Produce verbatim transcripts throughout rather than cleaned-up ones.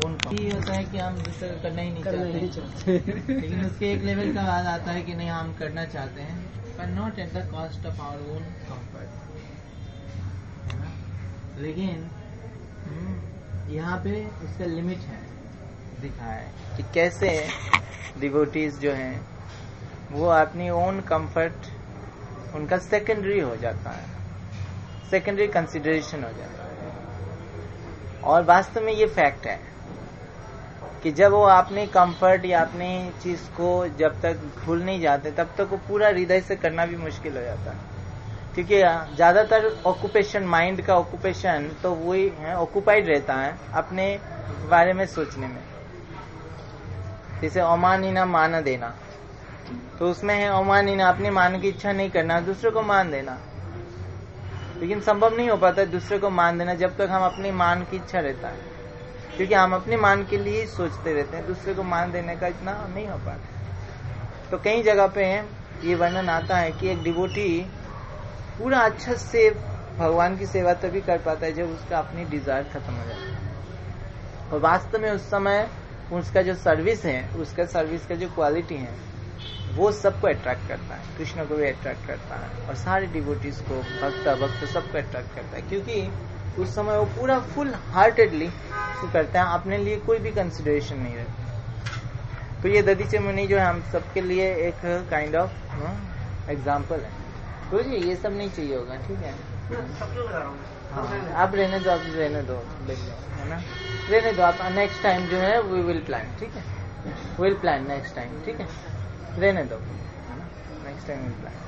Own ये होता है कि हम दूसरे को करना ही नहीं चाहते, नहीं चाहते। लेकिन उसके एक लेवल का बाद आता है कि नहीं हम करना चाहते हैं, पर not at the cost of our own comfort, है ना। लेकिन यहाँ पे उसका लिमिट है, दिखाया है कि कैसे डिवोटीज जो हैं वो अपनी ओन कंफर्ट उनका सेकेंडरी हो जाता है, सेकेंडरी कंसिडरेशन हो जाता है। और वास्तव में ये फैक्ट है कि जब वो अपने कंफर्ट या अपनी चीज को जब तक भूल नहीं जाते तब तक वो पूरा हृदय से करना भी मुश्किल हो जाता है, क्योंकि ज्यादातर ऑक्यूपेशन, माइंड का ऑक्यूपेशन तो वही है, ऑक्यूपाइड रहता है अपने बारे में सोचने में। जैसे अमानिना मान देना, तो उसमें है अमानिना, अपने मान की इच्छा नहीं करना, दूसरे को मान देना। लेकिन संभव नहीं हो पाता दूसरे को मान देना जब तक हम अपने मान की इच्छा रहता है, क्योंकि हम अपने मान के लिए सोचते रहते हैं, दूसरे को मान देने का इतना नहीं हो पाता। तो कई जगह पे ये वर्णन आता है कि एक डिवोटी पूरा अच्छा से भगवान की सेवा तभी कर पाता है जब उसका अपनी डिजायर खत्म हो जाता है। और वास्तव में उस समय उसका जो सर्विस है, उसका सर्विस का जो क्वालिटी है वो सबको अट्रैक्ट करता है, कृष्ण को भी अट्रैक्ट करता है और सारे डिवोटीज को, भक्त भक्त सबको अट्रैक्ट करता है, क्योंकि उस समय वो पूरा फुल हार्टेडली करते हैं, अपने लिए कोई भी कंसिडरेशन नहीं रहती। तो ये दधीचि मुनि जो है हम सबके लिए एक काइंड ऑफ एग्जाम्पल है। तो जी ये सब नहीं चाहिए होगा, ठीक है, हाँ आप रहने दो, आप रहने दो, है ना, रहने दो आप। नेक्स्ट टाइम जो है वी विल प्लान, ठीक है, विल प्लान नेक्स्ट टाइम, ठीक है, रहने दो, है ना, नेक्स्ट टाइम विल प्लान।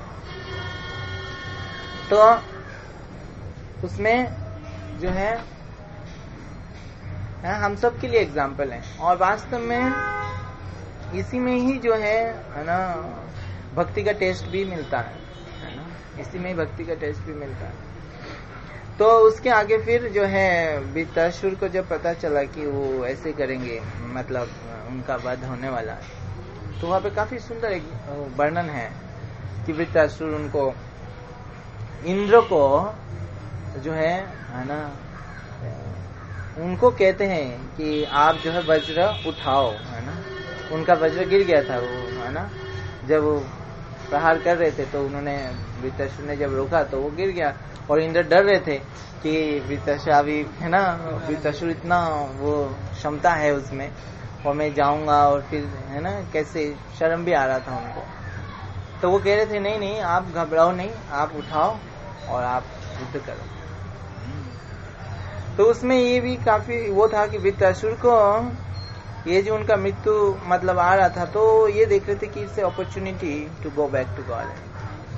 तो उसमें जो है, है हम सब के लिए एग्जाम्पल है। और वास्तव में इसी में ही जो है है ना भक्ति का टेस्ट भी मिलता है, है ना, इसी में ही भक्ति का टेस्ट भी मिलता है। तो उसके आगे फिर जो है वृत्रासुर को जब पता चला कि वो ऐसे करेंगे, मतलब उनका वध होने वाला है, तो वहाँ पे काफी सुंदर एक वर्णन है कि वृत्रासुर उनको, इंद्र को जो है है ना, उनको कहते हैं कि आप जो है वज्र उठाओ, है ना। उनका वज्र गिर गया था, वो है ना, जब वो प्रहार कर रहे थे तो उन्होंने, वृत्रासुर ने जब रोका तो वो गिर गया। और इंद्र डर रहे थे कि वृत्रासुर अभी, है ना, वृत्रासुर इतना वो क्षमता है उसमें, और मैं जाऊंगा और फिर, है ना, कैसे, शर्म भी आ रहा था उनको। तो वो कह रहे थे नहीं नहीं आप घबराओ नहीं, आप उठाओ और आप युद्ध करो। तो उसमें ये भी काफी वो था कि वृत्रासुर को ये जो उनका मृत्यु मतलब आ रहा था, तो ये देख रहे थे कि इससे opportunity to go back to God है,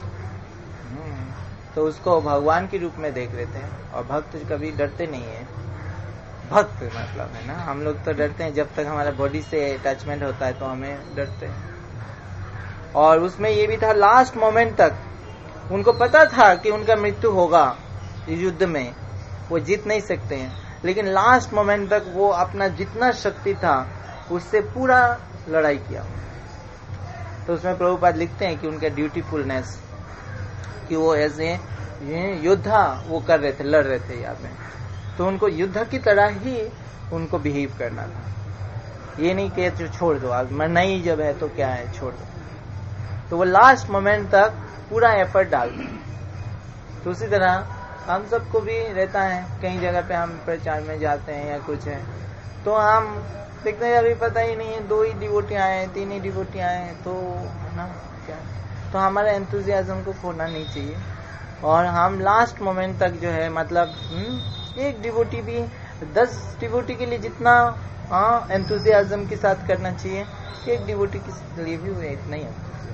तो उसको भगवान के रूप में देख रहे थे। और भक्त कभी डरते नहीं है, भक्त मतलब, है ना, हम लोग तो डरते हैं जब तक हमारा बॉडी से अटैचमेंट होता है तो हमें डरते हैं। और उसमें ये भी था, लास्ट मोमेंट तक उनको पता था कि उनका मृत्यु होगा इस युद्ध में, वो जीत नहीं सकते हैं, लेकिन लास्ट मोमेंट तक वो अपना जितना शक्ति था उससे पूरा लड़ाई किया। तो उसमें प्रभुपाद लिखते हैं कि उनका ड्यूटीफुलनेस, कि वो ऐसे योद्धा वो कर रहे थे, लड़ रहे थे यहाँ पे, तो उनको युद्ध की तरह ही उनको बिहेव करना था। ये नहीं कि जो छोड़ दो, आज मरना ही जब है तो क्या है, छोड़ दो। तो वो लास्ट मोमेंट तक पूरा एफर्ट डालते हैं। तो उसी तरह हम सबको भी रहता है, कई जगह पे हम प्रचार में जाते हैं या कुछ है, तो हम देखते हैं अभी पता ही नहीं है, दो ही डिवोटी आए हैं, तीन ही डिवोटी आए हैं, तो है ना क्या, तो हमारा एंथुजियाज्म को खोना नहीं चाहिए। और हम लास्ट मोमेंट तक जो है, मतलब हुँ, एक डिवोटी भी दस डिवोटी के लिए जितना हाँ एंथुजियाज्म के साथ करना चाहिए, एक डिवोटी के लिए भी इतना ही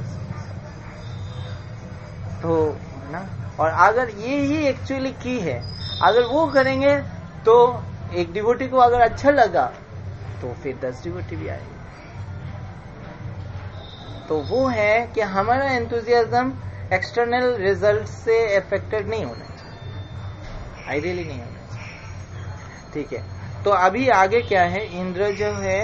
तो, है ना। और अगर ये ही एक्चुअली की है, अगर वो करेंगे तो एक डिवोटी को अगर अच्छा लगा तो फिर दस डिवोटी भी आएंगे। तो वो है कि हमारा एंथुजियाज्म एक्सटर्नल रिजल्ट से अफेक्टेड नहीं होना चाहिए, आइडियली नहीं होना चाहिए, ठीक है। तो अभी आगे क्या है, इंद्र जो है,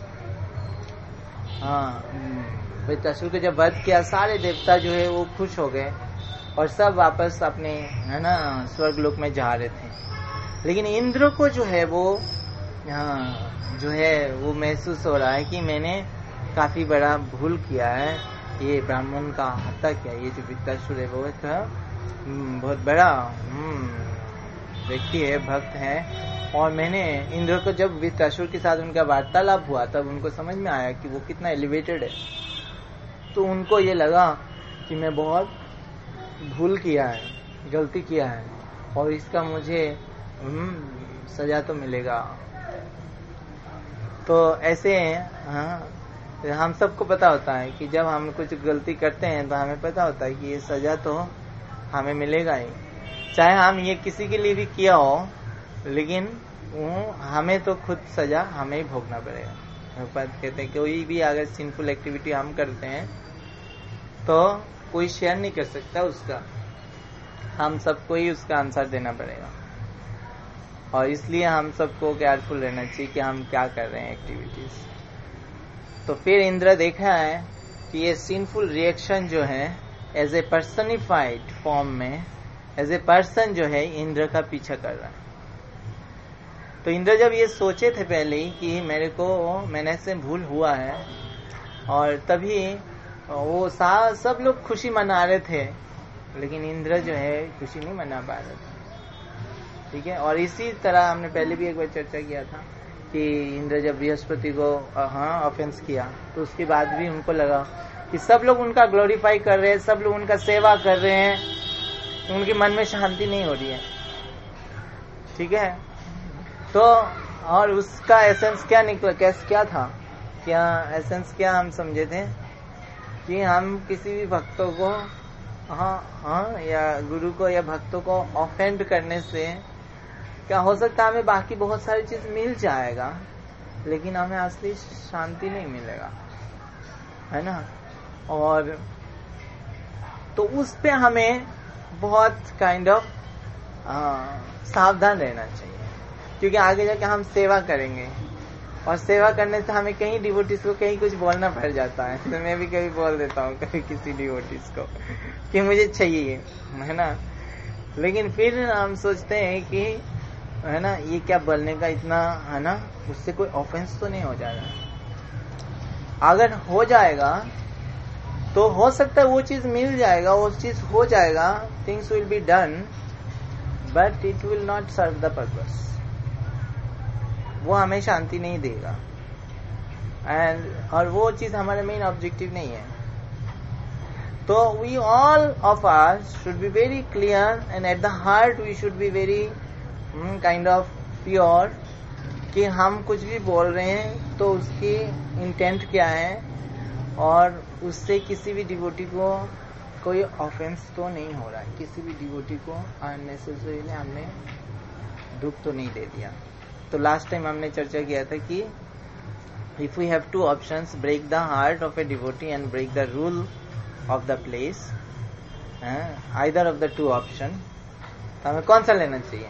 हाँ वृत्रासुर को जब वध किया, सारे देवता जो है वो खुश हो गए और सब वापस अपने, है ना, स्वर्ग लोक में जा रहे थे। लेकिन इंद्र को जो है वो हाँ जो है वो महसूस हो रहा है कि मैंने काफी बड़ा भूल किया है, ये ब्राह्मण का हत्या किया, ये जो वृत्रासुर है वो एक बहुत बड़ा व्यक्ति है, भक्त है। और मैंने इंद्र को जब वृत्रासुर के साथ उनका वार्तालाप हुआ तब उनको समझ में आया कि वो कितना एलिवेटेड है। तो उनको ये लगा कि मैं बहुत भूल किया है, गलती किया है और इसका मुझे सजा तो मिलेगा। तो ऐसे हाँ, हम सबको पता होता है कि जब हम कुछ गलती करते हैं तो हमें पता होता है कि ये सजा तो हमें मिलेगा ही, चाहे हम ये किसी के लिए भी किया हो, लेकिन हमें तो खुद सजा हमें ही भोगना पड़ेगा। भगवान कहते हैं कोई भी अगर सिंफुल एक्टिविटी हम करते हैं तो कोई शेयर नहीं कर सकता उसका, हम सबको ही उसका आंसर देना पड़ेगा। और इसलिए हम सबको केयरफुल रहना चाहिए कि हम क्या कर रहे हैं एक्टिविटीज। तो फिर इंद्र देखा है कि ये सिंफुल रिएक्शन जो है एज ए पर्सनिफाइड फॉर्म में, एज ए पर्सन जो है इंद्र का पीछा कर रहा है। तो इंद्र जब ये सोचे थे पहले ही कि मेरे को मैंने से भूल हुआ है, और तभी वो सब लोग खुशी मना रहे थे, लेकिन इंद्र जो है खुशी नहीं मना पा रहे थे। ठीक है, और इसी तरह हमने पहले भी एक बार चर्चा किया था कि इंद्र जब बृहस्पति को हाँ ऑफेंस किया तो उसके बाद भी उनको लगा कि सब लोग उनका ग्लोरीफाई कर रहे हैं, सब लोग उनका सेवा कर रहे हैं, तो उनके मन में शांति नहीं हो रही है। ठीक है, तो और उसका एसेंस क्या निकला, कैसे क्या था, क्या एसेंस क्या हम समझे थे कि हम किसी भी भक्तों को हाँ हाँ या गुरु को या भक्तों को ऑफेंड करने से क्या हो सकता है, हमें बाकी बहुत सारी चीज मिल जाएगा लेकिन हमें असली शांति नहीं मिलेगा, है ना। और तो उस पे हमें बहुत काइंड ऑफ सावधान रहना चाहिए, क्योंकि आगे जाके हम सेवा करेंगे और सेवा करने से हमें कहीं डिवोटीज को कहीं कुछ बोलना पड़ जाता है। तो मैं भी कभी बोल देता हूँ कभी किसी डिवोटीज को कि मुझे चाहिए, है ना। लेकिन फिर हम सोचते हैं कि है ना ये क्या बोलने का इतना, है ना, उससे कोई ऑफेंस तो नहीं हो जाएगा। अगर हो जाएगा तो हो सकता है वो चीज मिल जाएगा, वो चीज हो जाएगा, things will be done, but it will not serve the purpose. वो हमें शांति नहीं देगा, एंड और वो चीज हमारा मेन ऑब्जेक्टिव नहीं है। तो we all of us should be very clear and at the heart we should be very kind of pure कि हम कुछ भी बोल रहे हैं तो उसकी इंटेंट क्या है, और उससे किसी भी डिवोटी को कोई ऑफेंस तो नहीं हो रहा है, किसी भी डिवोटी को अननेसेसरीली हमने दुख तो नहीं दे दिया। तो लास्ट टाइम हमने चर्चा किया था कि if we have two options, break the heart of a devotee and break the rule of the place, either of the two option, तो हमें कौन सा लेना चाहिए?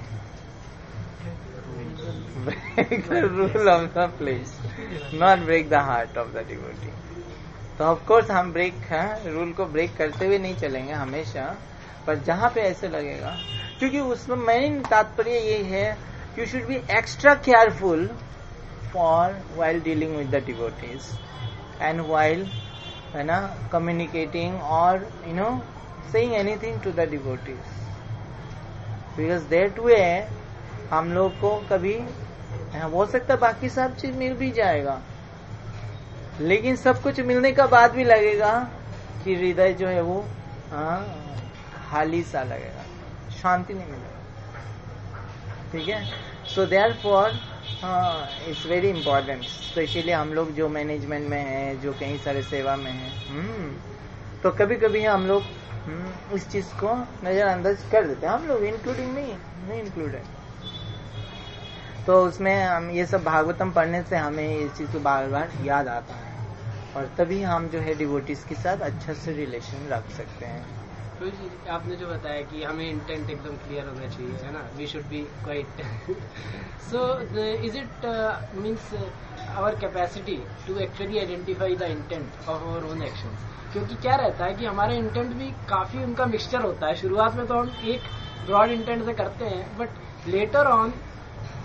Break the rule of the place, not break the heart of the devotee. तो of course हम break rule को break करते हुए नहीं चलेंगे हमेशा, पर जहां पे ऐसे लगेगा, क्योंकि उसमें मेन तात्पर्य ये है you should be extra careful for while dealing with the devotees and while है ना communicating or you know saying anything to the devotees, because that way हम लोग को कभी हो सकता है बाकी सब चीज मिल भी जाएगा, लेकिन सब कुछ मिलने का बाद भी लगेगा कि हृदय जो है वो हाँ खाली सा लगेगा, शांति नहीं मिलेगा। ठीक है, so therefore it's very important, especially हम लोग जो मैनेजमेंट में हैं, जो कई सारे सेवा में हैं, hmm, तो कभी कभी हम लोग hmm, इस चीज को नजरअंदाज कर देते हैं, हम लोग इंक्लूडिंग नहीं नहीं इंक्लूडेड। तो उसमें हम ये सब भागवतम पढ़ने से हमें इस चीज को बार बार याद आता है, और तभी हम जो है डिवोटीज के साथ अच्छा से रिलेशन रख सकते हैं। तो आपने जो बताया कि हमें इंटेंट एकदम क्लियर होना चाहिए, है ना, we should be quite. So is it means our capacity to actually identify the intent of our own actions? क्योंकि क्या रहता है कि हमारा इंटेंट भी काफी उनका मिक्सचर होता है। शुरुआत में तो हम एक ब्रॉड इंटेंट से करते हैं, बट लेटर ऑन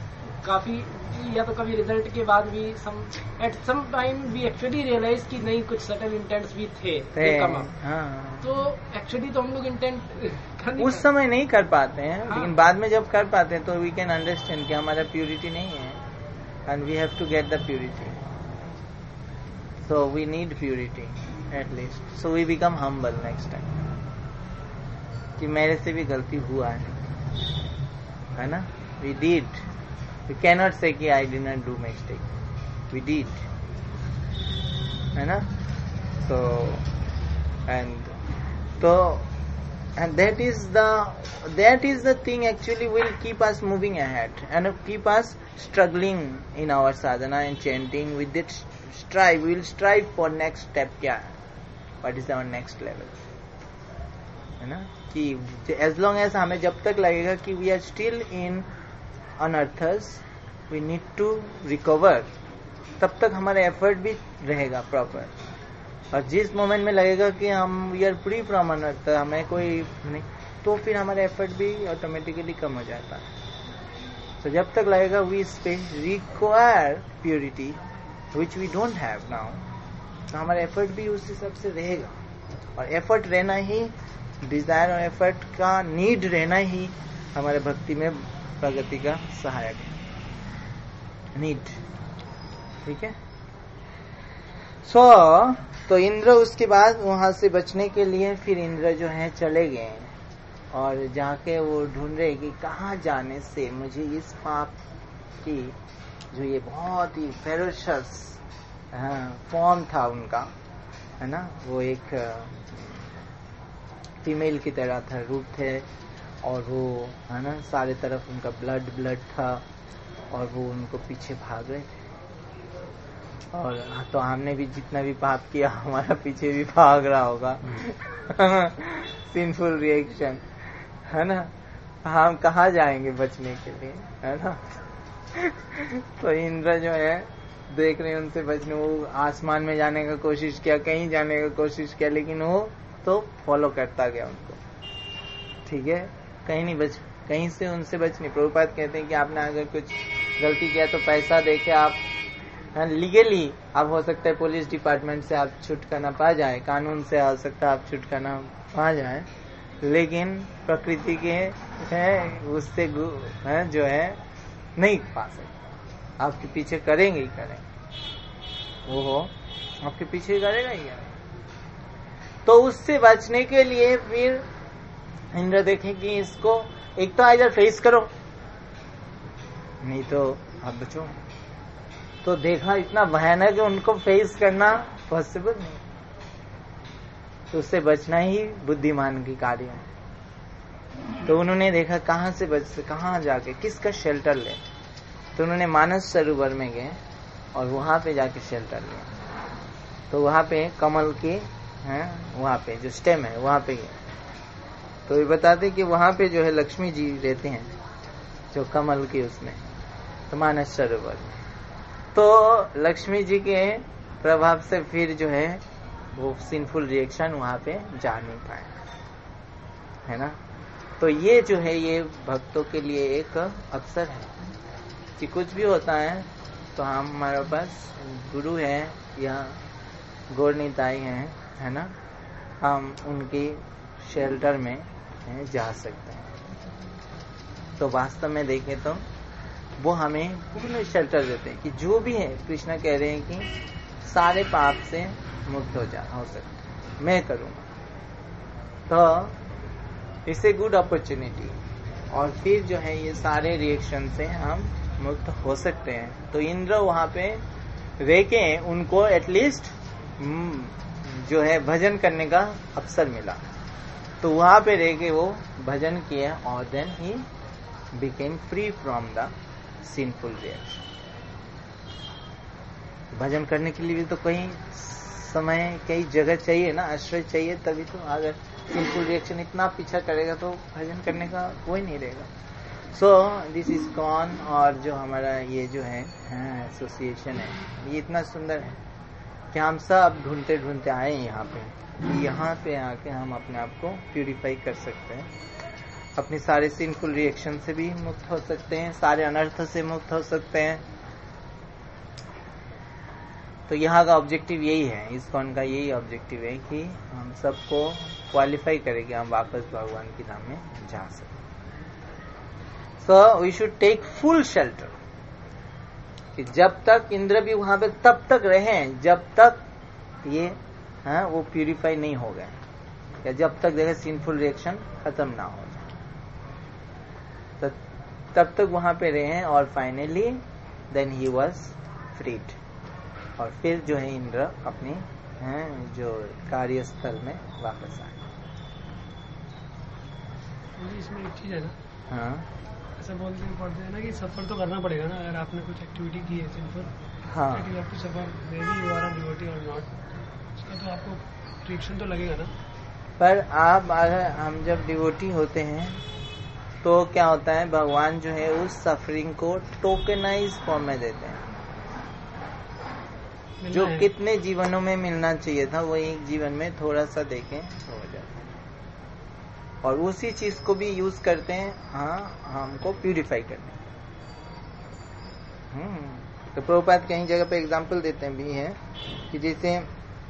काफी, या तो कभी रिजल्ट के बाद भी some at some time we actually realise कि नहीं कुछ सटल इंटेंट्स भी थे, थे हाँ। तो एक्चुअली तो हम लोग इंटेंट उस समय नहीं कर पाते हैं, हाँ। लेकिन बाद में जब कर पाते हैं तो वी कैन अंडरस्टैंड कि हमारा प्योरिटी नहीं है and we have to get the purity, so we need purity at least, so we become humble next time कि मेरे से भी गलती हुआ है, है ना, we did, we cannot say कि I did not do mistake, we did, है ना. सो एंड तो and that is the that is the thing actually will keep us moving ahead and keep us struggling in our sadhana and chanting with that strive. We will strive for next step, क्या है, what is our next level, है ना, कि as long as हमें जब तक लगेगा कि we are still in unearthers, we need to recover, तब तक हमारा एफर्ट भी रहेगा प्रॉपर. और जिस मोमेंट में लगेगा कि हम वी आर फ्री फ्रॉम अनर्थ, हमें कोई नहीं, तो फिर हमारा एफर्ट भी ऑटोमेटिकली कम हो जाता है. तो so, जब तक लगेगा we require purity which we don't have now, तो हमारा एफर्ट भी उस हिसाब से रहेगा. और एफर्ट रहना ही, डिजायर और एफर्ट का नीड रहना ही हमारे भक्ति में प्रगति का सहायक है, नीड. ठीक है. सो so, तो इंद्र उसके बाद वहां से बचने के लिए फिर इंद्र जो है चले गए और जाके वो ढूंढ रहे कि कहाँ जाने से मुझे इस पाप की, जो ये बहुत ही फेरोशस फॉर्म था उनका, है ना, वो एक फीमेल की तरह था, रूप थे, और वो, है ना, सारे तरफ उनका ब्लड ब्लड था और वो उनको पीछे भाग रहे थे. और तो हमने भी जितना भी पाप किया हमारा पीछे भी भाग रहा होगा, सिंफुल रिएक्शन, है ना. हम कहाँ जाएंगे बचने के लिए, है ना. तो इंद्र जो है देख रहे हैं उनसे बचने, वो आसमान में जाने का कोशिश किया, कहीं जाने का कोशिश किया, लेकिन वो तो फॉलो करता गया उनको. ठीक है, कहीं नहीं बच, कहीं से उनसे बच नहीं. प्रभुपाद कहते हैं कि आपने अगर कुछ गलती किया तो पैसा देके आप लीगली, अब हो सकता है पुलिस डिपार्टमेंट से आप छुटकारा पा जाए, कानून से हो सकता है आप छुटकारा पा जाए, लेकिन प्रकृति के है उससे है जो है नहीं पा सकते. आपके पीछे करेंगे ही करेंगे, वो हो आपके पीछे करेगा ही. तो उससे बचने के लिए फिर इंद्र देखे कि इसको एक तो इधर फेस करो, नहीं तो आप बचो. तो देखा इतना भयानक है, उनको फेस करना पॉसिबल नहीं, तो उससे बचना ही बुद्धिमान की कार्य है. तो उन्होंने देखा कहाँ से बच, कहाँ जाके किसका शेल्टर ले. तो उन्होंने मानस सरोवर में गए और वहां पे जाके शेल्टर लिया. तो वहां पे कमल के हैं, वहां पे जो स्टेम है वहां पे गए. तो ये बताते कि वहां पे जो है लक्ष्मी जी रहते हैं, जो कमल के उसमें, तो मानस सरोवर में. तो लक्ष्मी जी के प्रभाव से फिर जो है वो सिंफुल रिएक्शन वहां पे जा नहीं पाए, है ना. तो ये जो है ये भक्तों के लिए एक अवसर है कि कुछ भी होता है तो हम, हमारे पास गुरु है या गौरनीताई है, है ना, हम उनके शेल्टर में जा सकते हैं. तो वास्तव में देखें तो वो हमें पूर्ण शेल्टर देते हैं कि जो भी है, कृष्णा कह रहे हैं कि सारे पाप से मुक्त हो जा हो सकते, मैं करूंगा. तो इट्स ए गुड अपॉर्चुनिटी, और फिर जो है ये सारे रिएक्शन से हम मुक्त हो सकते हैं. तो इंद्र वहां पे रह के उनको एटलीस्ट जो है भजन करने का अवसर मिला. तो वहां पे रह के वो भजन किया और then he became free from the sinful reaction. भजन करने के लिए भी तो कई समय, कई जगह चाहिए ना, आश्रय चाहिए, तभी तो. अगर सिंफुल रिएक्शन इतना पीछा करेगा तो भजन करने का कोई नहीं रहेगा. सो दिस इज कॉन, और जो हमारा ये जो है एसोसिएशन है, ये इतना सुंदर है कि हम सब ढूंढते ढूंढते आए यहाँ पे, यहाँ पे आके हम अपने आप को प्यूरिफाई कर सकते हैं. अपनी सारे सिंफुल रिएक्शन से भी मुक्त हो सकते हैं, सारे अनर्थ से मुक्त हो सकते हैं। तो यहाँ का ऑब्जेक्टिव यही है, इस्कॉन का यही ऑब्जेक्टिव है कि हम सबको क्वालिफाई करे कि हम वापस भगवान की धाम में जा सकें। So we should take full shelter, कि जब तक इंद्र भी वहां पे तब तक रहे जब तक ये हाँ, वो प्यूरिफाई नहीं हो गए, या जब तक देखे सिंफुल रिएक्शन खत्म ना हो जाए, तो तब तक वहां पे रहे। और finally then he was freed, और फिर जो है इंद्र अपनी हैं, जो कार्यस्थल में वापस आए। इसमें एक चीज है ना, हाँ ऐसा बोलते हैं पढ़ते हैं ना कि सफर तो करना पड़ेगा ना, अगर आपने कुछ एक्टिविटी की है सिंपल, हाँ you have to suffer, maybe you are a devotee और नॉट, उसका तो आपको रिएक्शन तो लगेगा ना। पर आप अगर हम जब डिवोटी होते हैं तो क्या होता है, भगवान जो है उस सफरिंग को टोकनाइज फॉर्म में देते हैं, जो कितने जीवनों में मिलना चाहिए था वो एक जीवन में थोड़ा सा देके हो जाता है, और उसी चीज को भी यूज करते हैं हाँ हमको प्यूरिफाई करने। हम्म तो प्रभुपाद कहीं जगह पे एग्जांपल देते हैं भी है कि जैसे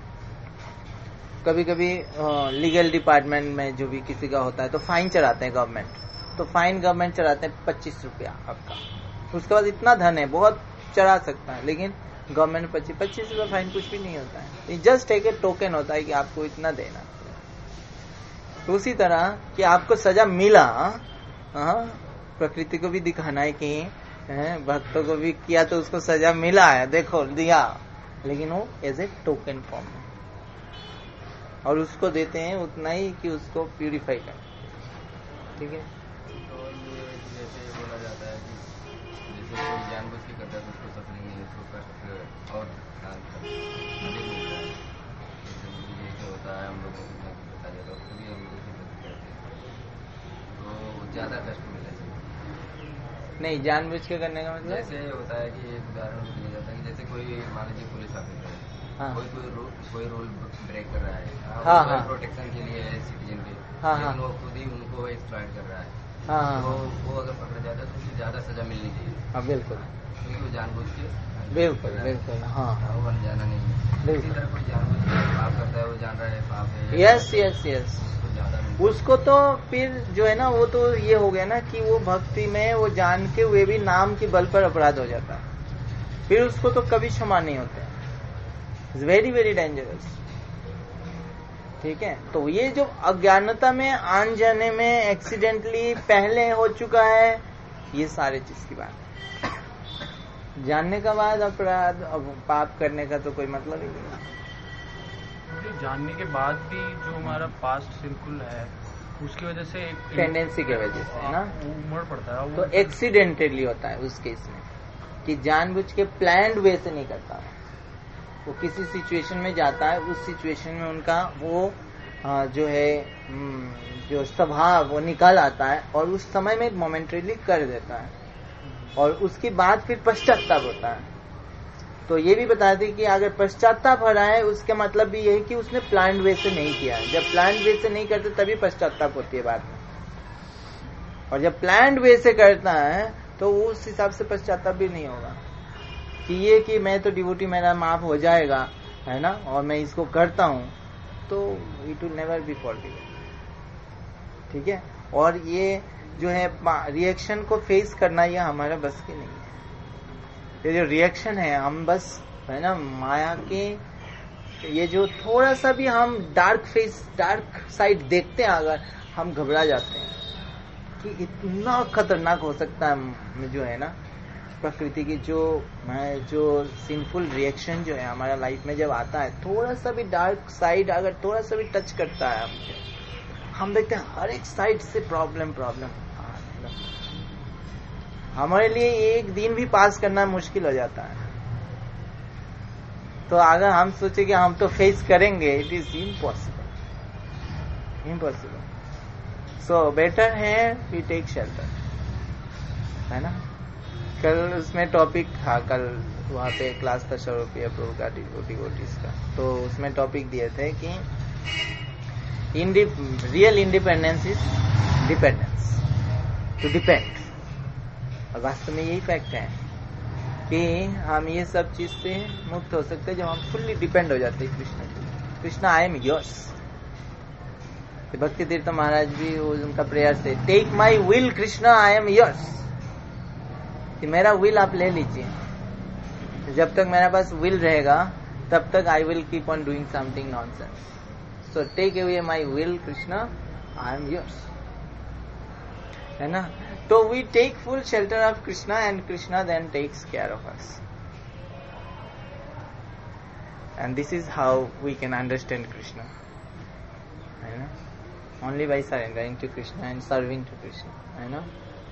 कभी कभी लीगल डिपार्टमेंट में जो भी किसी का होता है तो फाइन चढ़ाते हैं गवर्नमेंट, तो फाइन गवर्नमेंट चढ़ाते हैं पच्चीस रुपया आपका, उसके बाद इतना धन है बहुत चढ़ा सकता है, लेकिन गवर्नमेंट पच्चीस पच्चीस रुपया फाइन कुछ भी नहीं होता है, जस्ट एक टोकन होता है कि आपको इतना देना। तो उसी तरह कि आपको सजा मिला, प्रकृति को भी दिखाना है कि भक्तों को भी किया तो उसको सजा मिला है, देखो दिया, लेकिन वो एज ए टोकन फॉर्म में, और उसको देते हैं उतना ही कि उसको प्यूरिफाई कर। ठीक है, तो ये जैसे बोला जाता है कि जैसे कोई जानबूझ के करता है तो उसको सफरिंग नहीं, उसको कष्ट और अधिक मिलता है। जैसे होता है हम लोगों को बता जाता है, उसको भी हम लोग करते हैं तो ज्यादा कष्ट मिलना चाहिए। नहीं, जानबूझ के करने का मतलब जैसे होता है कि एक उदाहरण दिया जाता है कि जैसे कोई मान लीजिए पुलिस ऑफिसर है, हाँ। कोई कोई रूल कोई रूल ब्रेक कर रहा है, हाँ, हाँ। प्रोटेक्शन के लिए है सिटीजन के, हाँ, हाँ। लेकिन वो खुद ही उनको एक्सप्लॉइट कर रहा है, हाँ, तो हाँ, वो अगर पकड़ा जाता है तो उससे ज्यादा सजा मिलनी चाहिए, हाँ बिल्कुल क्योंकि वो जानबूझ के बिल्कुल कर रहा है। बिल्कुल हाँ वो अनजाना नहीं है। बिल्कुल। इसी तरह कोई जानबूझ के पाप करता है, वो जान रहा है पाप है, यस यस यस, उसको ज्यादा मिलता है। उसको तो फिर जो है ना वो तो ये हो गया ना कि वो भक्ति में वो जान के हुए भी नाम के बल पर अपराध हो जाता है, फिर उसको तो कभी क्षमा नहीं होता है, इट्स वेरी वेरी डेंजरस। ठीक है, तो ये जो अज्ञानता में आन जाने में एक्सीडेंटली पहले हो चुका है, ये सारे चीज की बात है। जानने का बाद अपराध अब पाप करने का तो कोई मतलब ही नहीं है। जानने के बाद भी जो हमारा पास्ट सिंपल है उसकी वजह से एक टेंडेंसी की वजह से ना उमड़ पड़ता है, तो एक्सीडेंटली होता है उस केस में, कि जानबूझ के प्लान्ड वे से नहीं करता, वो किसी सिचुएशन में जाता है, उस सिचुएशन में उनका वो आ, जो है जो स्वभाव वो निकल आता है और उस समय में मोमेंटरीली कर देता है, और उसके बाद फिर पश्चाताप होता है। तो ये भी बताते हैं कि अगर पश्चाताप हो रहा है उसका मतलब भी यही कि उसने प्लान्ड वे से नहीं किया है, जब प्लान्ड वे से नहीं करते तभी पश्चाताप होती है बाद में, और जब प्लान्ड वे से करता है तो उस हिसाब से पश्चाताप भी नहीं होगा कि ये कि मैं तो डिवोटी मेरा माफ हो जाएगा है ना, और मैं इसको करता हूं, तो it will never be forgiven. ठीक है, और ये जो है रिएक्शन को फेस करना ये हमारा बस की नहीं है, ये जो रिएक्शन है हम बस है ना माया के ये जो थोड़ा सा भी हम डार्क फेस डार्क साइड देखते हैं, अगर हम घबरा जाते हैं कि इतना खतरनाक हो सकता है जो है ना प्रकृति की जो जो सिंफुल रिएक्शन जो है हमारा लाइफ में जब आता है, थोड़ा सा भी डार्क साइड अगर थोड़ा सा भी टच करता है हमको, हम देखते हैं हर एक साइड से प्रॉब्लम प्रॉब्लम हमारे लिए एक दिन भी पास करना मुश्किल हो जाता है। तो अगर हम सोचे कि हम तो फेस करेंगे, it is impossible impossible so better है वी टेक शेल्टर, है ना। कल उसमें टॉपिक था, कल वहाँ पे क्लास था स्वरूपीय प्रभु का डिवोटीज का, तो उसमें टॉपिक दिए थे कि real independence is dependence. To depend. और वास्तव में यही फैक्ट है कि हम ये सब चीज से मुक्त हो सकते हैं जब हम फुल्ली डिपेंड हो जाते हैं कृष्ण पे। Krishna I am yours. Bhakti Tirtha Maharaj भी उनका प्रेयर से take my will Krishna I am yours, कि मेरा विल आप ले लीजिए। जब तक मेरे पास विल रहेगा तब तक I will keep on doing something nonsense. So take away my will Krishna I am yours, है ना। तो we take full shelter of Krishna and Krishna then takes care of us. And this is how we can understand Krishna, है ना, only by surrendering to Krishna and serving to Krishna, you know.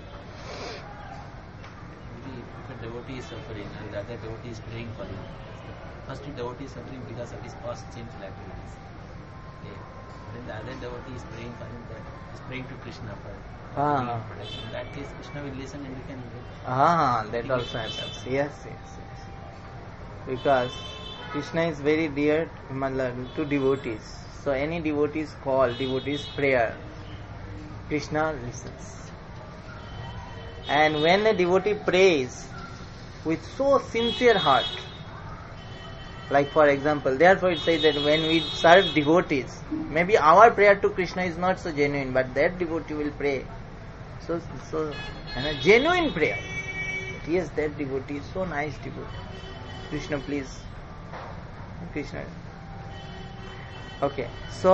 If a devotee is suffering and the other devotee is praying for him, first devotee is suffering because of his past sinful activities. Okay. Then the other devotee is praying for him, that is praying to Krishna for Ah. protection. In that case, Krishna will listen and we can. Ah, that also happens. Yes, yes, yes. Because Krishna is very dear to devotees. So any devotee's call, devotee's prayer, Krishna listens. And when a devotee prays with so sincere heart, like for example, therefore it says that when we serve devotees, maybe our prayer to Krishna is not so genuine, but that devotee will pray. So, so, and a genuine prayer. But yes, that devotee is so nice devotee. Krishna, please. Krishna. Okay so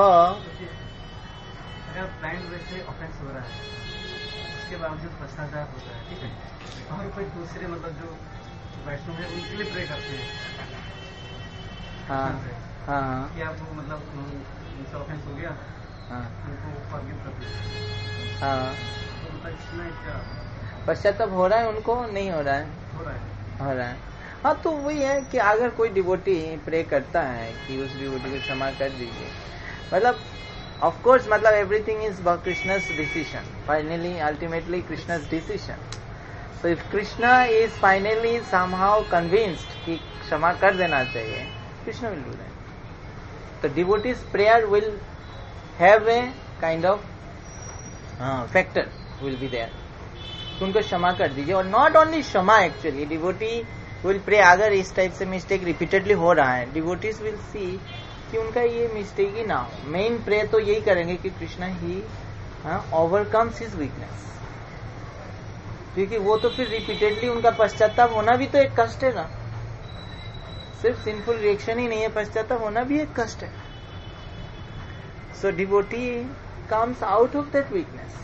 अगर blind वे से offence हो रहा है, उसके बावजूद पश्चाताप होता है, ठीक है, और कोई दूसरे मतलब जो वैष्णव है उनके लिए प्रे करते हैं, हाँ हाँ कि आप मतलब उनसे ऑफेंस हो गया, हाँ उनको फॉरगिव कर दीजिए, हाँ, तो मतलब इसमें क्या पश्चाताप हो रहा है, उनको नहीं हो रहा है, हो रहा है हो रहा है। हाँ, तो वही है कि अगर कोई डिवोटी प्रे करता है कि उस डिवोटी को क्षमा कर दीजिए, मतलब ऑफ कोर्स मतलब everything is Krishna's decision, finally ultimately Krishna's decision. So if Krishna is finally somehow convinced कि क्षमा कर देना चाहिए, कृष्णा विल डू दैट। तो devotees prayer will have a kind of factor will be there, उनको क्षमा कर दीजिए। और नॉट ओनली क्षमा, एक्चुअली डिवोटी विल प्रे, अगर इस टाइप से मिस्टेक रिपीटेडली हो रहा है, डिवोटीज विल सी कि उनका ये मिस्टेक ही ना हो। मेन प्रे तो यही करेंगे कि कृष्णा ही ओवरकम्स हिज वीकनेस, क्योंकि वो तो फिर रिपीटेडली उनका पश्चाताप होना भी तो एक कष्ट है ना, सिर्फ सिंफुल रिएक्शन ही नहीं है, पश्चाताप होना भी एक कष्ट है। So devotee comes out of that weakness.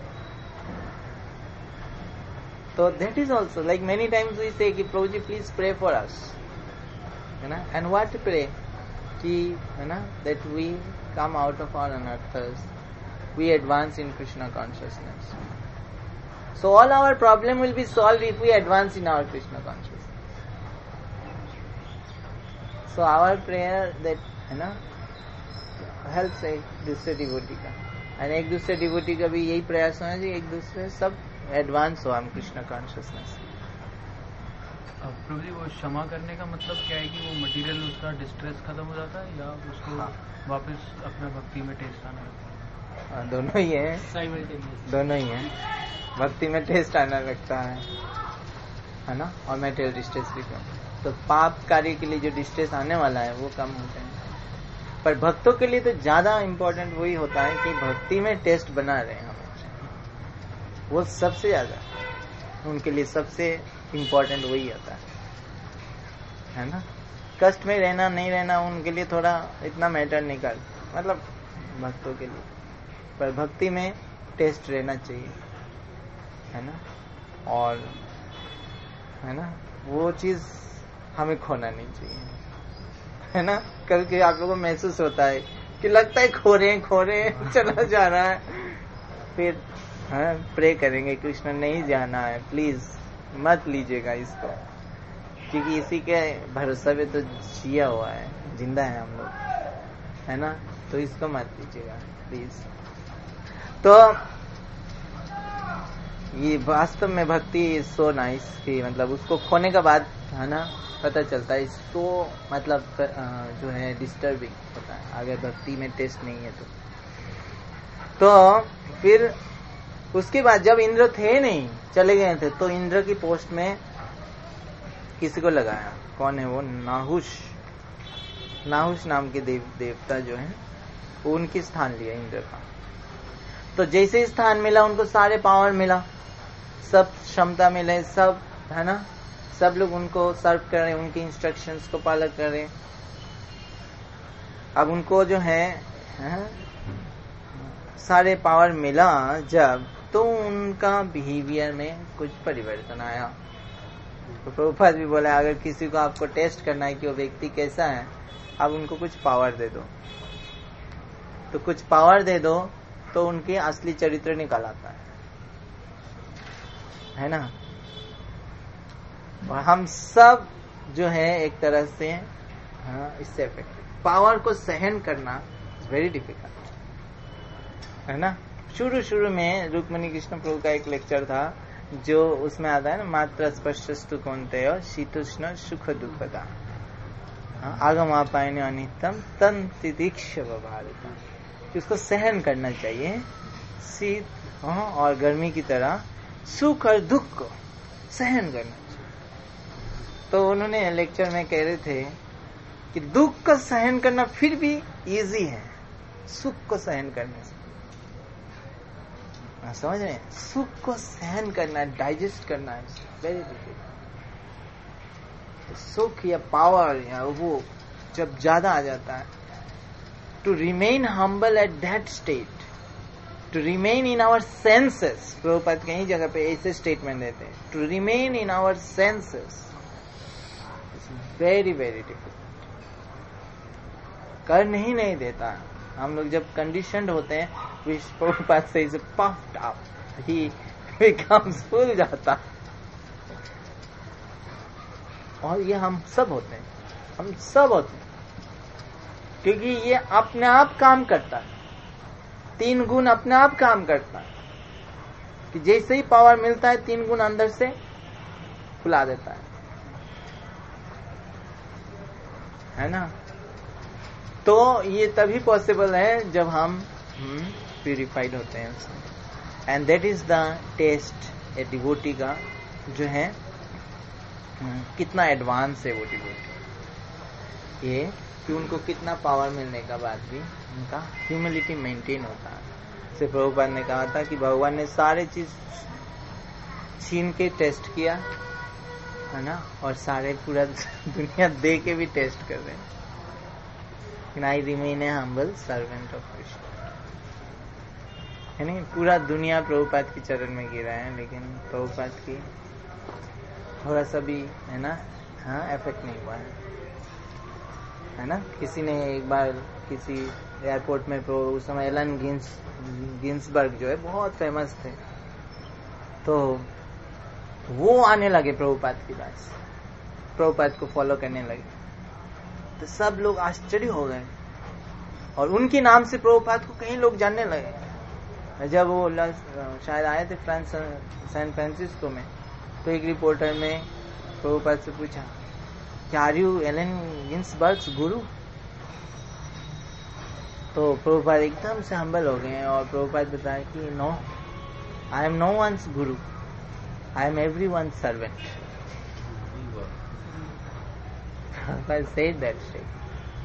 So that is also like many times we say कि प्रभु जी please pray for us, है ना, and what to pray कि है ना that we come out of our anarthas, we advance in Krishna consciousness. So all our problem will be solved if we advance in our Krishna consciousness. So our prayer that है ना helps एक दूसरे devotee का, और एक दूसरे devotee का भी यही प्रयास होना चाहिए, एक दूसरे सब एडवांस हो हम कृष्ण कॉन्शियसनेस। प्रभु जी, वो क्षमा करने का मतलब क्या है कि वो मटेरियल उसका डिस्ट्रेस खत्म हो जाता है या उसको हाँ। वापस अपना भक्ति में टेस्ट आना लगता है? दोनों ही है, दोनों ही है। भक्ति में टेस्ट आना लगता है, है ना, और मेटेरियल डिस्ट्रेस भी कम। तो पाप कार्य के लिए जो डिस्ट्रेस आने वाला है वो कम होता है, पर भक्तों के लिए तो ज्यादा इम्पोर्टेंट वही होता है कि भक्ति में टेस्ट बना रहे हम, वो सबसे ज्यादा उनके लिए सबसे इम्पोर्टेंट वही होता है, है ना। कष्ट में रहना नहीं रहना उनके लिए थोड़ा इतना मैटर नहीं करता, मतलब भक्तों के लिए, पर भक्ति में टेस्ट रहना चाहिए, है ना। और है ना वो चीज हमें खोना नहीं चाहिए, है ना। कल के आप लोगों को महसूस होता है कि लगता है खो रहे हैं खो रहे हैं चला जा रहा है, फिर हाँ प्रे करेंगे कृष्ण नहीं जाना है, प्लीज मत लीजिएगा इसको, क्योंकि इसी के भरोसा पे तो जिया हुआ है, जिंदा है हम लोग, है ना, तो इसको मत लीजिएगा प्लीज। तो ये वास्तव में भक्ति इज सो नाइस कि मतलब उसको खोने के बाद है ना पता चलता है, सो मतलब जो है डिस्टर्बिंग होता है अगर भक्ति में टेस्ट नहीं है तो। तो फिर उसके बाद जब इंद्र थे नहीं, चले गए थे, तो इंद्र की पोस्ट में किसी को लगाया। कौन है वो? नाहुष। नाहुष नाम के देव देवता जो है वो उनकी स्थान लिया इंद्र का। तो जैसे स्थान मिला उनको सारे पावर मिला, सब क्षमता मिले, सब है ना, सब लोग उनको सर्व कर रहे, उनके इंस्ट्रक्शंस को पालन कर रहे। अब उनको जो है, है सारे पावर मिला जब, तो उनका बिहेवियर में कुछ परिवर्तन आया। तो प्रभुपाद भी बोला अगर किसी को आपको टेस्ट करना है कि वो व्यक्ति कैसा है, आप उनको कुछ पावर दे दो, तो कुछ पावर दे दो तो उनके असली चरित्र निकल आता है, है ना। और हम सब जो है एक तरह से हाँ, इससे अफेक्टेड। पावर को सहन करना इज वेरी डिफिकल्ट, है ना। शुरू शुरू में रुक्मिणी कृष्ण प्रभु का एक लेक्चर था जो उसमें आता है ना, मात्र स्पर्शस्तु कौन्तेय शीतोष्ण सुख दुखदा आगमापायने अनित्यम तन तिदीक्ष भारत। उसको सहन करना चाहिए, शीत हाँ, और गर्मी की तरह सुख और दुख को सहन करना चाहिए। तो उन्होंने लेक्चर में कह रहे थे कि दुख को सहन करना फिर भी इजी है, सुख को सहन करने से। समझ रहे हैं? सुख को सहन करना, डाइजेस्ट करना है वेरी डिफिकल्ट। सुख या पावर या वो जब ज्यादा आ जाता है, to remain humble at that state, to remain in our senses. Prabhupada कहीं जगह पे ऐसे स्टेटमेंट देते हैं, to remain in our senses it's very very difficult. कर नहीं नहीं देता। हम लोग जब कंडीशनड होते हैं, प्रभुपाद से is puffed up, he becomes full जाता। और ये हम सब होते हैं, हम सब होते हैं, क्योंकि ये अपने आप काम करता है। तीन गुण अपने आप काम करता है कि जैसे ही पावर मिलता है तीन गुण अंदर से फुला देता है, है ना। तो ये तभी पॉसिबल है जब हम प्यूरिफाइड होते हैं उसमें। And that is the test a devotee का, जो है कितना एडवांस है वो डिवोटी, ये कि उनको कितना पावर मिलने का बाद भी उनका ह्यूमिलिटी मेंटेन होता है। जैसे प्रभुपाद ने कहा था कि भगवान ने सारे चीज छीन के टेस्ट किया, है ना, और सारे पूरा दुनिया दे के भी टेस्ट कर रहे हैं। I remain a humble servant of Krishna, है नहीं। पूरा दुनिया प्रभुपाद के चरण में गिरा है, लेकिन प्रभुपाद की थोड़ा सा भी, है ना, हाँ, इफेक्ट नहीं हुआ है, है ना। किसी ने एक बार किसी एयरपोर्ट में, उस समय एलन गिन्स गिन्सबर्ग जो है बहुत फेमस थे, तो वो आने लगे प्रभुपाद की बात से, प्रभुपाद को फॉलो करने लगे। तो सब लोग आश्चर्य हो गए और उनके नाम से प्रभुपाद को कई लोग जानने लगे। जब वो शायद आए थे फ्रांस सैन फ्रांसिस्को में, तो एक रिपोर्टर ने प्रभुपाद से पूछा, क्या आर यू एलन गिन्सबर्ग्स गुरु? तो प्रभुपाद एकदम से हम्बल हो गए और प्रभुपाद बताया कि no, I am no one's guru, I am every one servant. I said that statement,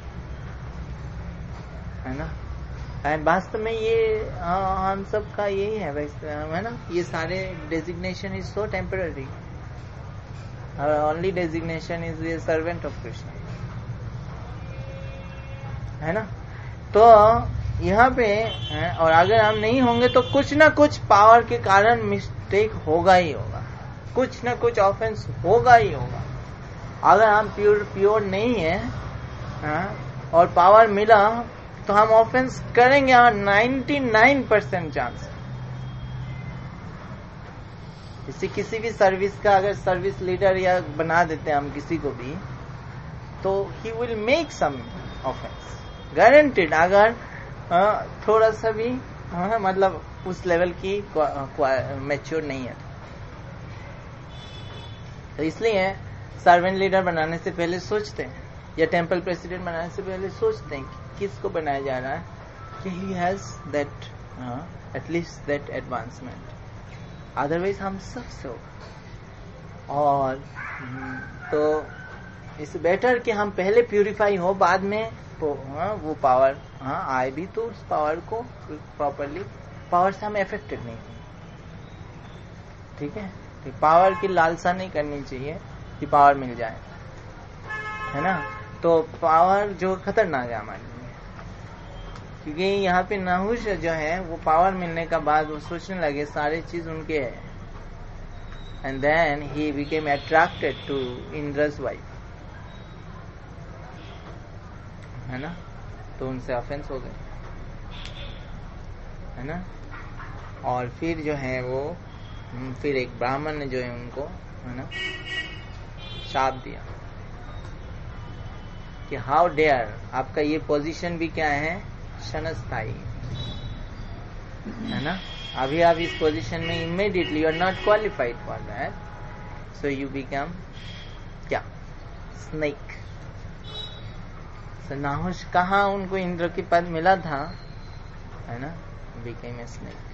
है ना। एंड वास्तव में ये हम सब का यही है, है ना। ये सारे designation is so temporary, only designation is a servant of Krishna, है ना। तो यहाँ पे है, और अगर हम नहीं होंगे तो कुछ ना कुछ पावर के कारण मिस्टेक होगा ही होगा, कुछ ना कुछ ऑफेंस होगा ही होगा। अगर हम प्योर प्योर नहीं है, हाँ, और पावर मिला तो हम ऑफेंस करेंगे, हाँ, नाइन्टी नाइन परसेंट चांस। किसी किसी भी सर्विस का अगर सर्विस लीडर या बना देते हैं हम किसी को भी, तो he will make some offence guaranteed, अगर हाँ, थोड़ा सा भी हाँ, मतलब उस लेवल की मैच्योर नहीं है। तो इसलिए सर्वेंट लीडर बनाने से पहले सोचते हैं, या टेंपल प्रेसिडेंट बनाने से पहले सोचते हैं कि किसको बनाया जा रहा है, कि he has that at least that advancement, otherwise हम सबसे होगा। और तो इट्स बेटर कि हम पहले प्यूरिफाई हो, बाद में वो, हाँ, वो पावर हाँ आए भी तो उस पावर को प्रॉपरली, पावर से हम अफेक्टेड नहीं हो। ठीक है, तो पावर की लालसा नहीं करनी चाहिए कि पावर मिल जाए, है ना। तो पावर जो खतरनाक है हमारे लिए, क्योंकि यहाँ पे नहुष जो है वो पावर मिलने का बाद वो सोचने लगे सारे चीज उनके है, and then he became attracted to Indra's wife, है ना। तो उनसे ऑफेंस हो गए, है ना। और फिर जो है वो फिर एक ब्राह्मण ने जो है उनको, है ना, शाप दिया कि हाउ डेयर, आपका ये पोजीशन भी क्या है, क्षणस्थायी, है ना। अभी आप इस पोजीशन में immediately you are not qualified for that, so you become क्या, स्नेक। सो नाहुष कहाँ उनको इंद्र की पद मिला था, है ना, became a snake.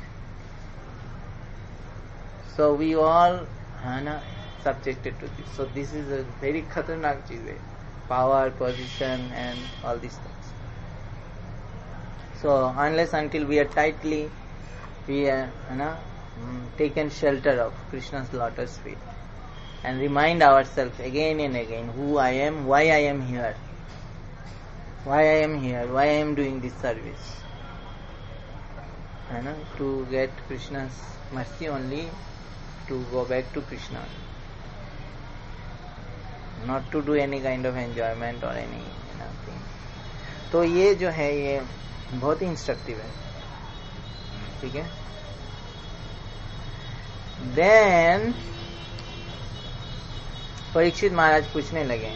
So we all, है ना, subjected to this. So this is a very खतरनाक चीज है, power, position and all this things. So unless until we are tightly, we are, you know, taken shelter of Krishna's lotus feet and remind ourselves again and again who I am, why I am here, why I am here, why I am doing this service, you know, to get Krishna's mercy only, to go back to Krishna, not to do any kind of enjoyment or any, you know, thing. तो ये जो है ये बहुत ही instructive है, ठीक है। Then Parikshit महाराज पूछने लगे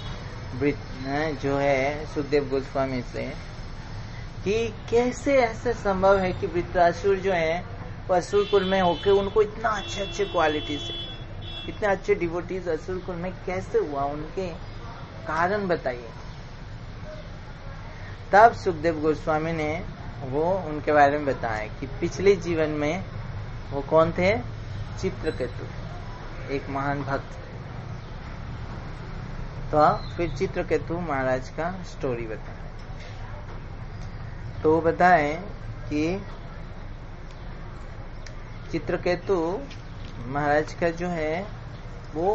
जो है सुखदेव गोस्वामी से कि कैसे ऐसे संभव है कि वृत्रासुर जो है वो असुर कुल में होके उनको इतना अच्छे अच्छे क्वालिटी से, इतने अच्छे डिवोटीज असुर कुल में कैसे हुआ, उनके कारण बताइए। तब सुखदेव गोस्वामी ने वो उनके बारे में बताया कि पिछले जीवन में वो कौन थे, चित्रकेतु, एक महान भक्त थे। तो फिर चित्रकेतु महाराज का स्टोरी बताया। तो बताए कि चित्रकेतु महाराज का जो है वो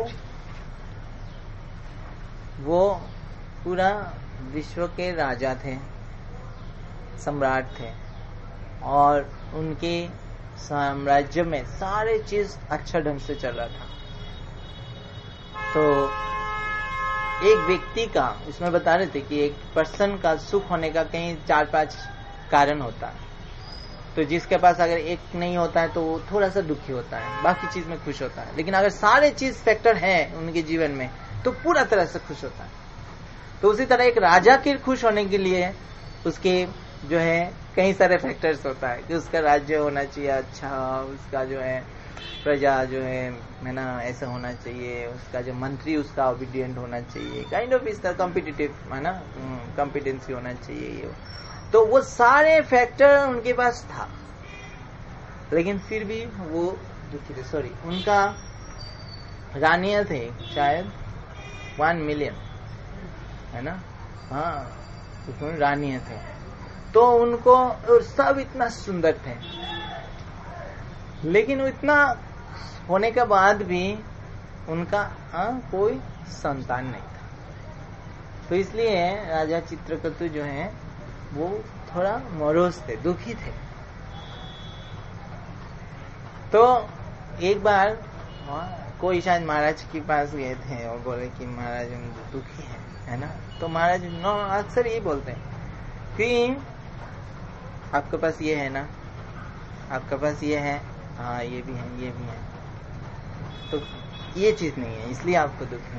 वो पूरा विश्व के राजा थे, सम्राट थे, और उनके साम्राज्य में सारे चीज अच्छा ढंग से चल रहा था। तो एक व्यक्ति का, इसमें बता रहे थे कि एक पर्सन का सुख होने का कहीं चार पांच कारण होता है। तो जिसके पास अगर एक नहीं होता है तो वो थोड़ा सा दुखी होता है, बाकी चीज में खुश होता है। लेकिन अगर सारे चीज फैक्टर है उनके जीवन में तो पूरा तरह से खुश होता है। तो उसी तरह एक राजा के खुश होने के लिए उसके जो है कई सारे फैक्टर्स होता है कि उसका राज्य होना चाहिए अच्छा, उसका जो है प्रजा जो है है ना ऐसा होना चाहिए, उसका जो मंत्री उसका ओबीडियंट होना चाहिए, काइंड ऑफ इस तरह कॉम्पिटिटिव है ना, कॉम्पिटेंसी होना चाहिए ये। तो वो सारे फैक्टर उनके पास था, लेकिन फिर भी वो दुखी थे। सॉरी, उनका रानियां थे शायद वन मिलियन, है ना, हाँ, उसमें रानियां थे। तो उनको, और सब इतना सुंदर थे, लेकिन इतना होने के बाद भी उनका हाँ कोई संतान नहीं था। तो इसलिए राजा चित्रकेतु जो है वो थोड़ा मोरोस थे, दुखी थे। तो एक बार कोई शायद महाराज के पास गए थे और बोले कि महाराज हम दुखी हैं, है ना। तो महाराज नो अक्सर ये बोलते हैं कि आपके पास ये है ना, आपके पास ये है, हाँ ये भी है, ये भी है, तो ये चीज नहीं है इसलिए आपको दुख है।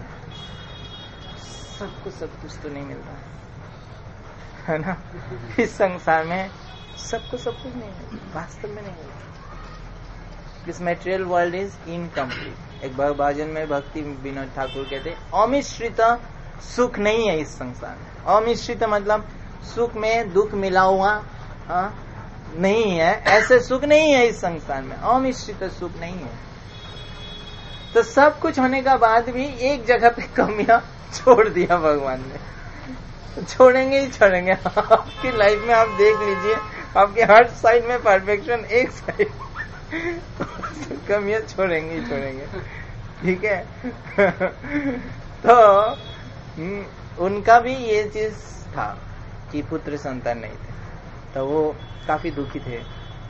सबको सब कुछ तो नहीं मिलता है ना, इस संसार में सबको सब कुछ नहीं मिलता, वास्तव में नहीं मिलता। This material world is incomplete. एक भजन में भक्ति विनोद ठाकुर कहते अमिश्रित सुख नहीं है इस संसार में। अमिश्रित मतलब सुख में दुख मिला हुआ, हाँ, नहीं है, ऐसे सुख नहीं है इस संसार में, अमिश्रित सुख नहीं है। तो सब कुछ होने का बाद भी एक जगह पे कमियां छोड़ दिया भगवान ने, छोड़ेंगे ही छोड़ेंगे। आपकी लाइफ में आप देख लीजिए, आपके हर साइड में परफेक्शन, एक साइड कमियां छोड़ेंगे ही छोड़ेंगे, ठीक है। तो उनका भी ये चीज था कि पुत्र संतान नहीं थे, तो वो काफी दुखी थे।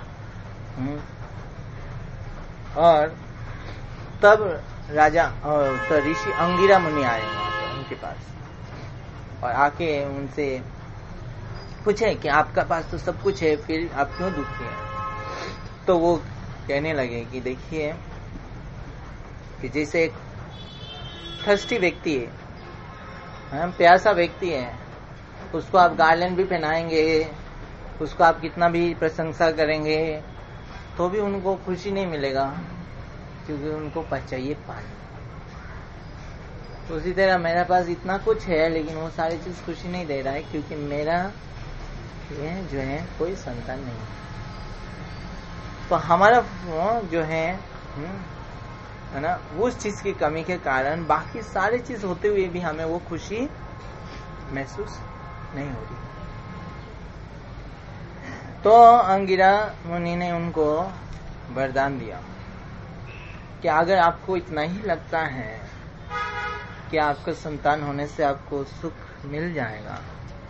और तब राजा और तो ऋषि अंगिरा मुनि आए वहां पे उनके पास, और आके उनसे पूछे कि आपका पास तो सब कुछ है, फिर आप क्यों दुखी हैं? तो वो कहने लगे कि देखिए कि जैसे एक थर्स्टी व्यक्ति है, प्यासा व्यक्ति है, उसको आप गार्लैंड भी पहनाएंगे, उसको आप कितना भी प्रशंसा करेंगे, तो भी उनको खुशी नहीं मिलेगा, क्योंकि उनको चाहिए पानी। तो उसी तरह मेरे पास इतना कुछ है, लेकिन वो सारी चीज खुशी नहीं दे रहा है, क्योंकि मेरा ये जो है कोई संतान नहीं है। तो हमारा जो है है ना, उस चीज की कमी के कारण बाकी सारी चीज होते हुए भी हमें वो खुशी महसूस नहीं हो रही। तो अंगिरा मुनि ने उनको वरदान दिया कि अगर आपको इतना ही लगता है कि आपका संतान होने से आपको सुख मिल जाएगा,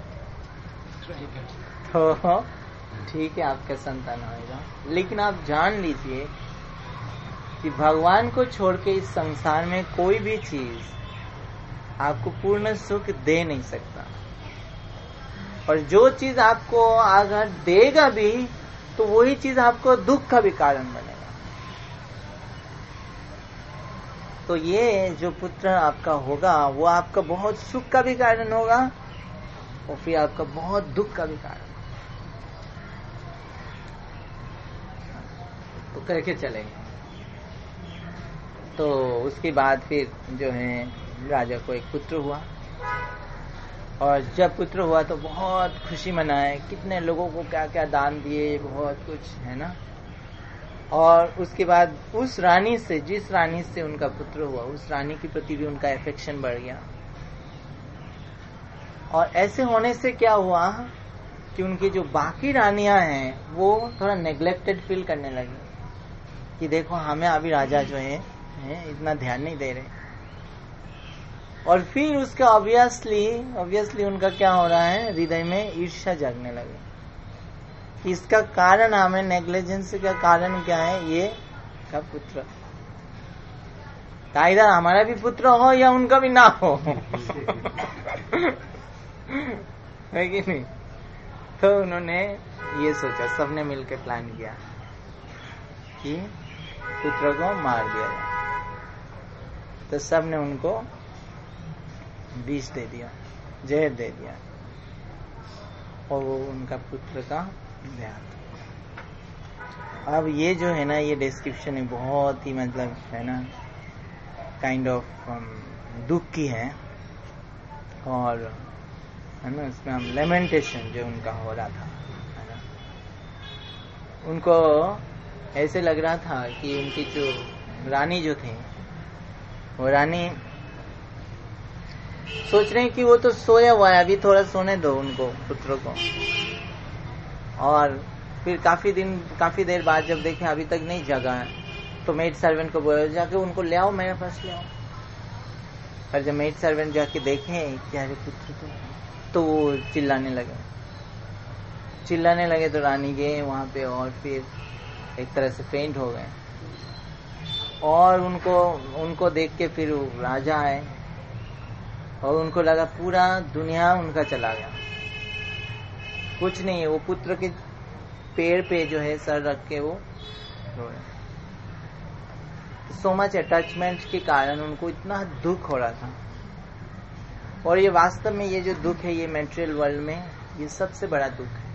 तो ठीक है, आपका संतान होगा, लेकिन आप जान लीजिए कि भगवान को छोड़ के इस संसार में कोई भी चीज आपको पूर्ण सुख दे नहीं सकता, और जो चीज आपको अगर देगा भी तो वही चीज आपको दुख का भी कारण बनेगा। तो ये जो पुत्र आपका होगा वो आपका बहुत सुख का भी कारण होगा, और फिर आपका बहुत दुख का भी कारण। तो करके चलेंगे। तो उसके बाद फिर जो है राजा को एक पुत्र हुआ, और जब पुत्र हुआ तो बहुत खुशी मनाए, कितने लोगों को क्या क्या दान दिए, बहुत कुछ, है ना। और उसके बाद उस रानी से, जिस रानी से उनका पुत्र हुआ, उस रानी के प्रति भी उनका अफेक्शन बढ़ गया। और ऐसे होने से क्या हुआ कि उनकी जो बाकी रानियां हैं वो थोड़ा नेग्लेक्टेड फील करने लगी कि देखो हमें अभी राजा जो है, है इतना ध्यान नहीं दे रहे। और फिर उसका ऑब्वियसली ऑब्वियसली उनका क्या हो रहा है, हृदय में ईर्ष्या जगने लगी। इसका कारण हमें नेग्लिजेंस का कारण क्या है, ये का पुत्र, इधर हमारा भी पुत्र हो या उनका भी ना हो है कि नहीं। तो उन्होंने ये सोचा, सबने मिलकर प्लान किया कि पुत्र को मार दिया जाए। तो सबने उनको विष दे दिया, जहर दे दिया, और वो उनका पुत्र का देहांत। अब ये जो है ना, ये डिस्क्रिप्शन है बहुत ही, मतलब है ना, काइंड ऑफ दुख की है, और है ना इसमें हम लेमेंटेशन जो उनका हो रहा था, है ना, उनको ऐसे लग रहा था कि उनकी जो रानी जो थी, वो रानी सोच रहे हैं कि वो तो सोया हुआ है, अभी थोड़ा सोने दो उनको, पुत्र को। और फिर काफी दिन काफी देर बाद जब देखें अभी तक नहीं जगा है, तो मेड सर्वेंट को बोला जाके उनको ले आओ, मेरे पास ले आओ। और जब मेड सर्वेंट जाके देखें क्या रे पुत्र तो, तो वो चिल्लाने लगे चिल्लाने लगे तो रानी गए वहां पे, और फिर एक तरह से फेंट हो गए। और उनको उनको देख के फिर राजा आए, और उनको लगा पूरा दुनिया उनका चला गया, कुछ नहीं है। वो पुत्र के पैर पे जो है सर रख के वो रोए। सो मच अटैचमेंट के कारण उनको इतना दुख हो रहा था। और ये वास्तव में ये जो दुख है, ये मेटेरियल वर्ल्ड में ये सबसे बड़ा दुख है,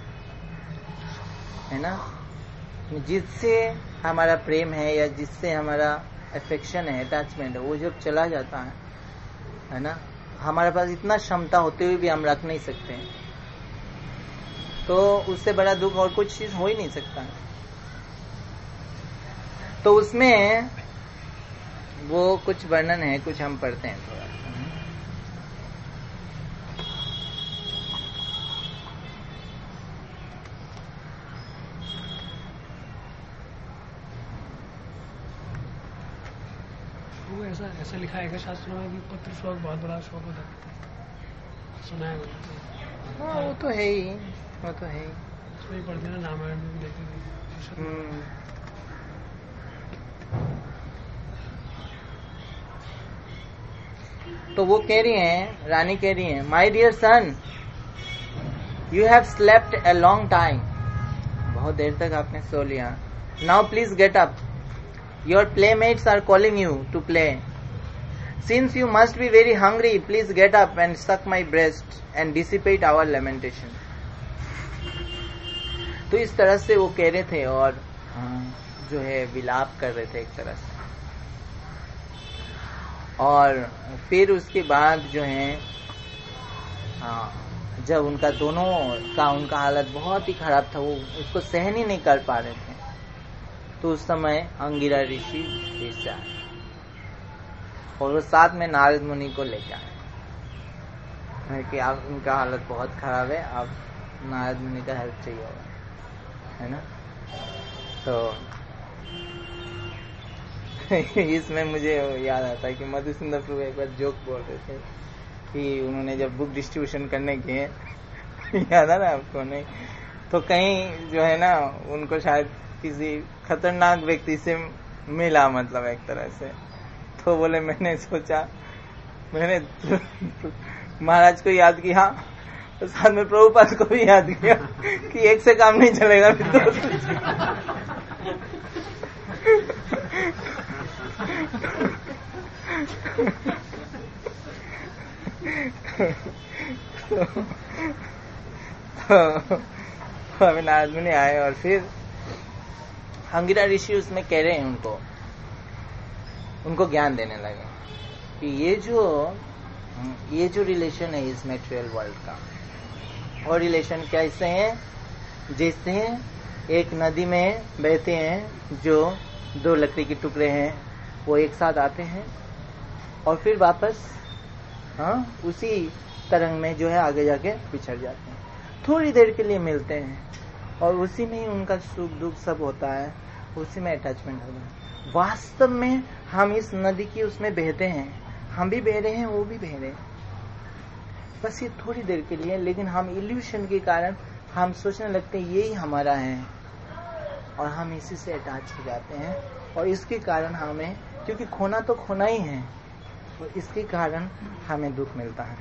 है ना। जिससे हमारा प्रेम है या जिससे हमारा अफेक्शन है, अटैचमेंट है, वो जब चला जाता है, है ना, हमारे पास इतना क्षमता होते हुए भी हम रख नहीं सकते हैं। तो उससे बड़ा दुख और कुछ चीज हो ही नहीं सकता। तो उसमें वो कुछ वर्णन है, कुछ हम पढ़ते हैं थोड़ा। वो ऐसा ऐसा लिखा है शास्त्रों में कि पुत्र शोक बहुत बड़ा शोक होता है, सुना है मैंने। हाँ वो तो है ही, वो तो है ही। उसमें ही पढ़ते ना, रामायण में भी देखते थे। तो वो कह रही हैं, रानी कह रही हैं, my dear son, you have slept a long time, बहुत देर तक आपने सो लिया। Now please get up, your playmates are calling you to play. Since you must be very hungry, please get up and suck my breast and dissipate our lamentation. तो इस तरह से वो कह रहे थे और जो है विलाप कर रहे थे एक तरह से। और फिर उसके बाद जो है हाँ, जब उनका दोनों का उनका हालत बहुत ही खराब था, वो उसको सहन ही नहीं कर पा रहे थे, तो उस समय अंगिरा ऋषि फिर से आए और वो साथ में नारद मुनि को लेके आए कि आप उनका हालत बहुत खराब है, आप नारद मुनि का हेल्प चाहिए होगा, है ना। तो इसमें मुझे याद आता है कि मधुसुंदर प्रभु एक बार जोक बोल रहे थे कि उन्होंने जब बुक डिस्ट्रीब्यूशन करने के याद है ना आपको, नहीं तो कहीं जो है ना उनको शायद किसी खतरनाक व्यक्ति से मिला, मतलब एक तरह से, तो बोले मैंने सोचा, मैंने महाराज को याद किया तो साथ में प्रभुपाद को भी याद किया कि एक से काम नहीं चलेगा फिर तो। तो अभी नारद मुनि आए और फिर अंगिरा ऋषि उसमें कह रहे हैं उनको उनको ज्ञान देने लगे कि ये जो ये जो रिलेशन है इस मेटेरियल वर्ल्ड का, और रिलेशन कैसे है, जैसे एक नदी में बहते हैं जो दो लकड़ी के टुकड़े हैं, वो एक साथ आते हैं और फिर वापस हाँ उसी तरंग में जो है आगे जाके बिछड़ जाते हैं, थोड़ी देर के लिए मिलते हैं और उसी में ही उनका सुख दुख सब होता है, उसी में अटैचमेंट होता है। वास्तव में हम इस नदी की उसमें बहते हैं, हम भी बह रहे हैं, वो भी बह रहे हैं, बस ये थोड़ी देर के लिए, लेकिन हम इल्यूशन के कारण हम सोचने लगते हैं यही हमारा है और हम इसी से अटैच हो जाते हैं और इसके कारण हमें, क्योंकि खोना तो खोना ही है, तो इसके कारण हमें दुख मिलता है।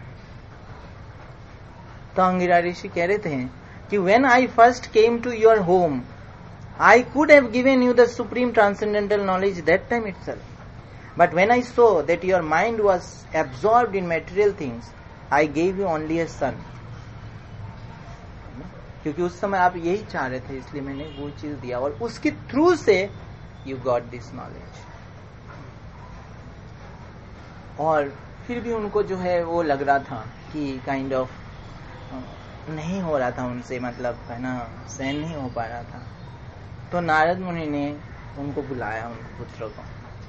तो अंगिरा ऋषि कह रहे थे कि when I first came to your home, I could have given you the supreme transcendental knowledge that time itself. But when I saw that your mind was absorbed in material things, I gave you only a son. क्योंकि उस समय आप यही चाह रहे थे, इसलिए मैंने वो चीज दिया और उसके थ्रू से you got this knowledge. और फिर भी उनको जो है वो लग रहा था कि काइंड ऑफ नहीं हो रहा था उनसे, मतलब है ना, सहन नहीं हो पा रहा था। तो नारद मुनि ने उनको बुलाया, उन पुत्रों को,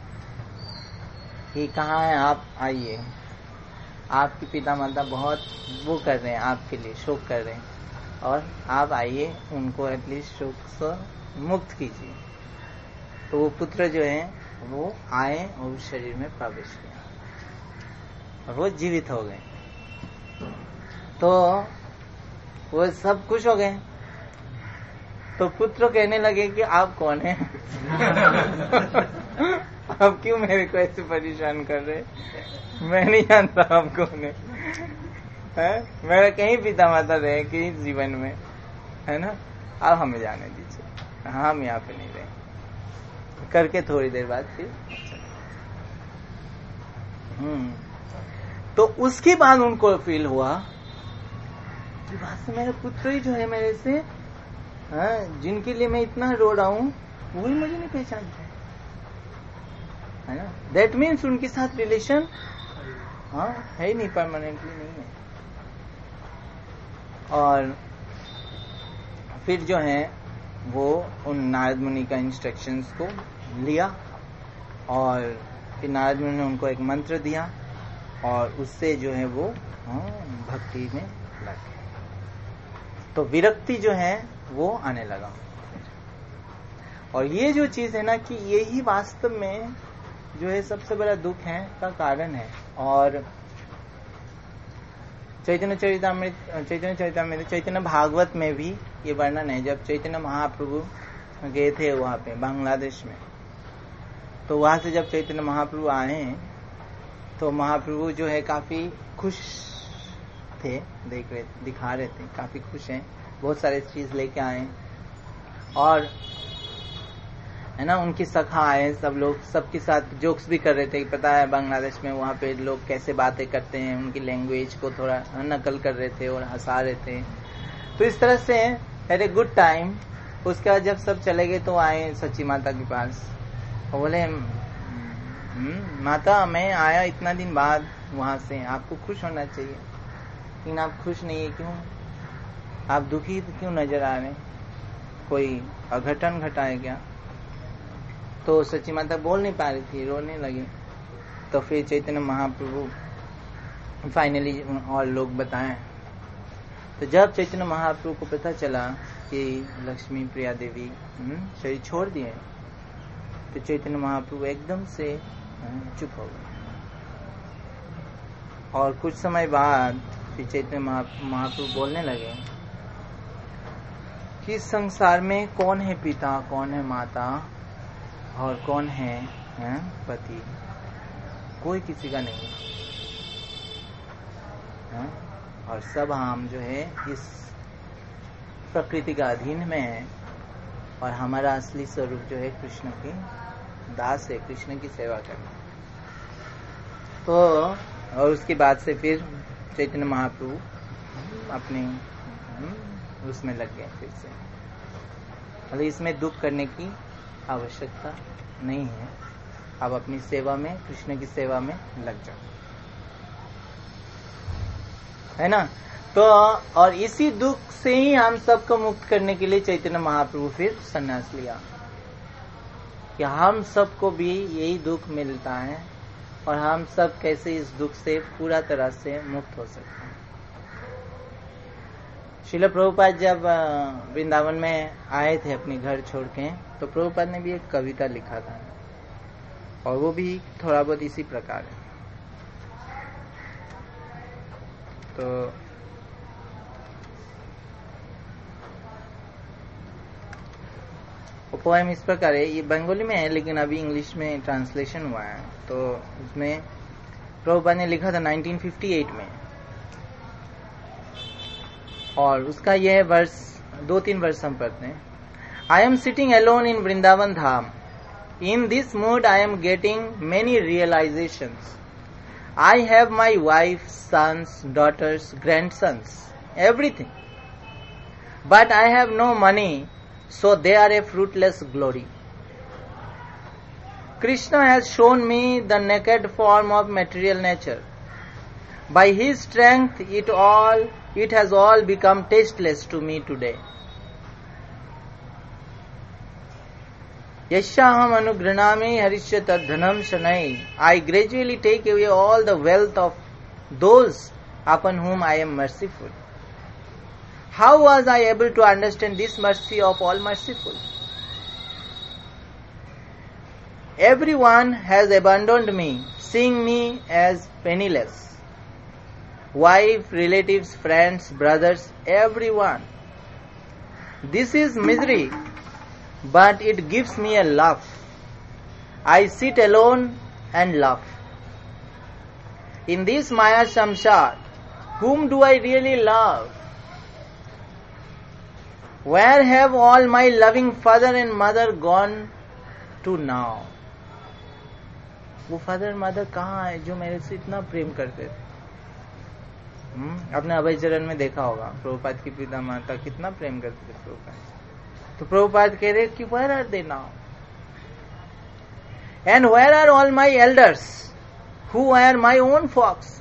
कि कहाँ है आप, आइए, आपके पिता माता बहुत वो कर रहे हैं, आपके लिए शोक कर रहे हैं, और आप आइए, उनको एटलीस्ट शोक से मुक्त कीजिए। तो वो पुत्र जो है वो आए और उस शरीर में प्रवेश किया और वो जीवित हो गए। तो वो सब खुश हो गए। तो पुत्र कहने लगे कि आप कौन हैं? आप क्यों मेरे को ऐसे परेशान कर रहे? मैं नहीं जानता आप कौन है, है? मेरा कहीं पिता माता रहे कहीं जीवन में, है ना, आप हमें जाने दीजिए, हम यहाँ पे नहीं रहे। करके थोड़ी देर बाद फिर हम्म तो उसके बाद उनको फील हुआ कि वास्तव मेरा पुत्र ही जो है मेरे से, हाँ, जिनके लिए मैं इतना रो रहा हूं, वही मुझे नहीं पहचानता है ना। दैट मीन्स उनके साथ रिलेशन हाँ है नहीं, परमानेंटली नहीं है। और फिर जो है वो उन नारद मुनि का इंस्ट्रक्शंस को लिया और फिर नारद मुनि ने उनको एक मंत्र दिया और उससे जो है वो भक्ति में लग गए। तो विरक्ति जो है वो आने लगा। और ये जो चीज है ना कि यही वास्तव में जो है सबसे बड़ा दुख है का कारण है। और चैतन्य चरितामृत चैतन्य चरितामृत चैतन्य भागवत में भी ये वर्णन है। जब चैतन्य महाप्रभु गए थे वहां पे बांग्लादेश में, तो वहां से जब चैतन्य महाप्रभु आए तो महाप्रभु जो है काफी खुश थे, देख रहे दिखा रहे थे, काफी खुश हैं, बहुत सारे चीज लेके आए। और है ना उनकी सखा आए, सब लोग सबके साथ जोक्स भी कर रहे थे। पता है बांग्लादेश में वहाँ पे लोग कैसे बातें करते हैं, उनकी लैंग्वेज को थोड़ा नकल कर रहे थे और हंसा रहे थे। तो इस तरह से हैड ए गुड टाइम। उसके बाद जब सब चले गए तो आए सच्ची माता के पास और बोले माता मैं आया इतना दिन बाद वहां से, आपको खुश होना चाहिए, लेकिन आप खुश नहीं है, क्यों? आप दुखी क्यों नजर आ रहे? कोई अघटन घटा है क्या? तो सच्ची माता बोल नहीं पा रही थी, रोने लगी। तो फिर चैतन्य महाप्रभु फाइनली और लोग बताएं। तो जब चैतन्य महाप्रभु को पता चला कि लक्ष्मी प्रिया देवी शरीर छोड़ दिए, तो चैतन्य महाप्रभु एकदम से चुप हो गए। और कुछ समय बाद फिर चैतन्य महाप्रभु बोलने लगे कि संसार में कौन है पिता, कौन है माता और कौन है, है पति, कोई किसी का नहीं है। और सब हम जो है इस प्रकृति का अधीन में है और हमारा असली स्वरूप जो है कृष्ण की दास है, कृष्ण की सेवा करना। तो और उसके बाद से फिर चैतन्य महाप्रभु अपने उसमें लग गए फिर से। मतलब इसमें दुख करने की आवश्यकता नहीं है, आप अपनी सेवा में, कृष्ण की सेवा में लग जाओ, है ना। तो और इसी दुख से ही हम सबको मुक्त करने के लिए चैतन्य महाप्रभु फिर संन्यास लिया कि हम सबको भी यही दुख मिलता है और हम सब कैसे इस दुख से पूरा तरह से मुक्त हो सकते हैं। श्रील प्रभुपाद जब वृंदावन में आए थे अपने घर छोड़ के, तो प्रभुपाद ने भी एक कविता लिखा था और वो भी थोड़ा बहुत इसी प्रकार है। तो वो पोएम इस प्रकार है, ये बंगाली में है लेकिन अभी इंग्लिश में ट्रांसलेशन हुआ है। तो उसमें प्रभुपाद ने लिखा था नाइनटीन फिफ्टी एट में, और उसका यह वर्ष, दो तीन वर्ष हम पढ़ते हैं। I am sitting alone in Vrindavan Dham. In this mood I am getting many realizations. I have my wife, sons, daughters, grandsons, everything. But I have no money, so they are a fruitless glory. Krishna has shown me the naked form of material nature. By his strength it all it has all become tasteless to me today. Yashaham anugranami harishya tadhanam shanai. I gradually take away all the wealth of those upon whom I am merciful. How was I able to understand this mercy of all merciful? Everyone has abandoned me, seeing me as penniless. Wife, relatives, friends, brothers, everyone. This is misery, but it gives me a laugh. I sit alone and laugh. In this Maya Samsar, whom do I really love? Where have all my loving father and mother gone to now? वो father mother कहाँ है जो मेरे से इतना प्रेम करते थे? आपने अभय चरण में देखा होगा प्रभुपाद की पिता माता कितना प्रेम करते थे प्रभुपाद से। तो प्रभुपाद कह रहे कि where are they now? And where are all my elders who are my own folks?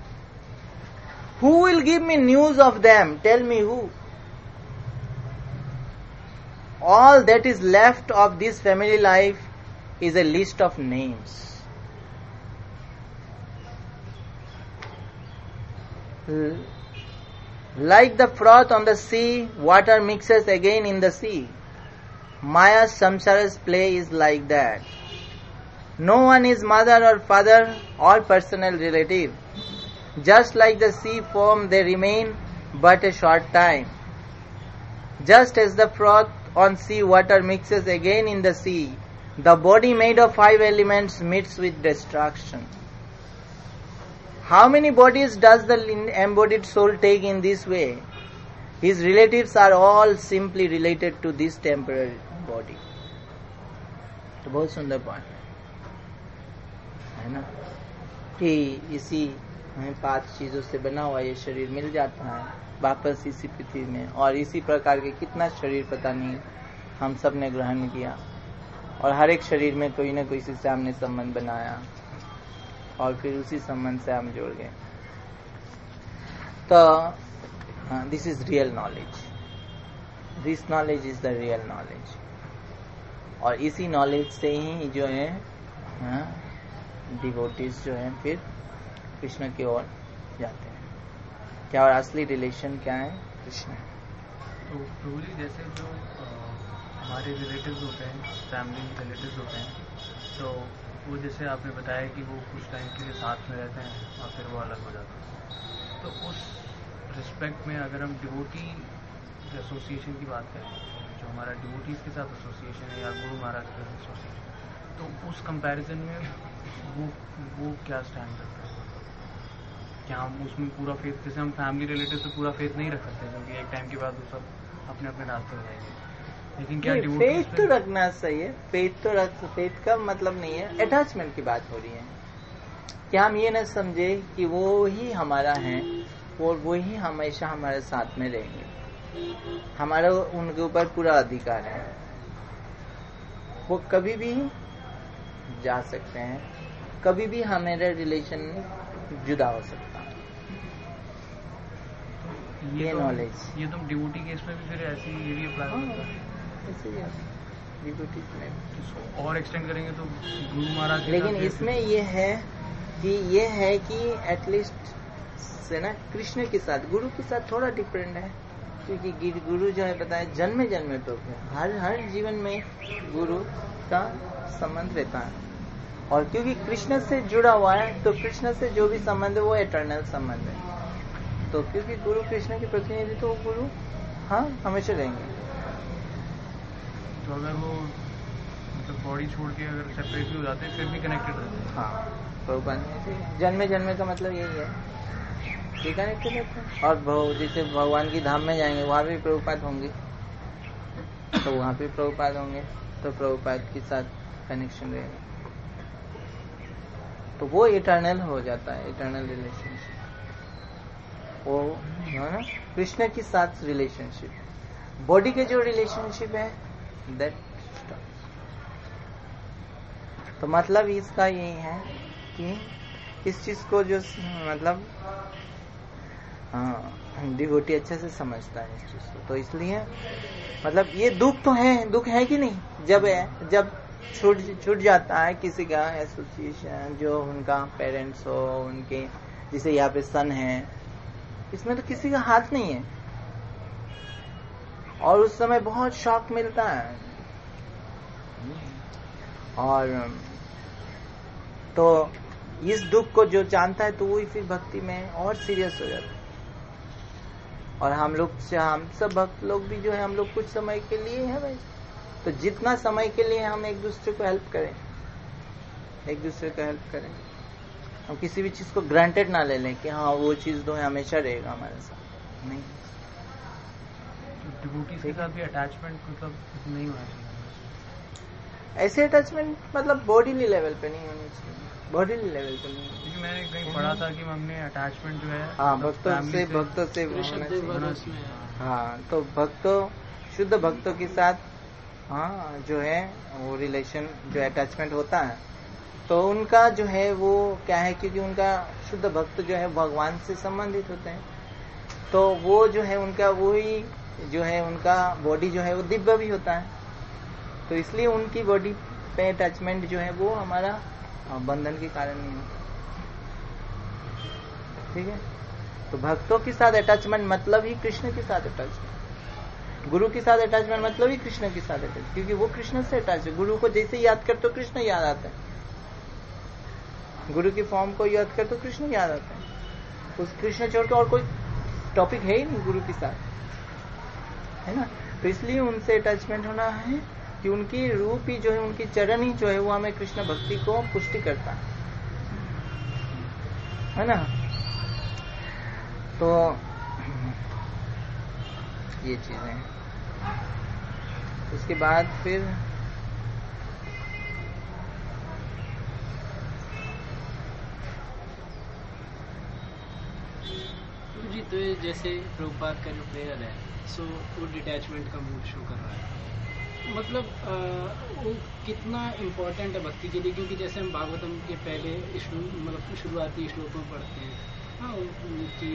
Who will give me news of them? Tell me who? all that is left of this family life is a list of names. Like the froth on the sea, water mixes again in the sea. Maya's samsara's play is like that. No one is mother or father or personal relative. Just like the sea foam, they remain but a short time. Just as the froth on sea water mixes again in the sea, the body made of five elements meets with destruction. How many bodies does the embodied soul take in this way? His relatives are all simply related to this temporary body. तो बहुत सुंदर point है ना, कि इसी हमें पांच चीजों से बना हुआ ये शरीर मिल जाता है वापस इसी पृथ्वी में, और इसी प्रकार के कितना शरीर पता नहीं हम सब ने ग्रहण किया, और हर एक शरीर में कोई ना कोई से हमने संबंध बनाया और फिर उसी संबंध से हम जुड़ गए. तो this is real knowledge. This knowledge is the real knowledge. और इसी नॉलेज से ही जो है डिवोटीज जो है फिर कृष्ण की ओर जाते हैं. क्या और असली रिलेशन क्या है? कृष्ण. तो प्रभु जी जैसे जो आ, हमारे रिलेटिव्स होते हैं, फैमिली रिलेटिव्स होते हैं, तो वो जैसे आपने बताया कि वो कुछ टाइम के लिए साथ में रहते हैं और फिर वो अलग हो जाते हैं. तो उस रिस्पेक्ट में अगर हम डिवोटी एसोसिएशन की बात करें, जो हमारा डिवोटीज के साथ एसोसिएशन है या गुरु महाराज के साथ एसोसिएशन, तो उस कंपैरिजन में वो वो क्या स्टैंड करता है? क्या हम उसमें पूरा फेथ, जैसे हम फैमिली रिलेटिव से पूरा फेथ नहीं रख सकते क्योंकि एक टाइम के बाद वो सब अपने अपने रास्ते हो जाएंगे, लेकिन क्या फेथ तो रखना सही है. फेथ तो रख, फेथ का मतलब नहीं है, अटैचमेंट की बात हो रही है. क्या हम ये न समझे कि वो ही हमारा है और वो ही हमेशा हमारे साथ में रहेंगे, हमारा उनके ऊपर पूरा अधिकार है, वो कभी भी जा सकते हैं, कभी भी हमारे रिलेशन जुदा हो सकता है. ये नॉलेज तो, ये तुम डिवोटी केस में भी फिर ऐसी ये भी अप्लाई होता है और एक्सटेंड करेंगे तो गुरु महाराज. लेकिन इसमें ये है कि ये है कि एटलीस्ट से ना कृष्ण के साथ, गुरु के साथ थोड़ा डिफरेंट है, क्योंकि गुरु जो है पता है जन्मे जन्मे तो हर हर जीवन में गुरु का संबंध रहता है, और क्योंकि कृष्ण से जुड़ा हुआ है तो कृष्ण से जो भी संबंध है वो एटर्नल संबंध है. तो क्योंकि गुरु कृष्ण के प्रतिनिधि तो गुरु हाँ हमेशा रहेंगे. तो अगर वो मतलब बॉडी छोड़ के अगर सेपरेट भी हो जाते हैं फिर भी कनेक्टेड रहते हैं. हाँ, प्रभुपाद जन्मे जन्मे का मतलब यही है कि कनेक्टेड रहते हैं. और जैसे भगवान की धाम में जाएंगे वहां भी प्रभुपाद होंगे, तो वहां भी प्रभुपाद होंगे, तो प्रभुपाद के साथ कनेक्शन रहेगा, तो वो इटर्नल हो जाता है, इटर्नल रिलेशनशिप. वो है ना कृष्ण के साथ रिलेशनशिप. बॉडी के जो रिलेशनशिप है दैट. तो मतलब इसका यही है कि इस चीज को जो मतलब हाँ डिवोटी अच्छे से समझता है इस चीज को. तो इसलिए मतलब ये दुख तो है, दुख है कि नहीं, जब है जब छूट छूट जाता है किसी का एसोसिएशन, जो उनका पेरेंट्स हो, उनके जैसे यहाँ पे सन है, इसमें तो किसी का हाथ नहीं है, और उस समय बहुत शॉक मिलता है. और तो इस दुख को जो जानता है तो वही फिर भक्ति में और सीरियस हो जाता है. और हम लोग से हम सब भक्त लोग भी जो है हम लोग कुछ समय के लिए है भाई, तो जितना समय के लिए हम एक दूसरे को हेल्प करें, एक दूसरे को हेल्प करें, हम किसी भी चीज को ग्रांटेड ना ले लें कि हाँ वो चीज तो है हमेशा रहेगा हमारे साथ. नहीं, डिवोटीज के साथ भी अटैचमेंट मतलब नहीं होना चाहिए. ऐसे अटैचमेंट मतलब बॉडीली लेवल पे नहीं होनी चाहिए, बॉडीली लेवल पे नहीं. क्योंकि मैंने कहीं पढ़ा था कि हमने अटैचमेंट जो है हाँ भक्तों से भक्तों से होना चाहिए. हाँ, तो भक्तों शुद्ध भक्तों के साथ हाँ जो है वो रिलेशन जो अटैचमेंट होता है, तो उनका जो है वो क्या है, क्योंकि उनका शुद्ध भक्त जो है भगवान से संबंधित होते हैं, तो वो जो है उनका वही जो है उनका बॉडी जो है वो दिव्य भी होता है, तो इसलिए उनकी बॉडी पे अटैचमेंट जो है वो हमारा बंधन के कारण नहीं होता। ठीक है, तो भक्तों के साथ अटैचमेंट मतलब ही कृष्ण के साथ अटैचमेंट, गुरु के साथ अटैचमेंट मतलब ही कृष्ण के साथ अटैच, क्योंकि वो कृष्ण से अटैच है। गुरु को जैसे याद कर तो कृष्ण याद आता है, गुरु की फॉर्म को याद कर तो कृष्ण याद आता है, उस कृष्ण छोड़ के और कोई टॉपिक है ही नहीं गुरु के साथ, है ना। तो इसलिए उनसे अटैचमेंट होना है कि उनकी रूप ही जो है, उनकी चरण ही जो है वो हमें कृष्ण भक्ति को पुष्टि करता है, है ना। तो ये चीजें, उसके बाद फिर जी, तो ये जैसे प्रभुपाद का जो प्रेयर है, सो वो डिटैचमेंट का मूड शो कर रहा है, मतलब आ, वो कितना इम्पोर्टेंट है भक्ति के लिए, क्योंकि जैसे हम भागवतम के पहले श्लोक मतलब शुरुआती श्लोकों में पढ़ते हैं, हाँ, कि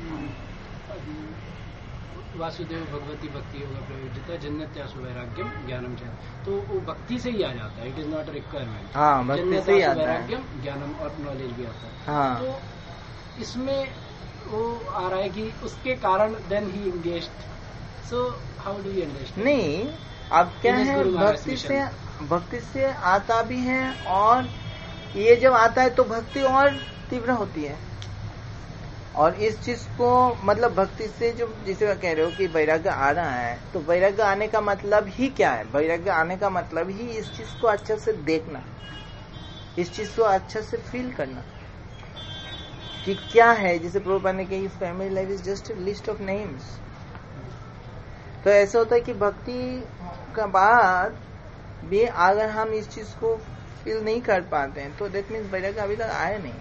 वासुदेव भगवती भक्ति होगा प्रयोजिता जन्नत्यासु वैराग्यम ज्ञानम च, तो वो भक्ति से ही आ जाता है, इट इज नॉट रिक्वायरमेंट। हाँ, भक्ति से ही आता है, वैराग्यम ज्ञानम और नॉलेज भी आता है। हाँ, तो इसमें वो आ रहा है कि उसके कारण then he engaged, so how do you understand? नहीं, अब क्या है, भक्ति से भक्ति से आता भी है, और ये जब आता है तो भक्ति और तीव्र होती है। और इस चीज को मतलब भक्ति से जो, जिसे मैं कह रहे हो कि वैराग्य आ रहा है, तो वैराग्य आने का मतलब ही क्या है? वैराग्य आने का मतलब ही इस चीज को अच्छे से देखना, इस चीज को अच्छे से फील करना कि क्या है। जैसे प्रभुपाद ने कही, family life is just a list of names. तो ऐसा होता है कि भक्ति का बाद भी अगर हम इस चीज को फील नहीं कर पाते हैं तो दैट मीन्स वैराग्य अभी तक आया नहीं।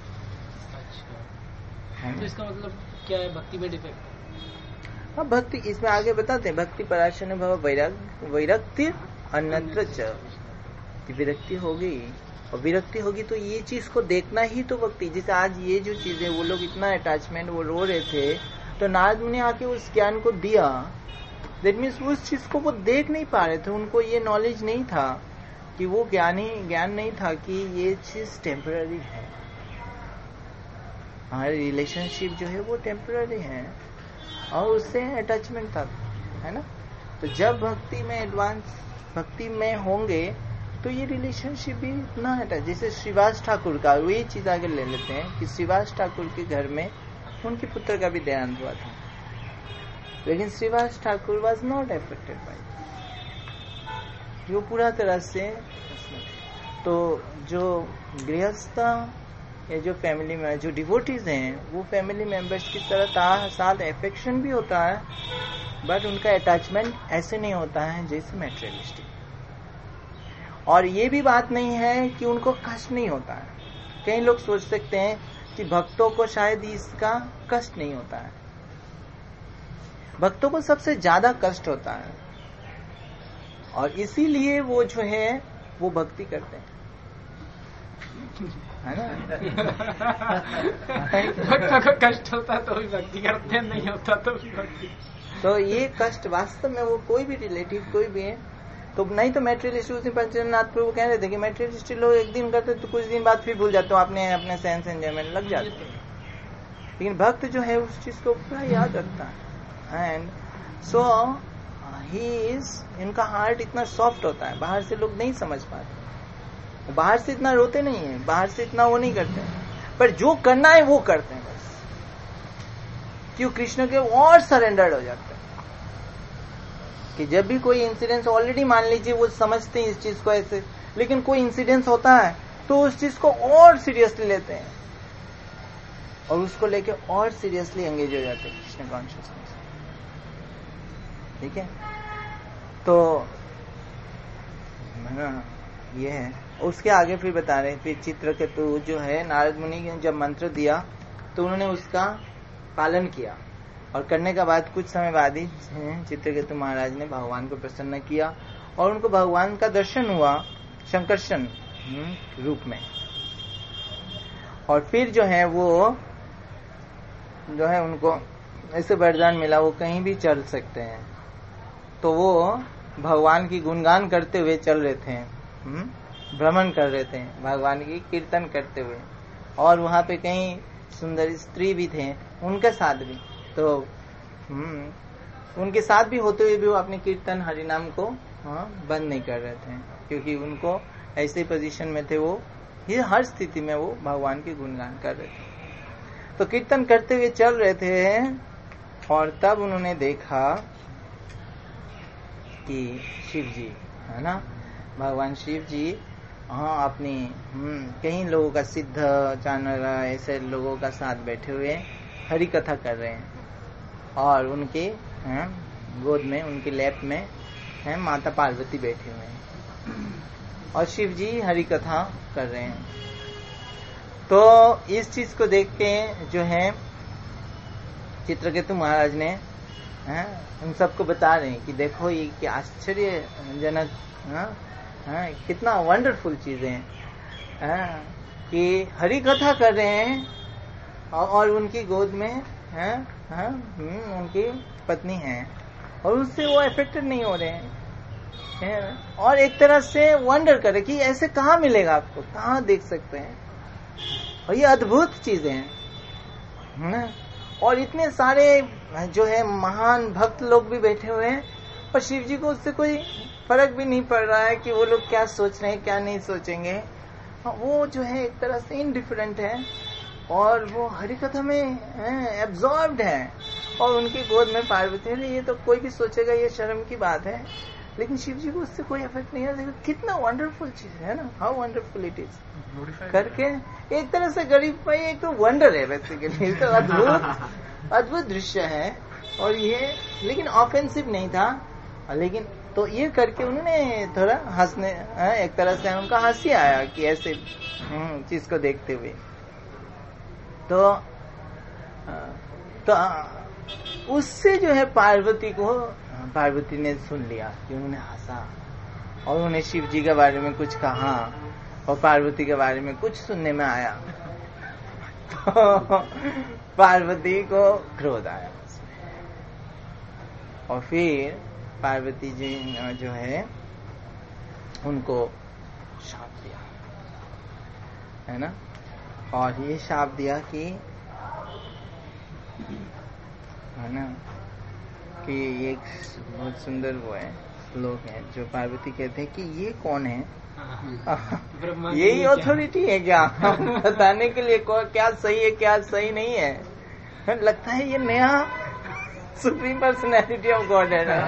अच्छा, तो इसका मतलब क्या है भक्ति में डिफेक्ट? हाँ, भक्ति इसमें आगे बताते हैं, भक्ति पराशर भव वैराग वैरक्ति अन्यत्र च, विरक्ति होगी, और विरक्ति होगी तो ये चीज को देखना ही तो भक्ति। जैसे आज ये जो चीजें, वो लोग इतना अटैचमेंट, वो रो रहे थे, तो नारद मुनि आके उस ज्ञान को दिया, दैट मीन्स उस चीज को वो देख नहीं पा रहे थे, उनको ये नॉलेज नहीं था कि वो ज्ञान ही ज्ञान नहीं था कि ये चीज टेम्पररी है, हमारी रिलेशनशिप जो है वो टेम्पररी है, और उससे अटैचमेंट था, है ना। तो जब भक्ति में एडवांस भक्ति में होंगे तो ये रिलेशनशिप भी इतना है। जैसे श्रीवास ठाकुर का, वही चीज आगे ले लेते हैं कि श्रीवास ठाकुर के घर में उनके पुत्र का भी देहांत हुआ था, लेकिन Srivas Thakur was not affected by, वो पूरा तरह से। तो जो गृहस्थ या जो फैमिली में जो डिवोटीज हैं, वो फैमिली मेंबर्स की तरह साथ एफेक्शन भी होता है, बट उनका अटैचमेंट ऐसे नहीं होता है जैसे मैटेरियलिस्टिक। और ये भी बात नहीं है कि उनको कष्ट नहीं होता है। कई लोग सोच सकते हैं कि भक्तों को शायद इसका कष्ट नहीं होता है, भक्तों को सबसे ज्यादा कष्ट होता है, और इसीलिए वो जो है वो भक्ति करते हैं, है ना। भक्तों को कष्ट होता तो भी भक्ति करते हैं, नहीं होता तो भी भक्ति। तो ये कष्ट वास्तव में वो कोई भी रिलेटिव कोई भी है, तो नहीं तो मैटेरियलिस्ट, उसी पंचनाथ प्रभु कह रहे थे कि मैटेरियलिस्ट लोग एक दिन करते तो कुछ दिन बाद फिर भूल जाते हो, अपने अपने सेंस एंजॉयमेंट लग जाते हैं, लेकिन भक्त जो है उस चीज को पूरा याद रखता है। एंड सो ही इज, इनका हार्ट इतना सॉफ्ट होता है, बाहर से लोग नहीं समझ पाते, बाहर से इतना रोते नहीं है, बाहर से इतना वो नहीं करते हैं, पर जो करना है वो करते हैं बस, क्यों कृष्ण के और सरेंडर्ड हो जाते हैं। कि जब भी कोई इंसिडेंस, ऑलरेडी मान लीजिए वो समझते हैं इस चीज को ऐसे, लेकिन कोई इंसिडेंस होता है तो उस चीज को और सीरियसली लेते हैं, और उसको लेके और सीरियसली एंगेज हो जाते हैं कृष्ण कॉन्शियसनेस। ठीक है, तो ना ये है। उसके आगे फिर बता रहे, फिर चित्रकेतु जो है, नारद मुनि ने जब मंत्र दिया तो उन्होंने उसका पालन किया, और करने का बाद कुछ समय बाद ही चित्रकेतु महाराज ने भगवान को प्रसन्न किया, और उनको भगवान का दर्शन हुआ शंकरशन रूप में। और फिर जो है वो जो है उनको ऐसे वरदान मिला, वो कहीं भी चल सकते हैं। तो वो भगवान की गुणगान करते हुए चल रहे थे, भ्रमण कर रहे थे भगवान की कीर्तन करते हुए, और वहां पे कई सुंदर स्त्री भी थे उनके साथ भी। तो हम्म उनके साथ भी होते हुए भी वो अपने कीर्तन हरिनाम को हाँ, बंद नहीं कर रहे थे, क्योंकि उनको ऐसे पोजीशन में थे, वो ये हर स्थिति में वो भगवान की गुणगान कर रहे थे। तो कीर्तन करते हुए चल रहे थे, और तब उन्होंने देखा कि शिव जी है ना, भगवान शिव जी हाँ अपनी कई लोगों का सिद्ध जानवर ऐसे लोगों का साथ बैठे हुए हरि कथा कर रहे हैं, और उनके है, गोद में उनके लैप में है माता पार्वती बैठे हुए हैं, और शिव जी हरि कथा कर रहे हैं। तो इस चीज को देख के जो है चित्रकेतु महाराज ने है, उन सबको बता रहे हैं कि देखो ये क्या आश्चर्यजनक हाँ, कितना वंडरफुल चीजें हैं कि हरि कथा कर रहे हैं, और, और उनकी गोद में है, है, उनकी पत्नी है, और उससे वो अफेक्टेड नहीं हो रहे हैं, है, और एक तरह से वंडर करे कि ऐसे कहाँ मिलेगा आपको, कहाँ देख सकते हैं, और ये अद्भुत चीजें हैं ना। और इतने सारे जो है महान भक्त लोग भी बैठे हुए हैं, और शिव जी को उससे कोई फर्क भी नहीं पड़ रहा है कि वो लोग क्या सोच रहे हैं क्या नहीं सोचेंगे। वो जो है एक तरह से इनडिफरेंट है, और वो हरि कथा में एब्जॉर्ब्ड है, और उनकी गोद में पार्वती है। ये तो कोई भी सोचेगा ये शर्म की बात है, लेकिन शिव जी को उससे कोई इफेक्ट नहीं है। देखो कितना वंडरफुल चीज है ना, हाउ वंडरफुल इट इज करके एक तरह से गरीब भाई एक तो वंडर है बेसिकली, तो अद्भुत अद्भुत दृश्य है। और ये लेकिन ऑफेंसिव नहीं था, लेकिन तो ये करके उन्होंने थोड़ा हंसने एक तरह से उनका हंसी आया कि ऐसे चीज को देखते हुए। तो तो उससे जो है पार्वती को पार्वती ने सुन लिया कि उन्होंने हंसा, और उन्हें शिव जी के बारे में कुछ कहा, और पार्वती के बारे में कुछ सुनने में आया। तो पार्वती को क्रोध आया उसमें, और फिर पार्वती जी जो है उनको शाप दिया है ना, और ये शाप दिया कि है ना कि एक बहुत सुंदर वो है लोग हैं जो पार्वती कहते हैं कि ये कौन है, यही अथॉरिटी है क्या बताने के लिए क्या सही है क्या सही नहीं है। लगता है ये नया सुप्रीम पर्सनैलिटी ऑफ गॉड है ना।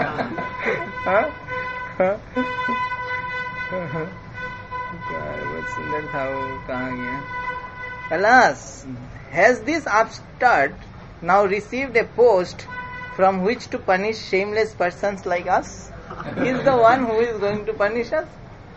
बहुत सुंदर था वो, कहाँ गया। Alas, has this upstart now received a post from which to punish shameless persons like us? He is the one who is going to punish us.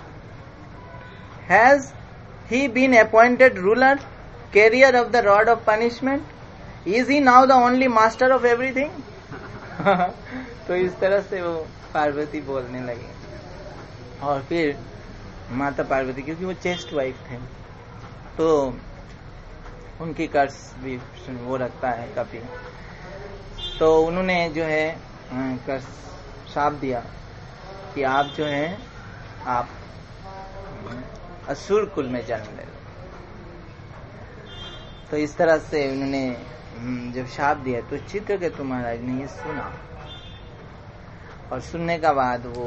Has he been appointed ruler, carrier of the rod of punishment? Is he now the only master of everything? तो इस तरह से वो पार्वती बोलने लगे, और फिर माता पार्वती क्योंकि वो चेस्ट वाइफ थे तो उनकी कर्ज भी वो रखता है कभी, तो उन्होंने जो है कर्ज शाप दिया कि आप जो है आप असुर कुल में जन्म ले लो। तो इस तरह से उन्होंने जब शाप दिया तो चित्रकेतु महाराज ने ये सुना, और सुनने का बाद वो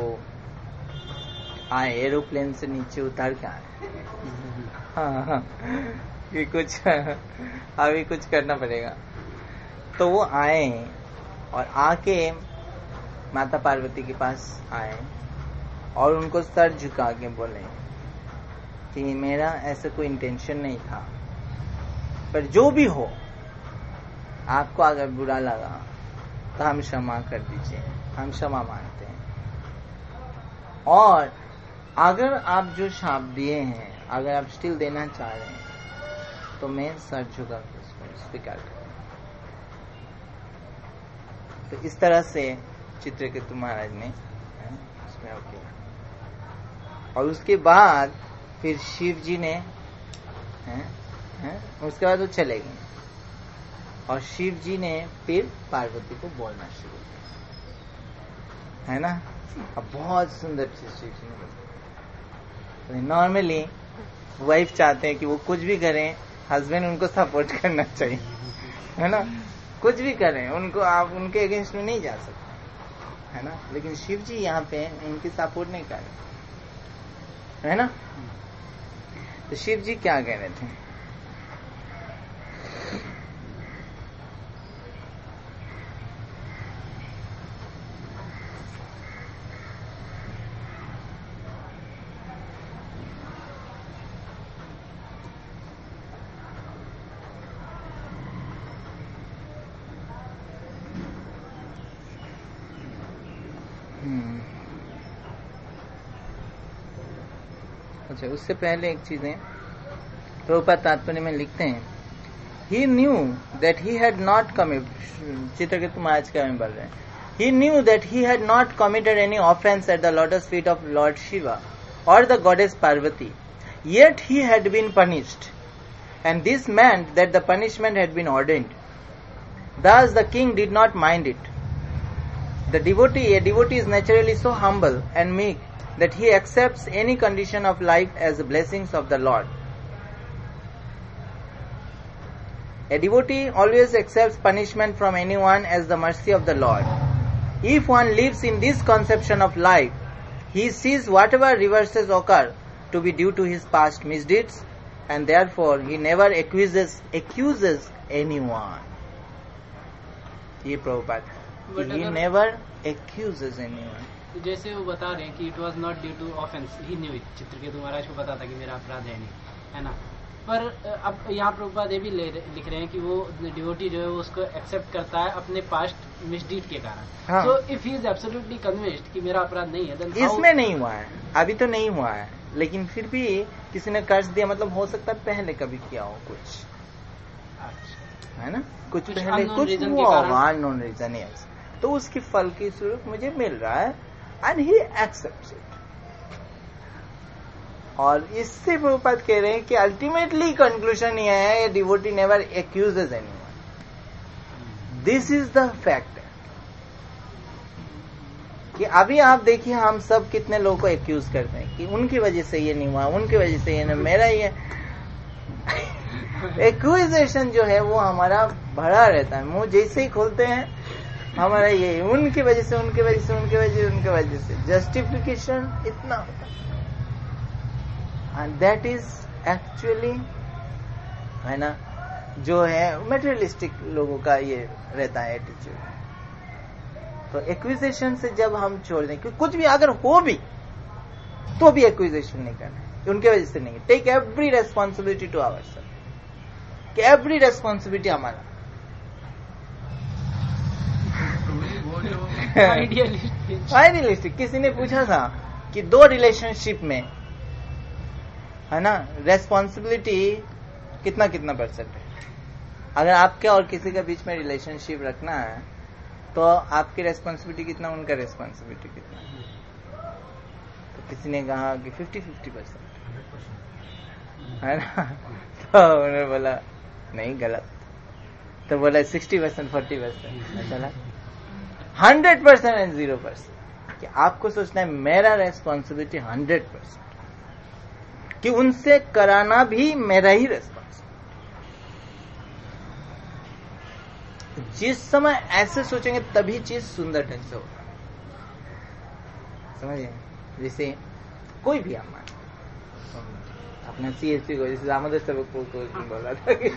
आए एरोप्लेन से नीचे उतर के आए। हाँ हाँ कि कुछ अभी कुछ करना पड़ेगा। तो वो आए और आके माता पार्वती के पास आए और उनको सर झुका के बोले कि मेरा ऐसा कोई इंटेंशन नहीं था, पर जो भी हो आपको अगर बुरा लगा तो हम क्षमा कर दीजिए, हम क्षमा मांगते हैं। और अगर आप जो शाप दिए हैं अगर आप स्टिल देना चाह रहे हैं तो मैं सर झुका के उसको स्वीकार करूं। तो इस तरह से चित्रकेतु महाराज ने उसमें ओके। और उसके बाद फिर शिव जी ने है, है, उसके बाद वो चले गए। और शिव जी ने फिर पार्वती को बोलना शुरू किया, है ना। अब बहुत सुंदर चीज शिव जी ने बोली। नॉर्मली वाइफ चाहते हैं कि वो कुछ भी करें, हस्बैंड उनको सपोर्ट करना चाहिए, है ना। कुछ भी करें उनको, आप उनके अगेंस्ट में नहीं जा सकते, है ना। लेकिन शिव जी यहाँ पे उनकी सपोर्ट नहीं कर रहे, है ना। तो शिव जी क्या कह रहे थे? अच्छा, उससे पहले एक चीज है, प्रभुपाद तात्पर्य में लिखते हैं, he knew that he had not committed, Chitraketu Maharaj का में बोल रहे हैं, he knew that he had not committed any offence at the lotus feet of lord Shiva और the goddess Parvati, yet he had been punished, and this meant that the punishment had been ordained. Thus the king did not mind it. The devotee, a devotee is naturally so humble and meek that he accepts any condition of life as blessings of the Lord. A devotee always accepts punishment from anyone as the mercy of the Lord. If one lives in this conception of life, he sees whatever reverses occur to be due to his past misdeeds, and therefore he never accuses accuses anyone. ये Prabhupada, he never accuses anyone. जैसे वो बता रहे हैं कि it was not due to offence, he knew it, Chitraketu Maharaj को पता था कि मेरा अपराध है नहीं, है ना। पर अब यहाँ प्रभुपाद ये भी लिख रहे हैं कि वो डिवोटी जो है वो उसको एक्सेप्ट करता है अपने पास्ट मिसडीड के कारण। So if he is absolutely convinced कि मेरा अपराध नहीं है, then इसमें नहीं हुआ है, अभी तो नहीं हुआ है, लेकिन फिर भी किसी ने कर्ज दिया, मतलब हो सकता है पहले कभी किया हो कुछ, है ना, कुछ, कुछ पहले कुछ हुआ होगा, अननोन रीजन, यस, तो उसकी फल की स्वरूप मुझे मिल रहा है, एंड ही एक्सेप्ट्स इट। और इससे प्रभुपाद कह रहे हैं कि अल्टीमेटली कंक्लूजन यह है, devotee never accuses anyone, this is the fact. कि अभी आप देखिए हम सब कितने लोगों को एक्यूज करते हैं कि उनकी वजह से ये नहीं हुआ, उनकी वजह से ये नहीं, मेरा ये एक्यूजेशन जो है वो हमारा भरा रहता है, मुंह जैसे ही खोलते हैं हमारा ये उनकी वजह से, उनकी वजह से, उनकी वजह से, उनकी वजह से, जस्टिफिकेशन इतना होता है, एंड दैट इज एक्चुअली, है ना, जो है मेटेरियलिस्टिक लोगों का ये रहता है एटीट्यूड। तो एक्विजिशन से जब हम छोड़ दें, क्योंकि कुछ भी अगर हो भी तो भी एक्विजिशन नहीं करना है, उनके वजह से नहीं, take every responsibility to our self, कि एवरी रेस्पॉन्सिबिलिटी हमारा। आइडियलिस्टिक किसी ने पूछा था कि दो रिलेशनशिप में, है ना, रेस्पॉन्सिबिलिटी कितना कितना परसेंट है। अगर आपके और किसी के बीच में रिलेशनशिप रखना है तो आपकी रेस्पॉन्सिबिलिटी कितना, उनका रेस्पॉन्सिबिलिटी कितना। तो किसी ने कहा कि फिफ्टी फिफ्टी परसेंट, है ना, तो उन्होंने बोला नहीं, गलत। तो बोला सिक्सटी परसेंट फोर्टी परसेंट, चला hundred percent and zero percent. कि आपको सोचना है मेरा रेस्पॉन्सिबिलिटी हंड्रेड परसेंट, कि उनसे कराना भी मेरा ही रेस्पॉन्सिबिलिटी। जिस समय ऐसे सोचेंगे तभी चीज सुंदर ढंग से होगा, समझिए। जैसे कोई भी आप मान अपना सीएसपी को, जैसे दामोदर सेवक को बोला था कि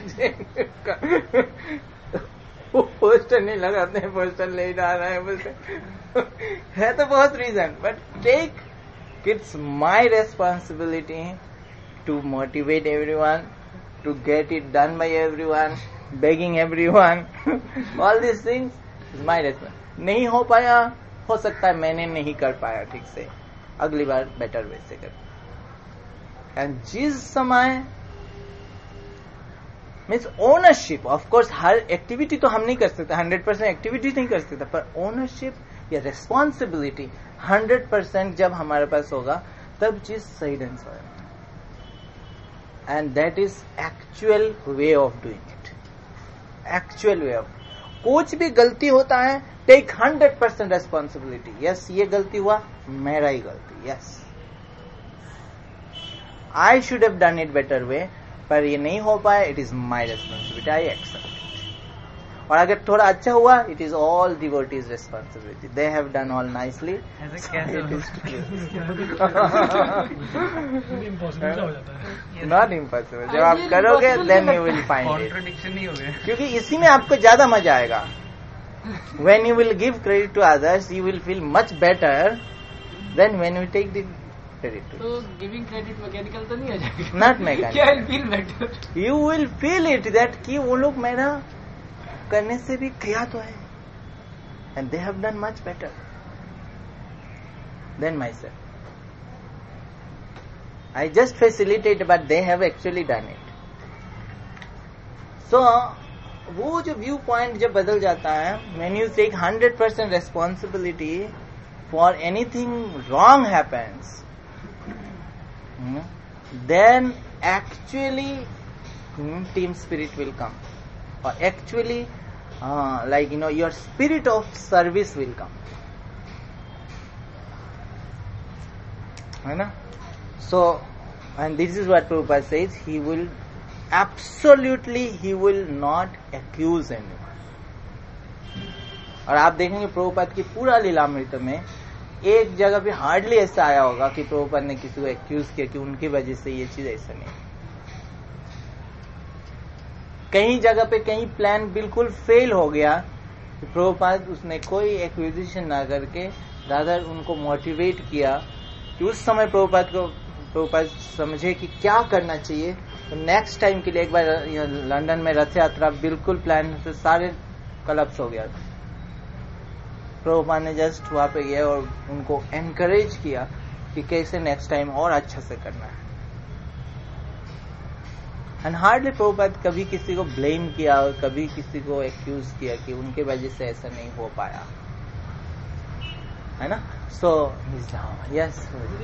वो पोस्टर नहीं लगाते हैं, पोस्टर ले जा रहा है, बोलते है तो बहुत reason, but take it's my responsibility to motivate everyone, to get it done by everyone, begging everyone, all these things is my responsibility. नहीं हो पाया, हो सकता है मैंने नहीं कर पाया ठीक से, अगली बार बेटर वे से कर। एंड जिस समय मीन्स ओनरशिप, ऑफ कोर्स हर एक्टिविटी तो हम नहीं कर सकते, हंड्रेड परसेंट एक्टिविटी नहीं कर सकते, पर ओनरशिप या रेस्पॉन्सिबिलिटी हंड्रेड परसेंट जब हमारे पास होगा तब चीज सही ढंग से होगा, and that is actual way of doing it. Actual way of. कुछ भी गलती होता है, take hundred percent responsibility. Yes, ये गलती हुआ, मेरा ही गलती. Yes, I should have done it better way, पर ये नहीं हो पाया, it is my responsibility, I accept it. और अगर थोड़ा अच्छा हुआ, it is all devotees responsibility. They have done all nicely. Not impossible. जब आप करोगे then you will find it. Contradiction नहीं हो गया. क्योंकि इसी में आपको ज्यादा मजा आएगा. When you will give credit to others, you will feel much better than when you take the credit too. तो गिविंग क्रेडिट मैकेनिकल तो नहीं हो जाएगा? Not mechanical. क्या feel better? You will feel it that कि वो लोग मेरा करने से भी किया तो है, and they have done much better than myself. I just facilitate, but they have actually done it. So वो जो व्यू पॉइंट जब बदल जाता है, when you take hundred percent responsibility for anything wrong happens, then actually hmm, team spirit will come, or actually uh, like you know your spirit of service will come, है ना. So, and this is what Prabhupada says, he will absolutely he will not accuse anyone. और आप देखेंगे प्रभुपाद की पूरा लीलामृत में एक जगह पे हार्डली ऐसा आया होगा कि प्रभुपाद ने किसी को एक्यूज किया कि उनकी वजह से ये चीज ऐसा नहीं. कहीं जगह पे कहीं प्लान बिल्कुल फेल हो गया, तो प्रभुपाद उसने कोई एक्विजिशन ना करके रादर उनको मोटिवेट किया कि उस समय प्रभुपाद को प्रभुपाद समझे कि क्या करना चाहिए. तो नेक्स्ट टाइम के लिए एक बार लंदन में रथ यात्रा बिल्कुल प्लान से सारे कलप्स हो गया था. प्रभुपाद ने जस्ट वहां पे गया और उनको एनकरेज किया कि कैसे नेक्स्ट टाइम और अच्छा से करना है. एंड हार्डली प्रभुपाद कभी किसी को ब्लेम किया, कभी किसी को एक्यूज किया कि उनके वजह से ऐसा नहीं हो पाया, है ना. सो यस,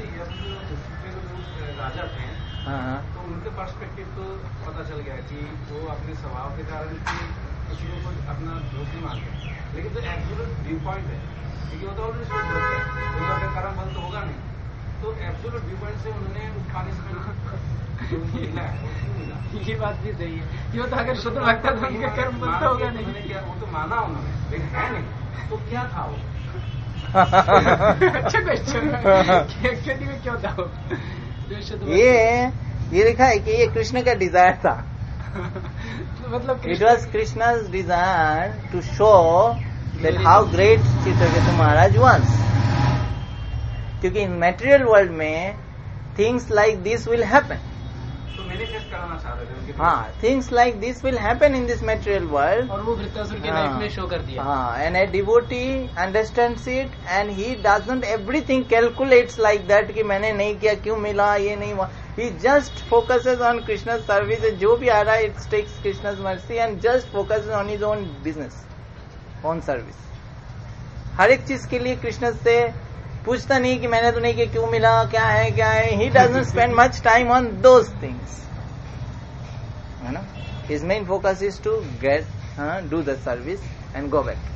राजा थे, हाँ, तो उनके पर्सपेक्टिव तो पता चल गया कि वो अपने स्वभाव के कारण किसी को अपना दोष नहीं मानते. लेकिन जो एब्सोल्यूट व्यू पॉइंट है, क्योंकि वो तो ऑलरेडी सोच होता है, उनका फिर कर्म बल तो होगा नहीं. तो एब्सोल्यूट व्यू पॉइंट से उन्होंने उस पानी से जो उनको मिला है वो क्यों मिला. ये बात भी सही है. ये तो अगर शुद्ध भक्त था तो उनका कर्म बल तो होगा नहीं. क्या वो तो माना उन्होंने, लेकिन है नहीं. तो क्या था वो? अच्छा क्वेश्चन. एक्चुअली में क्या था वो? ये ये लिखा है कि ये कृष्ण का डिजायर था. मतलब it was Krishna's desire to show that how great Chitraketu Maharaj was. क्योंकि इन मटेरियल वर्ल्ड में things like this will happen. तो मैनिफेस्ट कराना चाह रहे थे उनके. हाँ, things like this will happen in this material world. और वो वृत्तासुर के लाइफ में शो कर दिया. हाँ, and a devotee understands it and he doesn't everything calculates like that कि मैंने नहीं किया, क्यों मिला, ये नहीं हुआ. He just focuses on Krishna's service. जो भी आ रहा है, it takes Krishna's mercy and just focuses on his own business, own service. हर एक चीज के लिए कृष्ण से पूछता नहीं कि मैंने तो नहीं किया, क्यों मिला, क्या है क्या है. He doesn't spend much time on those things, है ना. His main focus is to get, uh, do the service and go back.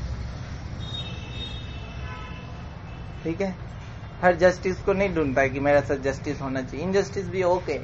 ठीक है. हर जस्टिस को नहीं ढूंढता है कि मेरा साथ जस्टिस होना चाहिए. इनजस्टिस भी ओके,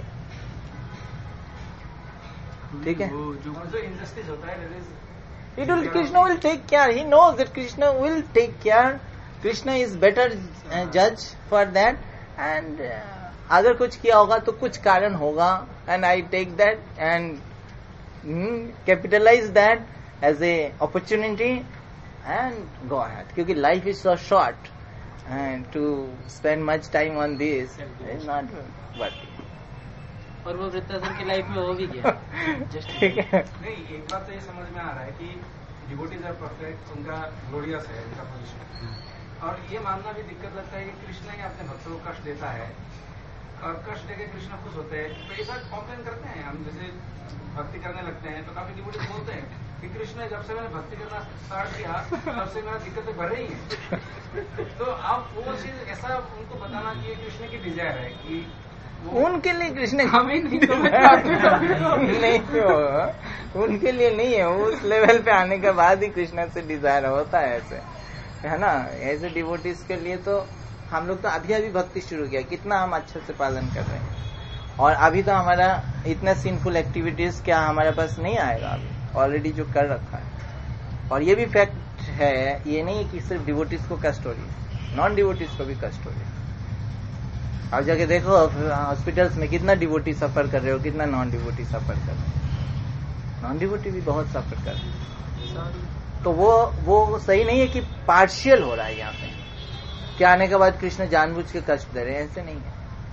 ठीक है. जो इनजस्टिस होता है, it will Krishna will take care. He knows that Krishna will take care. Krishna is better जज फॉर दैट. एंड अगर कुछ किया होगा तो कुछ कारण होगा, and I take that and capitalise that as a opportunity and go ahead. क्योंकि life is so short and to spend much time on this is not worth it. और वो वृत्तासुर की लाइफ में हो भी गया. ठीक है. नहीं, एक बात तो ये समझ में आ रहा है कि डिवोटीज आर परफेक्ट, उनका ग्लोरियस है उनका पोजीशन. और ये मानना भी दिक्कत लगता है कि कृष्ण ही अपने भक्तों को कष्ट देता है, और कष्ट देके कृष्ण खुश होते हैं. तो ये बात कॉम्प्लेन करते हैं हम, जैसे भक्ति करने लगते हैं तो काफी डिवोटीज बोलते हैं कि कृष्ण जब से मैंने भक्ति करना स्टार्ट किया तब से मेरा दिक्कतें बढ़ रही हैं. तो आप वो चीज ऐसा उनको बताना कि कृष्ण की डिजायर है कि उनके लिए कृष्ण हम ही नहीं समझ पाते कभी तो। नहीं तो उनके लिए नहीं है, उस लेवल पे आने के बाद ही कृष्ण से डिजायर होता है ऐसे, है ना। ऐसे डिवोटीज के लिए तो हम लोग तो अभी अभी भक्ति शुरू किया, कितना हम अच्छे से पालन कर रहे हैं, और अभी तो हमारा इतना सिंफुल एक्टिविटीज क्या हमारे पास नहीं आएगा, अभी ऑलरेडी जो कर रखा है। और ये भी फैक्ट है, ये नहीं कि सिर्फ डिवोटीज को कष्ट हो रही है, नॉन डिवोटीज को भी कष्ट हो रही है। अब जाके देखो हॉस्पिटल्स में कितना डिवोटी सफर कर रहे हो, कितना नॉन डिवोटी सफर कर रहे हो, नॉन डिवोटी भी बहुत सफर कर रहे हैं। तो वो वो सही नहीं है कि पार्शियल हो रहा है यहाँ पे, कि आने के बाद कृष्ण जानबूझ के कष्ट दे रहे हैं, ऐसे नहीं है।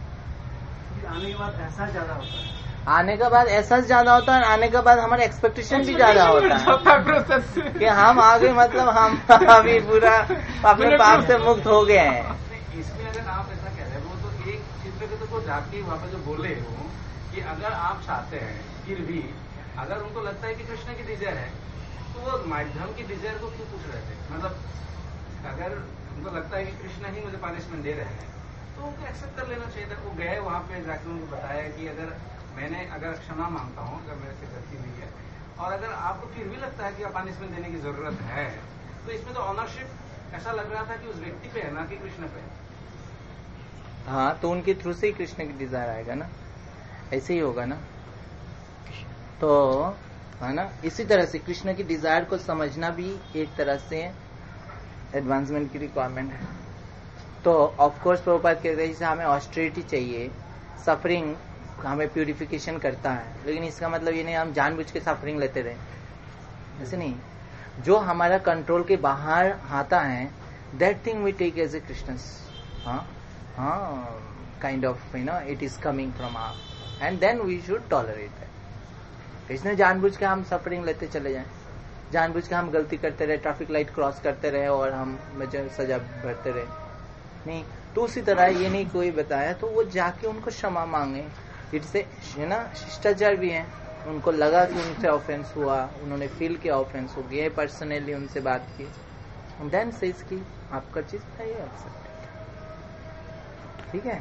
आने के बाद ऐसा ज्यादा होता है, आने के बाद एहसास ज्यादा होता है, आने के बाद हमारा एक्सपेक्टेशन भी ज्यादा होता है प्रोसेस कि हम आगे मतलब हम अभी पूरा अपने पाप से मुक्त हो गए हैं। इसमें अगर आप ऐसा कह रहे हैं, वो तो एक चित्र के तो जाके वहाँ पर जो बोले हो कि अगर आप चाहते हैं फिर भी अगर उनको लगता है कि कृष्ण की डिजायर है, तो वो माध्यम की डिजायर को क्यों पूछ रहे थे? मतलब अगर उनको लगता है कि कृष्ण ही मुझे पनिशमेंट दे रहे हैं, तो उनको एक्सेप्ट कर लेना चाहिए था। वो गए वहाँ पे जाके उनको बताया कि अगर मैंने अगर क्षमा मांगता हूँ, अगर मेरे से गलती हुई है, और अगर आपको फिर भी लगता है कि पनिशमेंट देने की जरूरत है, तो इसमें तो ऑनरशिप ऐसा लग रहा था कि उस व्यक्ति पे है, ना कि कृष्ण पे। हाँ, तो उनके थ्रू से ही कृष्ण की डिजायर आएगा ना, ऐसे ही होगा ना। तो है ना, इसी तरह से कृष्ण की डिजायर को समझना भी एक तरह से एडवांसमेंट की रिक्वायरमेंट है। तो ऑफ कोर्स प्रभुपाद कहते हैं जैसे हमें ऑस्टेरिटी चाहिए, सफरिंग हमें प्यूरिफिकेशन करता है, लेकिन इसका मतलब ये नहीं हम जानबूझ के सफरिंग लेते रहे, ऐसे नहीं। जो हमारा कंट्रोल के बाहर आता है, that thing we take as a Krishna's, हाँ हाँ kind of you know it is coming from आप, and then we should tolerate that. इसने जानबूझ के हम सफरिंग लेते चले जाएं, जानबूझ के हम गलती करते रहे, ट्रैफिक लाइट क्रॉस करते रहे और हम सजा भरते रहे, नहीं। तो उसी तरह ये नहीं कोई बताया तो वो जाके उनको क्षमा मांगे, इट्स है ना, शिष्टाचार भी है। उनको लगा कि उनसे ऑफेंस हुआ, उन्होंने फील किया ऑफेंस हो गया, पर्सनली उनसे बात की, देन सेज की आपका चीज था ये एक्सेप्ट, ठीक है।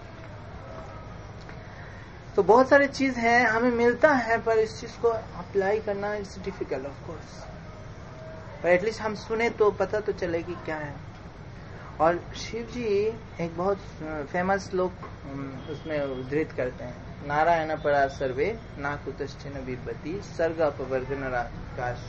तो बहुत सारी चीज है हमें मिलता है, पर इस चीज को अप्लाई करना इट्स डिफिकल्ट ऑफ कोर्स, पर एटलीस्ट हम सुने तो पता तो चले कि क्या है। और शिव जी एक बहुत फेमस लोग उसमें उद्धृत करते हैं, नारायण परा सर्वे ना कुतश्चिन विभति सर्ग अपवर्ग नराकाश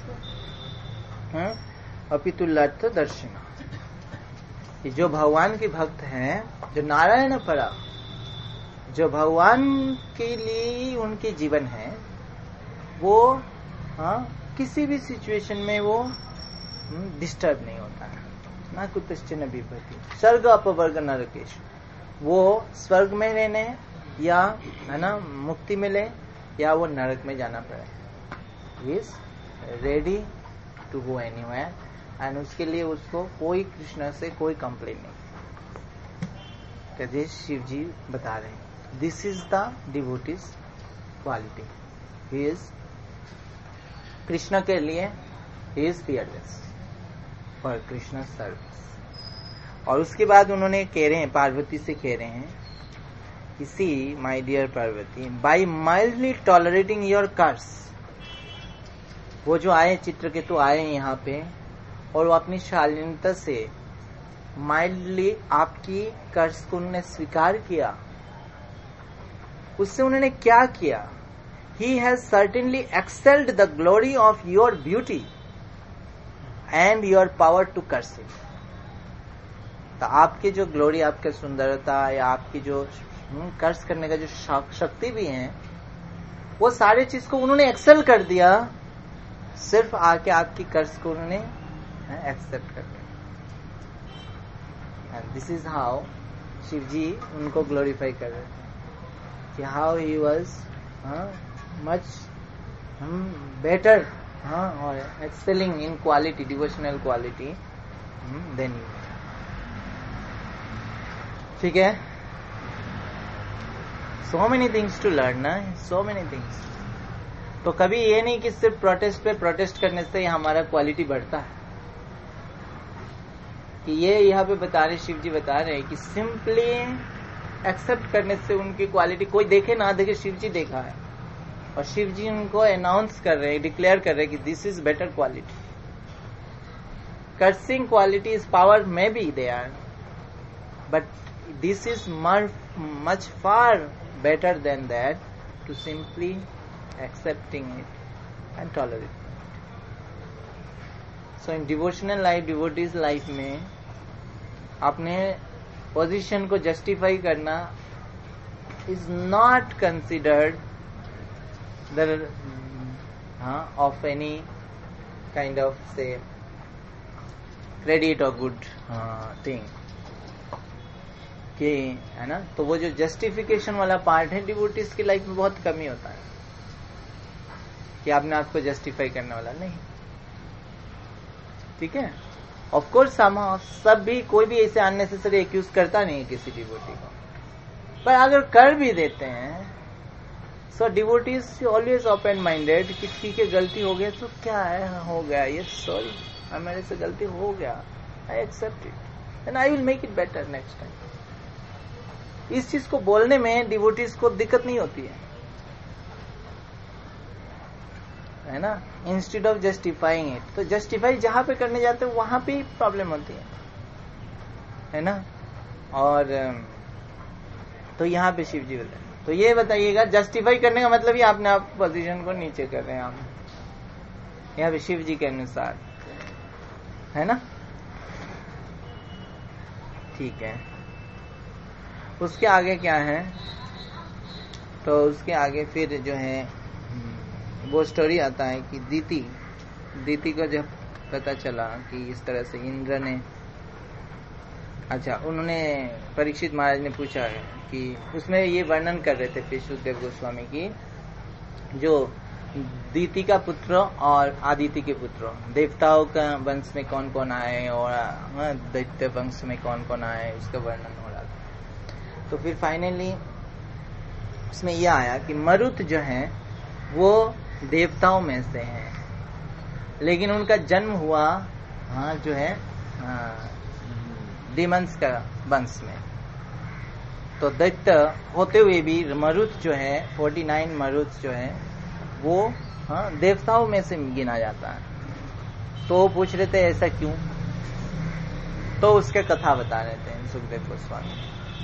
अपितुल्लार्थ दर्शिना। जो भगवान के भक्त हैं, जो नारायण परा, जो भगवान के लिए उनके जीवन है, वो हाँ किसी भी सिचुएशन में वो डिस्टर्ब नहीं होता है, ना कुतश्चिन विभति स्वर्ग अपवर्ग नरकेश। वो स्वर्ग में रहने या है ना मुक्ति मिले या वो नरक में जाना पड़े, is ready to go anywhere, and उसके लिए उसको कोई कृष्ण से कोई कंप्लेन नहीं। कहते शिव जी बता रहे हैं this is the devotee's quality, he is Krishna के लिए he is fearless for Krishna service. और उसके बाद उन्होंने कह रहे हैं, पार्वती से कह रहे हैं, इसी my dear Parvati by mildly tolerating your curse. वो जो आए चित्रकेतु आए यहाँ पे और वो अपनी शालीनता से माइल्डली आपकी कर्स को उन्होंने स्वीकार किया। उससे उन्होंने क्या किया? He has certainly excelled the glory of your beauty and your power to curse it. तो आपकी जो ग्लोरी, आपकी सुंदरता या आपकी जो कर्स करने का जो शक्ति भी है, वो सारे चीज को उन्होंने एक्सेल कर दिया, सिर्फ आके आपकी कर्स को उन्होंने एक्सेप्ट कर लिया। And this is how Shiva ji उनको ग्लोरीफाई कर रहे थे कि how he was much better और excelling in quality, devotional quality than you. ठीक है, so many things to learn ना, सो मेनी थिंग्स। तो कभी ये नहीं कि सिर्फ प्रोटेस्ट पे प्रोटेस्ट करने से हमारा क्वालिटी बढ़ता है, कि ये यहाँ पे बता रहे, शिव जी बता रहे हैं कि सिंपली एक्सेप्ट करने से उनकी क्वालिटी, कोई देखे ना देखे, शिव जी देखा है और शिव जी उनको अनाउंस कर रहे हैं, डिक्लेयर कर रहे हैं कि this is better quality. Cursing quality is power may be they are, but this is much far better than that to simply accepting it and tolerate. So in devotional life, devotee's life में अपने position को justify करना is not considered the of any kind of से credit और good thing कि, है ना. तो वो जो जस्टिफिकेशन वाला पार्ट है डिवोटीज की लाइफ में बहुत कमी होता है कि आपने आपको जस्टिफाई करने वाला नहीं. ठीक है. ऑफ कोर्स सब भी, कोई भी ऐसे अननेसेसरी एक्यूज करता नहीं है किसी डिवोटी को, पर अगर कर भी देते हैं so devotees always open minded कि ठीक है गलती हो गया तो क्या है, हो गया, ये सॉरी, मेरे से गलती हो गया, I accept it and I will make it better next time. इस चीज को बोलने में डिवोटीज को दिक्कत नहीं होती है, है ना. इंस्टेड ऑफ जस्टिफाइंग इट, तो जस्टिफाई जहां पे करने जाते हैं वहां पे प्रॉब्लम होती है, है ना. और तो यहां पे शिव जी बोलते हैं. तो ये बताइएगा, जस्टिफाई करने का मतलब ही आपने आप पोजीशन को नीचे कर रहे हैं आप, यहाँ पे शिव जी के अनुसार, है ना. ठीक है. उसके आगे क्या है, तो उसके आगे फिर जो है वो स्टोरी आता है कि दीति दीति को जब पता चला कि इस तरह से इंद्र ने, अच्छा उन्होंने परीक्षित महाराज ने पूछा है कि उसमें ये वर्णन कर रहे थे फिर सुखदेव गोस्वामी की, जो दीति का पुत्र और आदिति के पुत्र, देवताओं का वंश में कौन कौन आए और दैत्य वंश में कौन कौन आए, उसका वर्णन हो रहा था. तो फिर फाइनली उसमें यह आया कि मरुत जो है वो देवताओं में से है, लेकिन उनका जन्म हुआ हाँ जो है डिमंस का वंश में. तो दैत्य होते हुए भी मरुत जो है, उनचास मरुत जो है वो हाँ देवताओं में से गिना जाता है. तो वो पूछ रहे थे ऐसा क्यों, तो उसके कथा बता रहे थे सुखदेव गोस्वामी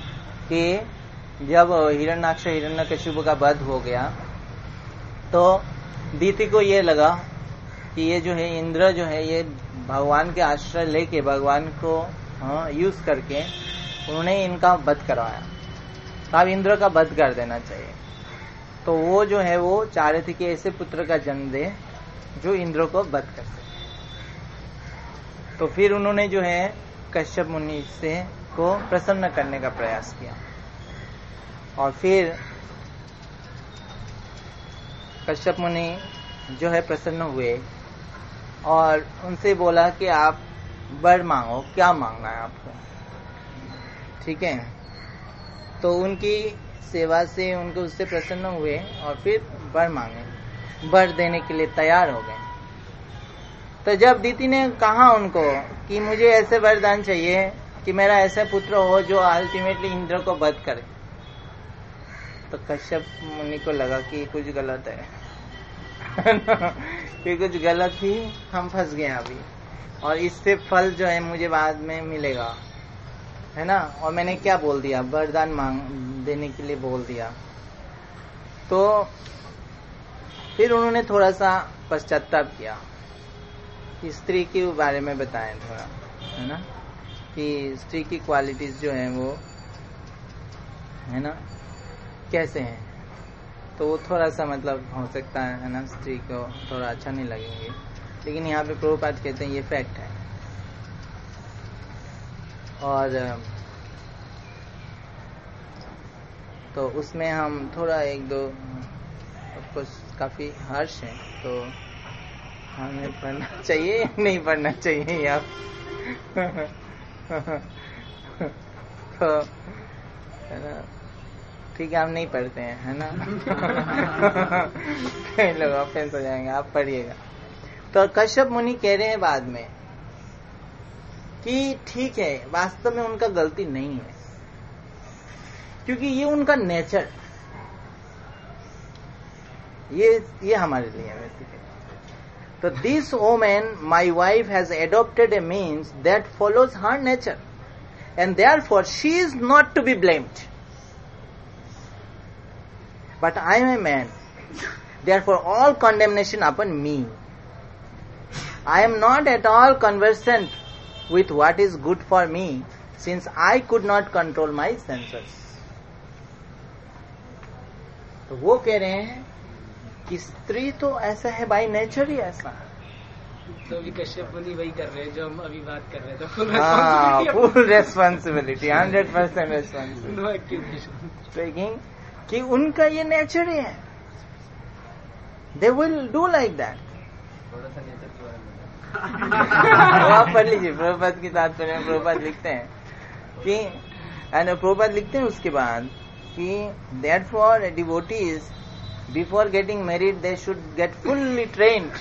कि जब हिरण्याक्ष हिरण्यकशिपु का वध हो गया तो दीति को ये लगा कि ये जो है इंद्र जो है ये भगवान के आश्रय लेके भगवान को हाँ, यूज करके उन्होंने इनका वध करवाया, तो अब इंद्र का वध कर देना चाहिए. तो वो जो है वो चाह रहे थे कि ऐसे पुत्र का जन्म दे जो इंद्र को वध कर सके. तो फिर उन्होंने जो है कश्यप मुनि से को प्रसन्न करने का प्रयास किया और फिर कश्यप मुनि जो है प्रसन्न हुए और उनसे बोला कि आप वर मांगो, क्या मांगना है आपको. ठीक है. तो उनकी सेवा से उनको उससे प्रसन्न हुए और फिर वर मांगे, वर देने के लिए तैयार हो गए. तो जब दीति ने कहा उनको कि मुझे ऐसे वरदान चाहिए कि मेरा ऐसा पुत्र हो जो अल्टीमेटली इंद्र को वध करे, तो कश्यप मुनि को लगा कि कुछ गलत है कि कुछ गलत ही, हम फंस गए अभी और इससे फल जो है मुझे बाद में मिलेगा, है ना. और मैंने क्या बोल दिया, वरदान मांग देने के लिए बोल दिया. तो फिर उन्होंने थोड़ा सा पश्चाताप किया, स्त्री के बारे में बताएं थोड़ा, है ना, कि स्त्री की क्वालिटीज जो है वो, है ना, कैसे हैं. तो वो थोड़ा सा मतलब हो सकता है, है ना, स्त्री को थोड़ा अच्छा नहीं लगेंगे, लेकिन यहाँ पे प्रभुपाद कहते हैं ये फैक्ट है. और तो उसमें हम थोड़ा एक दो कुछ काफी हर्ष हैं, तो हमें पढ़ना चाहिए नहीं पढ़ना चाहिए यार तो है ना, ठीक है हम नहीं पढ़ते हैं, है ना कई लोग ऑफेंस हो जाएंगे, आप पढ़िएगा. तो कश्यप मुनि कह रहे हैं बाद में कि ठीक है वास्तव में उनका गलती नहीं है, क्योंकि ये उनका नेचर, ये ये हमारे लिए है बेसिकली. तो this woman my wife has adopted a means that follows her nature and therefore she is not to be blamed. But I am a man, therefore all condemnation upon me. I am not at all conversant with what is good for me, since I could not control my senses. तो वो कह रहे हैं कि स्त्री तो ऐसा है, बाय नेचर ही ऐसा है. तो अभी कश्यप मुनि वही कर रहे हैं जो हम अभी बात कर रहे थे. फुल हाँ, full responsibility, hundred percent responsibility. No accusation. Taking कि उनका ये नेचर ही है. They will do like that. थोड़ा सा नेचर के बारे में वो आप पढ़ लीजिए, प्रभुपाद की तात्पर्य में प्रभुपाद लिखते हैं कि एंड प्रभुपाद लिखते हैं उसके बाद कि therefore devotees before getting married they should get fully trained.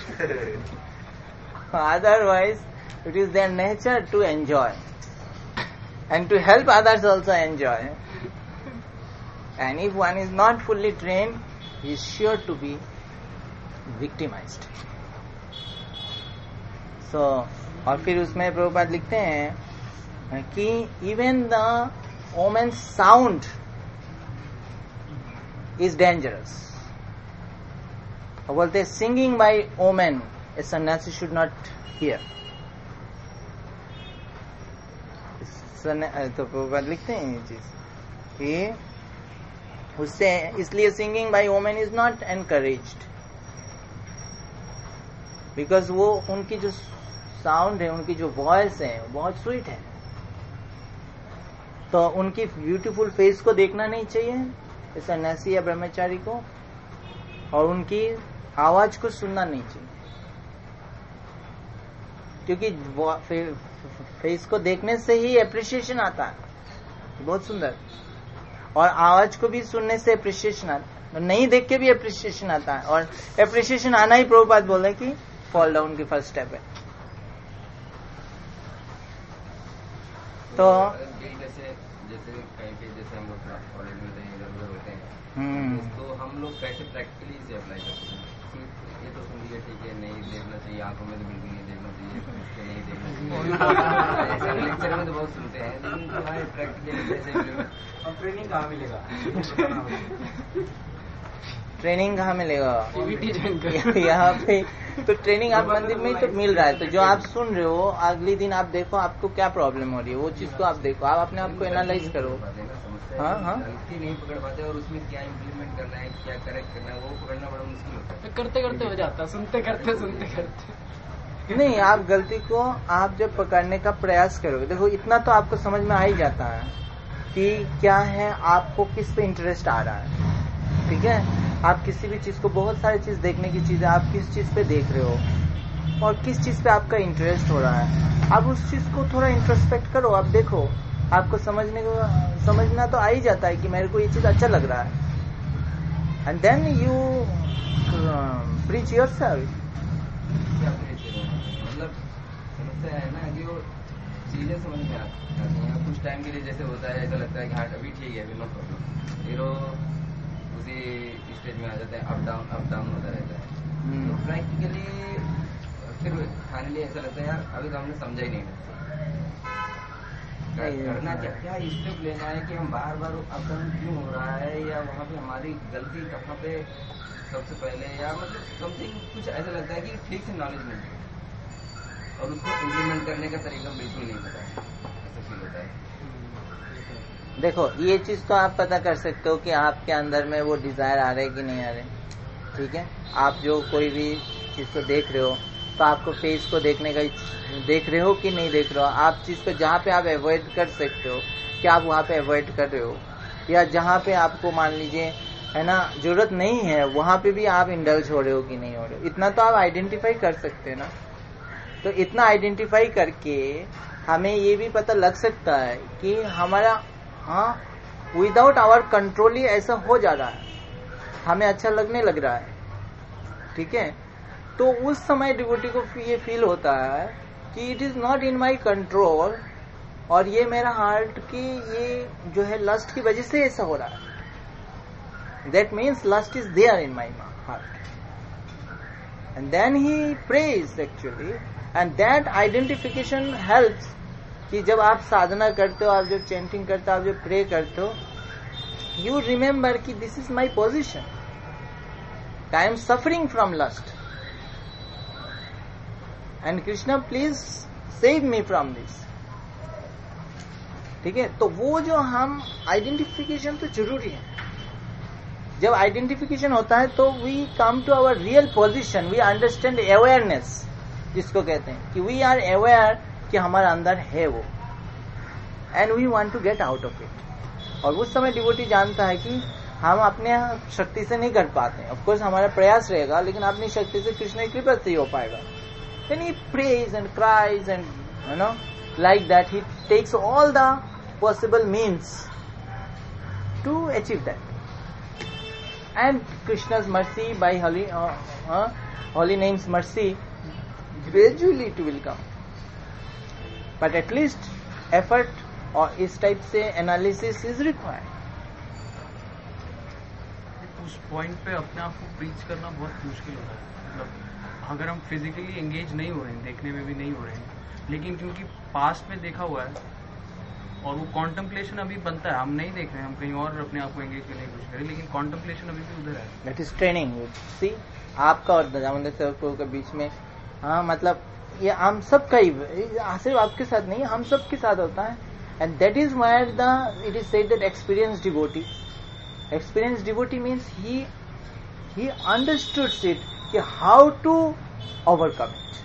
Otherwise it is their nature to enjoy and to help others also enjoy. And if one is not fully trained, he is sure to be victimized. So, और फिर उसमें प्रभुपाद लिखते हैं कि even the women sound is dangerous. बोलते हैं singing by women ए सन्यासी should not here. तो प्रभुपाद लिखते हैं ये चीज कि उससे इसलिए singing by women is not encouraged, because वो उनकी जो साउंड है, उनकी जो वॉइस है बहुत स्वीट है. तो उनकी ब्यूटीफुल फेस को देखना नहीं चाहिए सन्यासी या ब्रह्मचारी को, और उनकी आवाज को सुनना नहीं चाहिए, क्योंकि फेस को देखने से ही एप्रिसिएशन आता है, बहुत सुंदर. और आवाज को भी सुनने से एप्रिसिएशन आता है, नहीं देख के भी एप्रिसिएशन आता है. और एप्रिसिएशन आना ही प्रभुपाद बोल रहे कि फॉल डाउन की फर्स्ट स्टेप है. तो जैसे जैसे कहीं पे जैसे हम लोग कॉलेज में इधर उधर होते हैं, तो हम लोग कैसे प्रैक्टिकली इसे अप्लाई करते हैं कि ये तो सुन लिया ठीक है, नहीं देखना चाहिए, आंखों में तो बिल्कुल नहीं देखना चाहिए, नहीं देखना चाहिए. ऐसा लेक्चर में तो बहुत सुनते हैं, लेकिन हमारे प्रैक्टिकली कैसे अब ट्रेनिंग कहाँ मिलेगा? ट्रेनिंग कहाँ मिलेगा? यहाँ पे तो ट्रेनिंग आप मंदिर में ही तो मिल रहा है. तो जो आप सुन रहे हो अगले दिन आप देखो आपको क्या प्रॉब्लम हो रही है, वो चीज को आप देखो, आप अपने आप को एनालाइज करो. हाँ हाँ नहीं पकड़ पाते, और उसमें क्या इम्प्लीमेंट करना है, क्या करेक्ट करना है, वो पकड़ना बड़ा मुश्किल होता है. करते करते हो जाता, सुनते करते सुनते करते. नहीं, आप गलती को आप जब पकड़ने का प्रयास करोगे, देखो इतना तो आपको समझ में आ ही जाता है कि क्या है, आपको किस पे इंटरेस्ट आ रहा है. ठीक है, आप किसी भी चीज को, बहुत सारी चीज देखने की चीज है, आप किस चीज पे देख रहे हो और किस चीज पे आपका इंटरेस्ट हो रहा है, आप उस चीज को थोड़ा इंट्रोस्पेक्ट करो, आप देखो, आपको समझने को समझना तो आ ही जाता है कि मेरे को ये चीज अच्छा लग रहा है. And then you preach yourself. मतलब समस्या है ना कि वो चीजें समझ में आती हैं कुछ टाइम के लिए. जैसे होता है ऐसा लगता है कि हाँ अभी ठीक है, अभी नो प्रॉब्लम, फिर वो उसी स्टेज में आ जाते हैं, अप डाउन अप डाउन होता रहता है. तो प्रैक्टिकली फिर फाइनली ऐसा लगता है यार अभी तो हमने समझा ही नहीं. करना क्या क्या स्टेप लेना है कि हम बार बार अप डाउन क्यों हो रहा है, या वहाँ पे हमारी गलती कहाँ पे सबसे पहले, या मतलब समथिंग कुछ ऐसा लगता है कि ठीक से नॉलेज नहीं है और उसको इम्प्लीमेंट करने का तरीका बिल्कुल नहीं पता है, ऐसा फील होता है. देखो ये चीज तो आप पता कर सकते हो कि आपके अंदर में वो डिजायर आ रहे कि नहीं आ रहे. ठीक है, आप जो कोई भी चीज को देख रहे हो तो आपको फेस को देखने का देख रहे हो कि नहीं देख रहे हो. आप चीज को जहाँ पे आप अवॉइड कर सकते हो क्या आप वहाँ पे अवॉइड कर रहे हो, या जहाँ पे आपको मान लीजिए है ना जरूरत नहीं है वहाँ पे भी आप इंडल्ज हो रहे हो कि नहीं हो रहे हो. इतना तो आप आइडेंटिफाई कर सकते हैं ना. तो इतना आइडेंटिफाई करके हमें ये भी पता लग सकता है कि हमारा हाँ विदाउट आवर कंट्रोल ही ऐसा हो जा रहा है, हमें अच्छा लगने लग रहा है. ठीक है, तो उस समय डिवोटी को ये फील होता है कि it is not in my control और ये मेरा हार्ट की ये जो है लस्ट की वजह से ऐसा हो रहा है. That means lust is there in my heart. And then he prays actually, and that identification helps. कि जब आप साधना करते हो, आप जब चैंटिंग करते हो, आप जब प्रे करते हो, you remember कि this is my position. I am suffering from lust. And Krishna, please save me from this. ठीक है. तो वो जो हम आइडेंटिफिकेशन तो जरूरी है. जब आइडेंटिफिकेशन होता है तो we come to our real position, we understand awareness, जिसको कहते हैं कि वी आर अवेयर कि हमारे अंदर है वो, and we want to get out of it. और उस समय डिवोटी जानता है कि हम अपने शक्ति से नहीं कर पाते. ऑफ कोर्स हमारा प्रयास रहेगा, लेकिन अपनी शक्ति से कृष्ण की कृपा से ही हो पाएगा. Then he prays and cries and you know like that he takes all the possible means to achieve that. And Krishna's mercy, by holy uh, uh, holy name's mercy, gradually it will come. But at least effort और इस type से analysis is required. उस point पे अपने आप को preach करना बहुत मुश्किल होता है. मतलब अगर हम फिजिकली एंगेज नहीं हो रहे हैं, देखने में भी नहीं हो रहे हैं, लेकिन क्योंकि पास्ट में देखा हुआ है और वो कॉन्टेम्पलेशन अभी बनता है, हम नहीं देख रहे हैं, हम कहीं और अपने आप को एंगेज करने की कोशिश करें, लेकिन कॉन्टेम्पलेशन अभी भी उधर है. That is training. सी आपका और दयानंद सर के बीच में, हाँ मतलब ये हम सब का ही, सिर्फ आपके साथ नहीं, हम सब के साथ होता है. And that is where the it is said that experience devotee, experience devotee means he he understood it कि how to overcome it.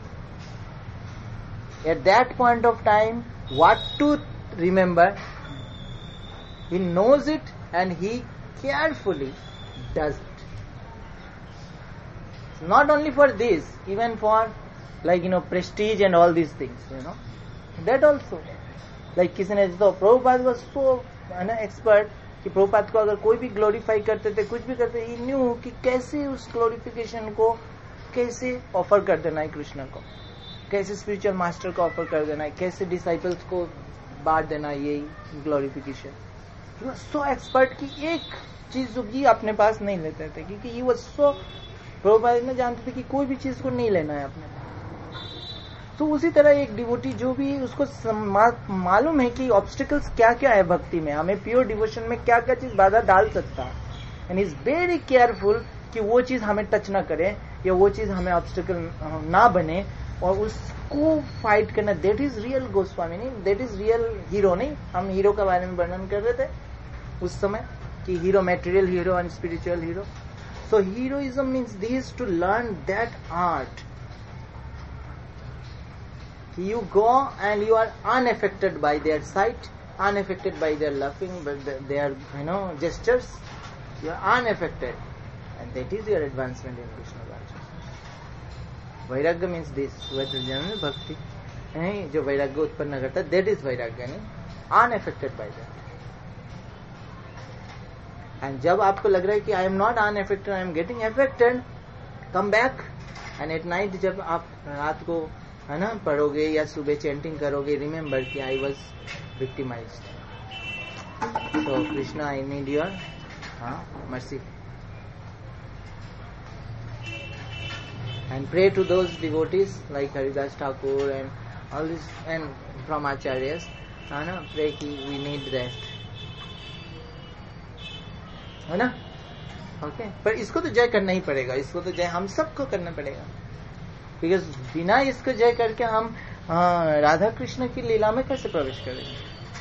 At that point of time what to remember, he knows it and he carefully does it. Not only for this, even for like you know prestige and all these things, you know that also. Like किसी ने तो Prabhupada was so है ना expert कि प्रभुपाद को अगर कोई भी ग्लोरीफाई करते थे, कुछ भी करते, he knew कि कैसे उस ग्लोरिफिकेशन को कैसे ऑफर कर देना है कृष्ण को, कैसे स्पिरिचुअल मास्टर को ऑफर कर देना है, कैसे डिसाइपल्स को बांट देना, यही ग्लोरिफिकेशन. सो एक्सपर्ट की एक चीज भी अपने पास नहीं लेते थे, क्योंकि ये वो सो प्रभुपाद ने जानते थे कि कोई भी चीज को नहीं लेना है अपने पास. तो उसी तरह एक डिवोटी जो भी उसको मालूम है कि ऑब्स्टिकल्स क्या क्या है भक्ति में, हमें प्योर डिवोशन में क्या क्या चीज बाधा डाल सकता है, एंड इज वेरी केयरफुल कि वो चीज हमें टच ना करे या वो चीज हमें ऑब्स्टिकल ना बने, और उसको फाइट करना. दैट इज रियल गोस्वामी, नहीं दैट इज रियल हीरो. नहीं, हम हीरो के बारे में वर्णन कर रहे थे उस समय कि hero, material hero and spiritual hero. So heroism means this to learn that art. You go and you are unaffected by their sight, unaffected by their laughing, their you know gestures. You are unaffected and that is your advancement in Krishna. वैराग्य means this, general भक्ति नहीं जो वैराग्य उत्पन्न करता है, that is वैराग्य, नहीं अनएफेक्टेड बाय दैट. एंड जब आपको लग रहा है कि I am not unaffected, I am getting affected, come back. And at night जब आप रात को है ना पढ़ोगे या सुबह चैंटिंग करोगे, रिमेम्बर कि I was victimised. So Krishna I need your हाँ mercy. And pray to those devotees like Haridas Thakur and all this, and from Acharyas, है ना, pray कि we need rest, है ना. ओके, पर इसको तो जय करना ही पड़ेगा, इसको तो जय हम सबको करना पड़ेगा, बिकॉज बिना इसको जय करके हम हाँ, राधा कृष्ण की लीला में कैसे प्रवेश करेंगे.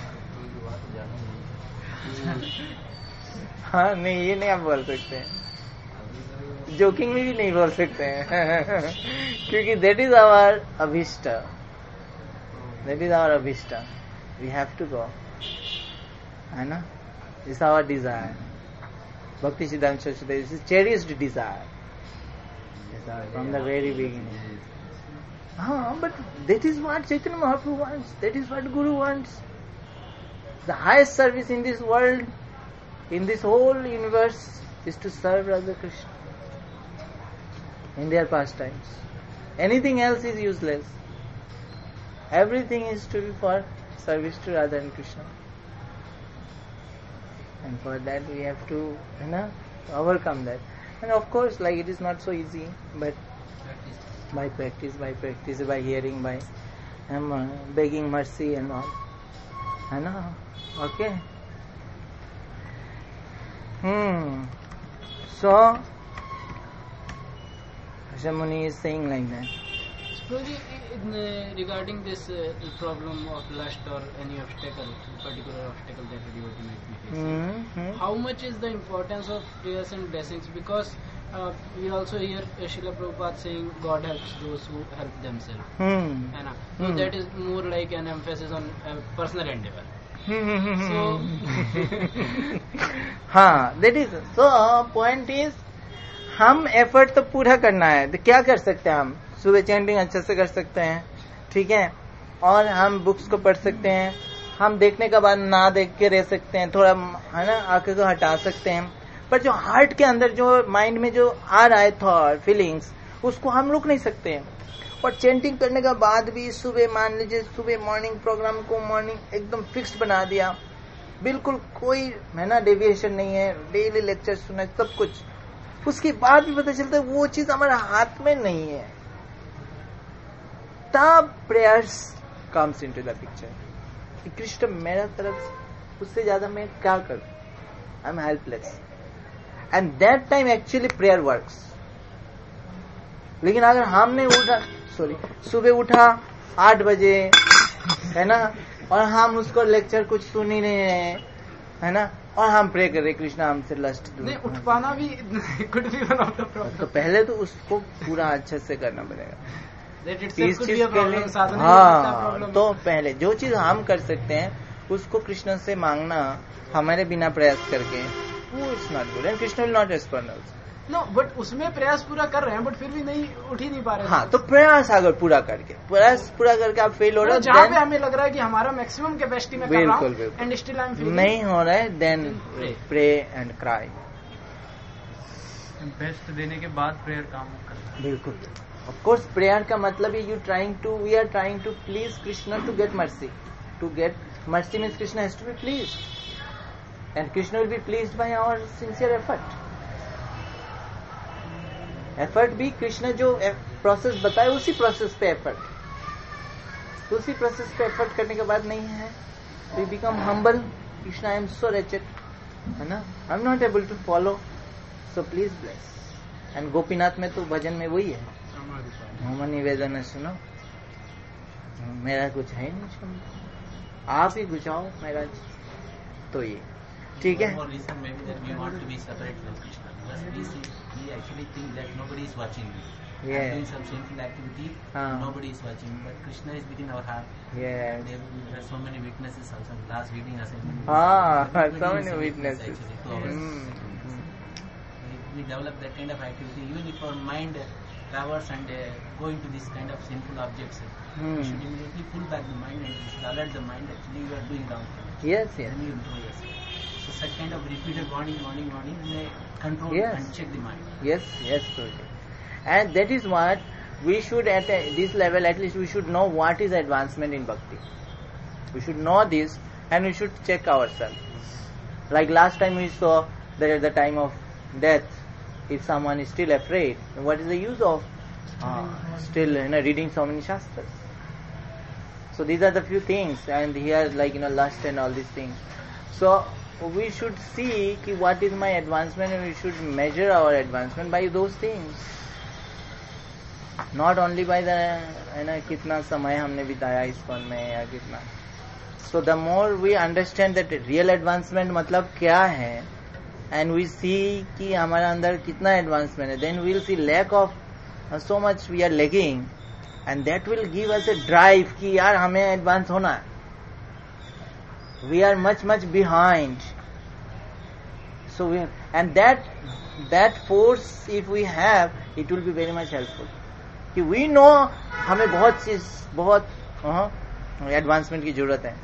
हाँ नहीं, ये नहीं आप बोल सकते हैं, जोकिंग में भी नहीं बोल सकते हैं क्योंकि दैट इज आवर अभिष्ट, दैट इज आवर अभिष्ट. वी हैव टू गो, है ना. Is our desire. Bhakti Siddhanta Saraswati, this is cherished desire from the very beginning. हाँ, but that is what Chaitanya Mahaprabhu wants, that is what guru wants. The highest service in this world, in this whole universe, is to serve Radha Krishna in their pastimes. Anything else is useless. Everything is to be for service to Radha and Krishna. And for that we have to, you know, overcome that. And of course, like it is not so easy, but by practice, by practice, by hearing, by um, uh, begging mercy and all. I know. Okay. Hmm. So, Rashamuni is saying like that. Prabhuji, in, uh, regarding this uh, problem of lust or any obstacle, particular obstacle that a devotee might be facing, Mm-hmm. how much is the importance of prayers and blessings? Because uh, we also hear uh, Srila Prabhupada saying God helps those who help themselves. Hmm. है ना? So Hmm. that is more like an emphasis on uh, personal endeavor. So, हाँ, that is so. Point is, हम effort तो पूरा करना है, तो क्या कर सकते हैं हम? सुबह चैंटिंग अच्छे से कर सकते हैं, ठीक है, और हम बुक्स को पढ़ सकते हैं, हम देखने के बाद ना देख के रह सकते हैं, थोड़ा है ना, आंखें को हटा सकते हैं, पर जो हार्ट के अंदर जो माइंड में जो आ रहा है थॉट फीलिंग्स, उसको हम रोक नहीं सकते हैं. और चैंटिंग करने के बाद भी सुबह मान लीजिए सुबह मॉर्निंग प्रोग्राम को मॉर्निंग एकदम फिक्स बना दिया, बिल्कुल कोई है ना डेविएशन नहीं है, डेली लेक्चर सुना सब कुछ, उसके बाद भी पता चलता है वो चीज हमारे हाथ में नहीं है, तब prayers comes into the picture. Krishna मेरा तरफ उससे ज्यादा मैं क्या करूं, I am helpless, and that time actually prayer works. लेकिन अगर हमने उठा सॉरी सुबह उठा आठ बजे है ना, और हम उसको लेक्चर कुछ सुन ही नहीं रहे है ना, और हम प्रे कर रहे कृष्णा हमसे लस्ट दूर, नहीं उठ पाना भी could be one of the problem. तो पहले तो उसको पूरा अच्छे से करना पड़ेगा. That इस itself could चीज be a के problem. लिए साधना भी हो सकता है हाँ, problem. तो पहले जो चीज हम कर सकते हैं उसको कृष्ण से मांगना हमारे बिना प्रयास करके, वो it's not good, and Krishna will not respond also. No but उसमें प्रयास पूरा कर रहे हैं, बट फिर भी नहीं उठ ही नहीं पा रहे. हाँ, तो प्रयास अगर पूरा करके प्रयास पूरा करके आप फेल हो रहे हो, जहाँ पे then- हमें लग रहा है कि हमारा मैक्सिमम कैपेसिटी में कर रहा बिल्कुल, हूँ, बिल्कुल. And still I am feeling नहीं हो रहा है, then Pray. Pray and cry. Best देने के बाद प्रेयर काम करता है. बिल्कुल. ऑफ कोर्स प्रेयर का मतलब है you trying to we are trying to please Krishna to get mercy. To get mercy means Krishna has to be please, and Krishna will be pleased by our sincere effort. Effort भी कृष्ण जो process बताए उसी process पे effort, उसी process पे effort करने के बाद नहीं है we become humble. Krishna I am so wretched है ना, I am not able to follow, so please bless. And Gopinath में तो भजन में वही है, हम निवेदन सुनो, मेरा कुछ है नहीं सुनो, आप ही गुजाओ मेरा. तो ये ठीक है. One more reason maybe that we want to be separate from Krishna, because we see, we actually think that nobody is watching me. Yeah. I'm doing some sinful activity, Ah. nobody is watching me, but Krishna is within our heart. Yes. There, there are so many witnesses also. Last wedding assignment. Ah, everybody so is many a witness witnesses. actually to our Hmm. we, we develop that kind of activity, even if our mind uh, travels and uh, go into this kind of sinful objects, uh, Hmm. we should immediately pull back the mind and we should alert the mind actually you are doing wrong thing. Yes, yes. Then you improve yourself. So such kind of repeated warning, warning, warning may control Yes. and check the mind. Yes, yes, Guruji. And that is what we should at a, this level at least we should know what is advancement in bhakti. We should know this and we should check ourselves. Like last time we saw that at the time of death, if someone is still afraid, then what is the use of uh, still you know, reading so many shastras? So these are the few things, and here like you know lust and all these things. So we should see ki what is my advancement, and we should measure our advancement by those things, not only by the you know कितना समय हमने बिताया ISKCON में या कितना. So the more we understand that real advancement मतलब क्या है, and we see कि हमारे अंदर कितना advancement है, then we'll see lack of uh, so much we are lagging, and that will give us a drive कि यार हमें advance होना है. We are much much behind. So we, and that that force if we have, it will be very much helpful. कि we know हमें बहुत चीज बहुत एडवांसमेंट की जरूरत है,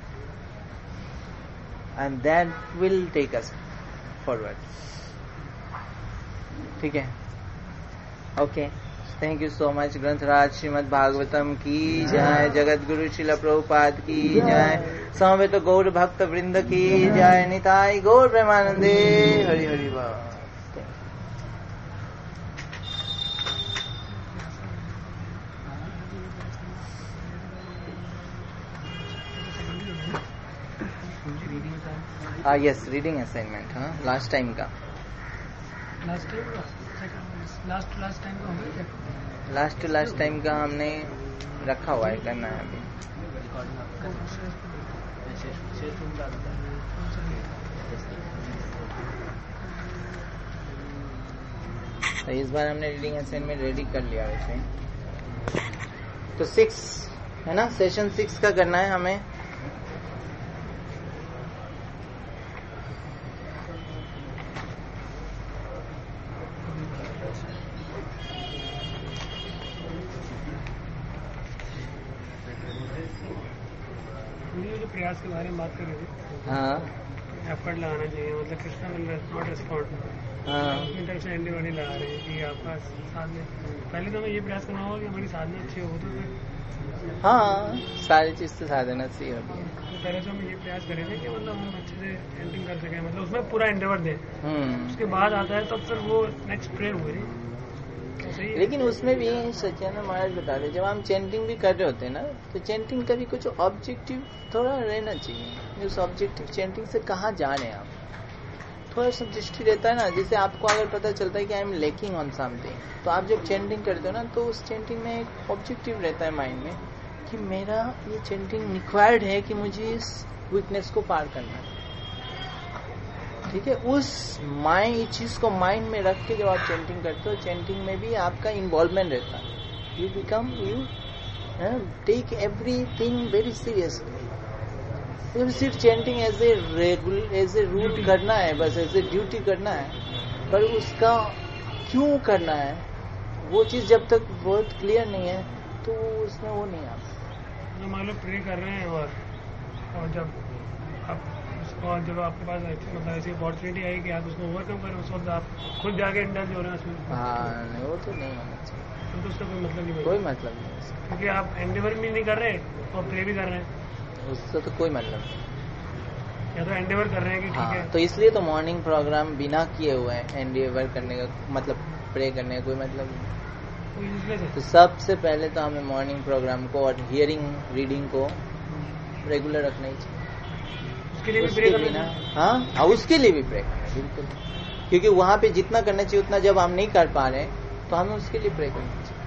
and that will take us forward. ठीक है, okay. Thank you so much. ग्रंथराज श्रीमद् भागवतम की जय, जगत गुरु श्रील प्रभुपाद की जय, समवेत गौर भक्त वृंद की जय, निताई गौर प्रेमानंदे, हरि हरि बोल। हाँ यस, रीडिंग असाइनमेंट, हाँ लास्ट टाइम का लास्ट टाइम का लास्ट लास्ट टाइम का होगा क्या? लास्ट टू लास्ट टाइम का हमने रखा हुआ है, करना है अभी। तो इस बार हमने रीडिंग असाइनमेंट रेडी कर लिया वैसे। तो सिक्स है ना, सेशन सिक्स का करना है हमें। ये जो प्रयास के बारे में बात कर रहे थे, हाँ एफर्ट लगाना चाहिए, मतलब कृष्णा विल नॉट रिस्पॉन्ड, हाँ अपनी तरफ से एंडी बॉडी लगा रहे हैं कि आपका साथ में पहले तो हमें ये प्रयास करना होगा कि हमारी साधना अच्छी हो, तो फिर हाँ सारी चीज तो साधना से ही होती है। तो पहले तो हम ये प्रयास करें थे कि मतलब हम अच्छे से एंडिंग कर सकें, मतलब उसमें पूरा एंडेवर दें। हम्म उसके बाद आता है तब फिर वो नेक्स्ट प्रेयर हुई, तो सही है। लेकिन उसमें भी सत्यानंद महाराज बता रहे, जब हम चैंटिंग भी कर रहे होते हैं ना, तो चैंटिंग का भी कुछ ऑब्जेक्टिव थोड़ा रहना चाहिए। उस ऑब्जेक्टिव चैंटिंग से कहाँ जा रहे हैं आप, थोड़ा सा दृष्टि रहता है ना। जैसे आपको अगर पता चलता है कि I am lacking on something, तो आप जब चैंटिंग करते हो ना, तो उस चैंटिंग में एक ऑब्जेक्टिव रहता है माइंड में कि मेरा ये चैंटिंग रिक्वायर्ड है कि मुझे इस वीकनेस को पार करना है। ठीक है, उस माइंड इस चीज को माइंड में रख के जब आप चैंटिंग करते हो, चैंटिंग में भी आपका इन्वॉल्वमेंट रहता है। You become you take everything very seriously. सिर्फ chanting as a regular as a rule करना है, बस एज ए ड्यूटी करना है, पर उसका क्यों करना है वो चीज जब तक बहुत क्लियर नहीं है तो उसमें वो नहीं आता। तो मान लो प्रे कर रहे हैं और और जब आप और जब आपके पास मतलब ऐसी अपॉर्चुनिटी आई कि आप उसको ओवरकम करें, उस वक्त आप खुद जाके इंडल्ज हो रहे हैं उसमें, हाँ नहीं, वो तो नहीं होना चाहिए, तो उसका कोई मतलब नहीं कोई बनेगा। मतलब नहीं उसका, क्योंकि आप एंडेवर भी नहीं कर रहे और प्रे भी कर रहे हैं, उससे तो कोई मतलब नहीं। या तो एंडेवर कर रहे हैं कि ठीक हाँ, है, तो इसलिए तो मॉर्निंग प्रोग्राम बिना किए हुए हैं, एंडेवर करने का मतलब प्रे करने का कोई मतलब नहीं। तो यूजलेस है। तो सबसे पहले तो हमें मॉर्निंग प्रोग्राम को और हियरिंग रीडिंग को रेगुलर रखना ही चाहिए। उसके लिए भी उसके प्रे लिए करना ना, है। हाँ हाँ उसके लिए भी प्रे करना है, बिल्कुल। क्योंकि वहां पे जितना करना चाहिए उतना जब हम नहीं कर पा रहे हैं तो हमें उसके लिए प्रे करना चाहिए।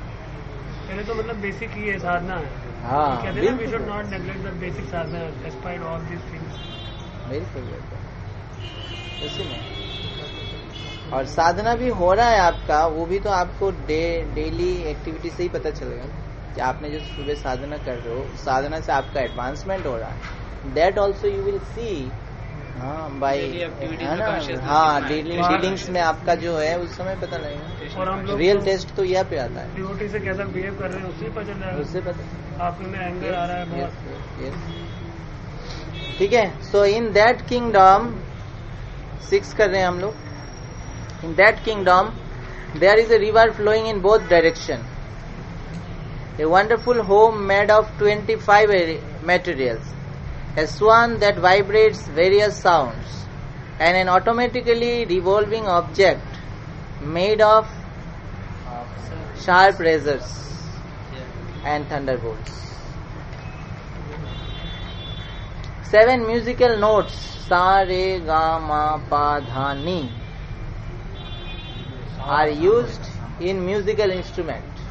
पहले तो मतलब बेसिक ही है साधना है। हाँ कहते हैं वी बिल्कुल should not neglect the basic sadhana despite all this things. बिल्कुल बिल्कुल उसी में। और साधना भी हो रहा है आपका, वो भी तो आपको डे डेली एक्टिविटी से ही पता चलेगा कि आपने जो सुबह साधना कर रहे हो, साधना से आपका एडवांसमेंट हो रहा है। That also you will see, हाँ बाई है ना, हाँ डेली रीडिंग्स में आपका जो है उस समय पता लगेगा। और हम लोग रियल टेस्ट तो यह पे आता है, डिवोटी से कैसा बिहेव कर रहे हैं उससे पता चल जाएगा, उससे पता। आप में एंगर आ रहा है बहुत। Yes, yes. ठीक है, so in that kingdom six कर रहे हैं हम लोग। In that kingdom there is a river flowing in both direction, a wonderful home made of twenty-five materials, a swan that vibrates various sounds, and an automatically revolving object made of sharp razors and thunderbolts. Seven musical notes, sa, re, ga, ma, pa, dha, ni, are used in musical instrument,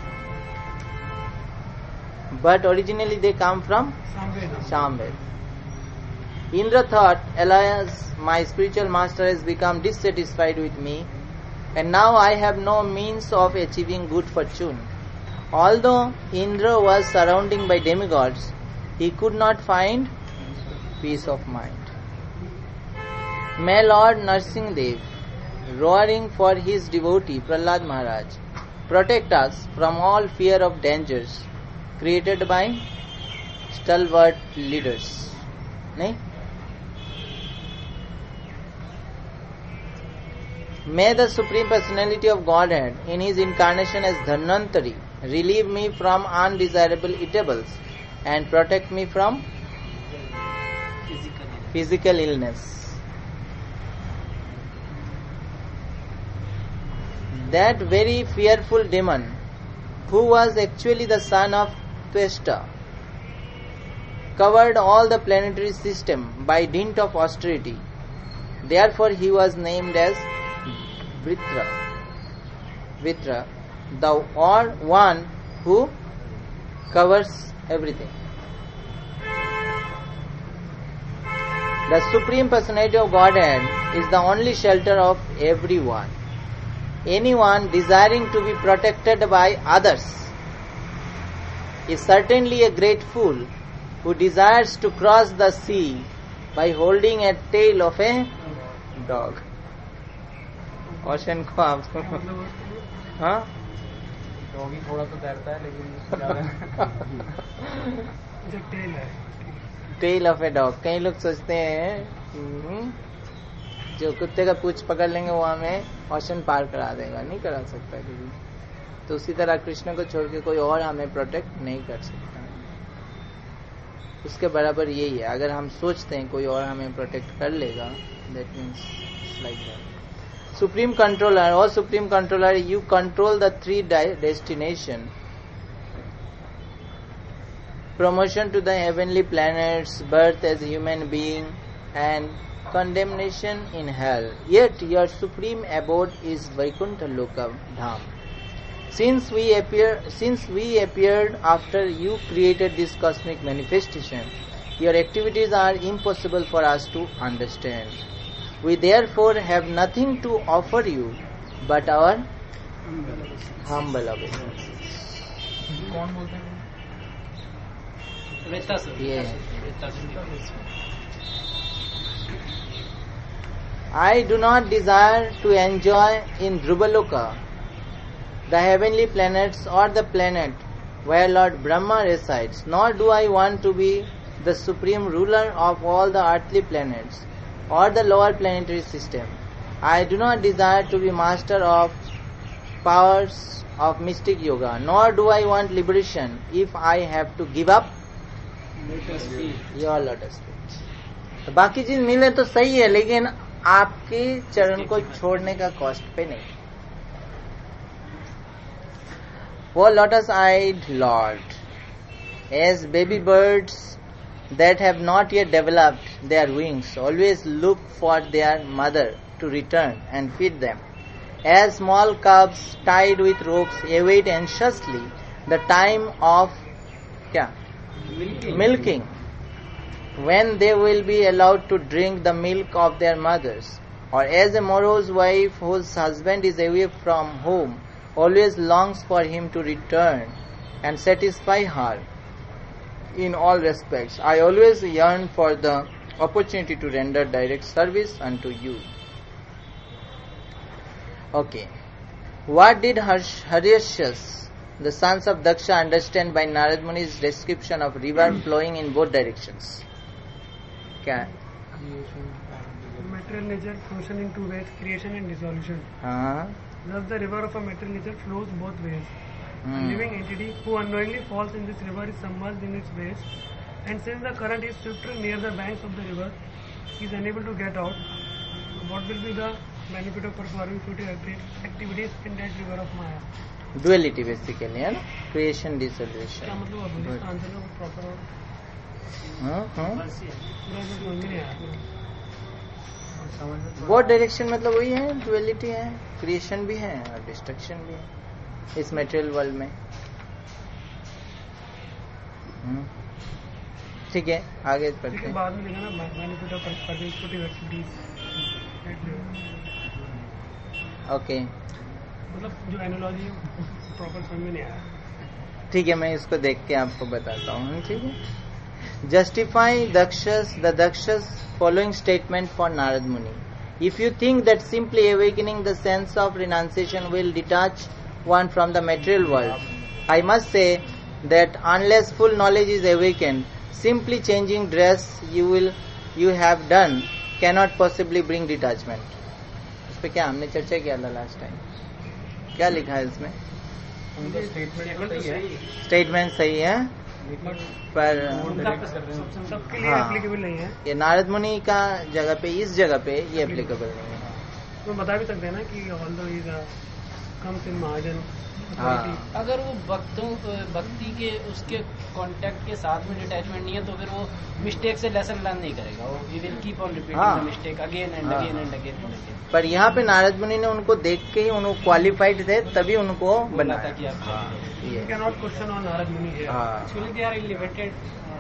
but originally they come from Samved. Indra thought, alas, my spiritual master has become dissatisfied with me, and now I have no means of achieving good fortune. Although Indra was surrounded by demigods, he could not find peace of mind. May Lord Narsinghdev, roaring for his devotee Prahlad Maharaj, protect us from all fear of dangers created by stalwart leaders. नहीं? May the Supreme Personality of Godhead, in His incarnation as Dhanvantari, relieve me from undesirable eatables and protect me from physical illness. That very fearful demon, who was actually the son of Twesta, covered all the planetary system by dint of austerity. Therefore he was named as Vritra. Vritra, the or one who covers everything. The Supreme Personality of Godhead is the only shelter of everyone. Anyone desiring to be protected by others is certainly a great fool who desires to cross the sea by holding a tail of a dog. Ocean को आप हाँ doggy थोड़ा तो तैरता है लेकिन tell है tell of a dog. कई लोग सोचते हैं जो कुत्ते का पूंछ पकड़ लेंगे वो हमें ओशन पार करा देगा. नहीं करा सकता कभी. तो उसी तरह कृष्ण को छोड़ के कोई और हमें प्रोटेक्ट नहीं कर सकता. उसके बराबर यही है. अगर हम सोचते हैं कोई और हमें प्रोटेक्ट कर लेगा, that means like that. Supreme Controller, oh Supreme Controller, you control the three di- destination. Promotion to the heavenly planets, birth as human being, and condemnation in hell. Yet your supreme abode is Vaikuntha Loka Dham. Since we appear, since we appeared after you created this cosmic manifestation, your activities are impossible for us to understand. We therefore have nothing to offer you but our humble obeisances. कौन बोलते हैं? Yeah. I do not desire to enjoy in Dhruvaloka the heavenly planets or the planet where Lord Brahma resides, nor do I want to be the supreme ruler of all the earthly planets or the lower planetary system. I do not desire to be master of powers of mystic yoga, nor do I want liberation if I have to give up your lotus feet. तो बाकी चीज मिले तो सही है, लेकिन आपके चरण को छोड़ने का कॉस्ट पे नहीं. वो lotus eyed Lord, as baby birds that have not yet developed their wings always look for their mother to return and feed them, as small cubs tied with ropes await anxiously the time of kya? milking. milking, when they will be allowed to drink the milk of their mothers, or as a morose wife whose husband is away from home always longs for him to return and satisfy her in all respects. I always yearn for the opportunity to render direct service unto you. Okay. What did Haryashas, the sons of Daksha, understand by Narad Muni's description of river flowing in both directions? Kya? Material nature function in two ways, creation and dissolution. Uh-huh. Thus the river of a material nature flows both ways. Hmm. A living entity who unknowingly falls in this river is submerged in its waves, and since the current is swifter near the banks of the river, he is unable to get out. What will be the benefit of performing futile activities in that river of Maya? Duality basically, है ना? Creation, dissolution. क्या मतलब अब इसका answer का proper और हाँ हाँ. पूरा समझ में नहीं आया. बोथ डायरेक्शन मतलब वही है, डुअलिटी है, क्रिएशन भी है और डिस्ट्रक्शन भी है इस मटेरियल वर्ल्ड में. ठीक है, आगे बढ़ते हैं. बाद में देखा ना benefit of performing activities. Okay, मतलब जो एनालॉजी प्रॉपर समझ में नहीं आया. ठीक है, मैं इसको देख के आपको बताता हूँ. ठीक है. Justify Dakshas, the Dakshas following statement for Narad Muni. If you think that simply awakening the sense of renunciation will detach one from the material world, I must say that unless full knowledge is awakened, simply changing dress you will you have done cannot possibly bring detachment. पे क्या हमने चर्चा किया था last time, क्या लिखा है इसमें? उनका स्टेटमेंट सही है, स्टेटमेंट सही है पर सबके लिए हाँ। एप्लीकेबल नहीं है। ये नारद मुनि का जगह पे, इस जगह पे ये एप्लीकेबल नहीं है। तो बता भी सकते हैं ना कि although is comes in Mahajan हाँ। अगर वो भक्तों भक्ति के उसके कांटेक्ट के साथ में डिटैचमेंट नहीं है तो फिर वो मिस्टेक से लेसन लर्न नहीं करेगा, वो we will keep on repeating हाँ। द मिस्टेक अगेन एंड हाँ। Again and again and again. पर यहाँ पे नारद मुनि ने उनको देख के ही उनको क्वालिफाइड थे तभी उनको बोला बनाया। था कि आप हाँ, यू ये। Can not question on Narad Muni here. हाँ। Actually they are elevated.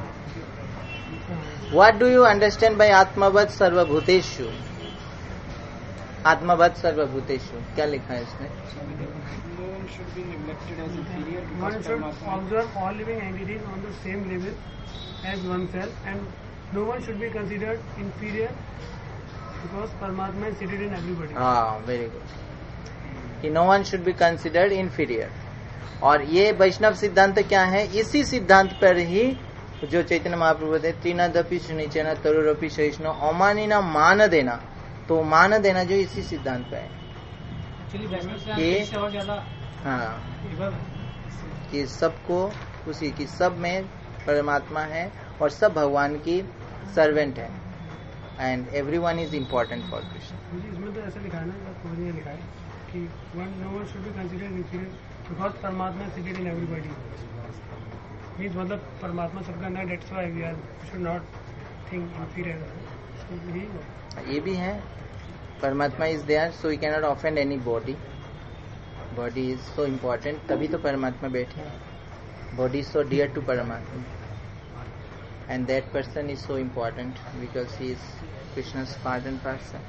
What do you understand by आत्मवत् सर्वभूतेषु? आत्मवत् सर्वभूतेषु क्या लिखा है इसमें? One should be neglected as inferior One because should Paramatma observe all living entities on the same level as oneself, and no one should be considered inferior because Paramatma is seated in everybody. हाँ, very good. कि no one should be considered inferior. और ये वैष्णव सिद्धांत क्या है? इसी सिद्धांत पर ही जो चैतन्य महाप्रभु थे, त्रिनादपि सुनिचना तरुरपि सहिष्णु अमानिना मान देना, तो मान देना जो इसी सिद्धांत पे है एक्चुअली वैष्णव ये- सिद्धांत से और ज्यादा हाँ, कि सबको उसी की सब में परमात्मा है और सब भगवान की सर्वेंट है, and every one is important for Krishna. मुझे इसमें तो ऐसा लिखा है ना, खोज में लिखा है कि one no one should be considered inferior because परमात्मा is seated in everybody. Means मतलब परमात्मा सबका अंदर, that's why we are should not think inferior. ये भी है, परमात्मा is there so we cannot offend anybody. Body is so important, तभी तो परमात्मा बैठे हैं। Body is so dear to परमात्मा and that person is so important because he is Krishna's part and person.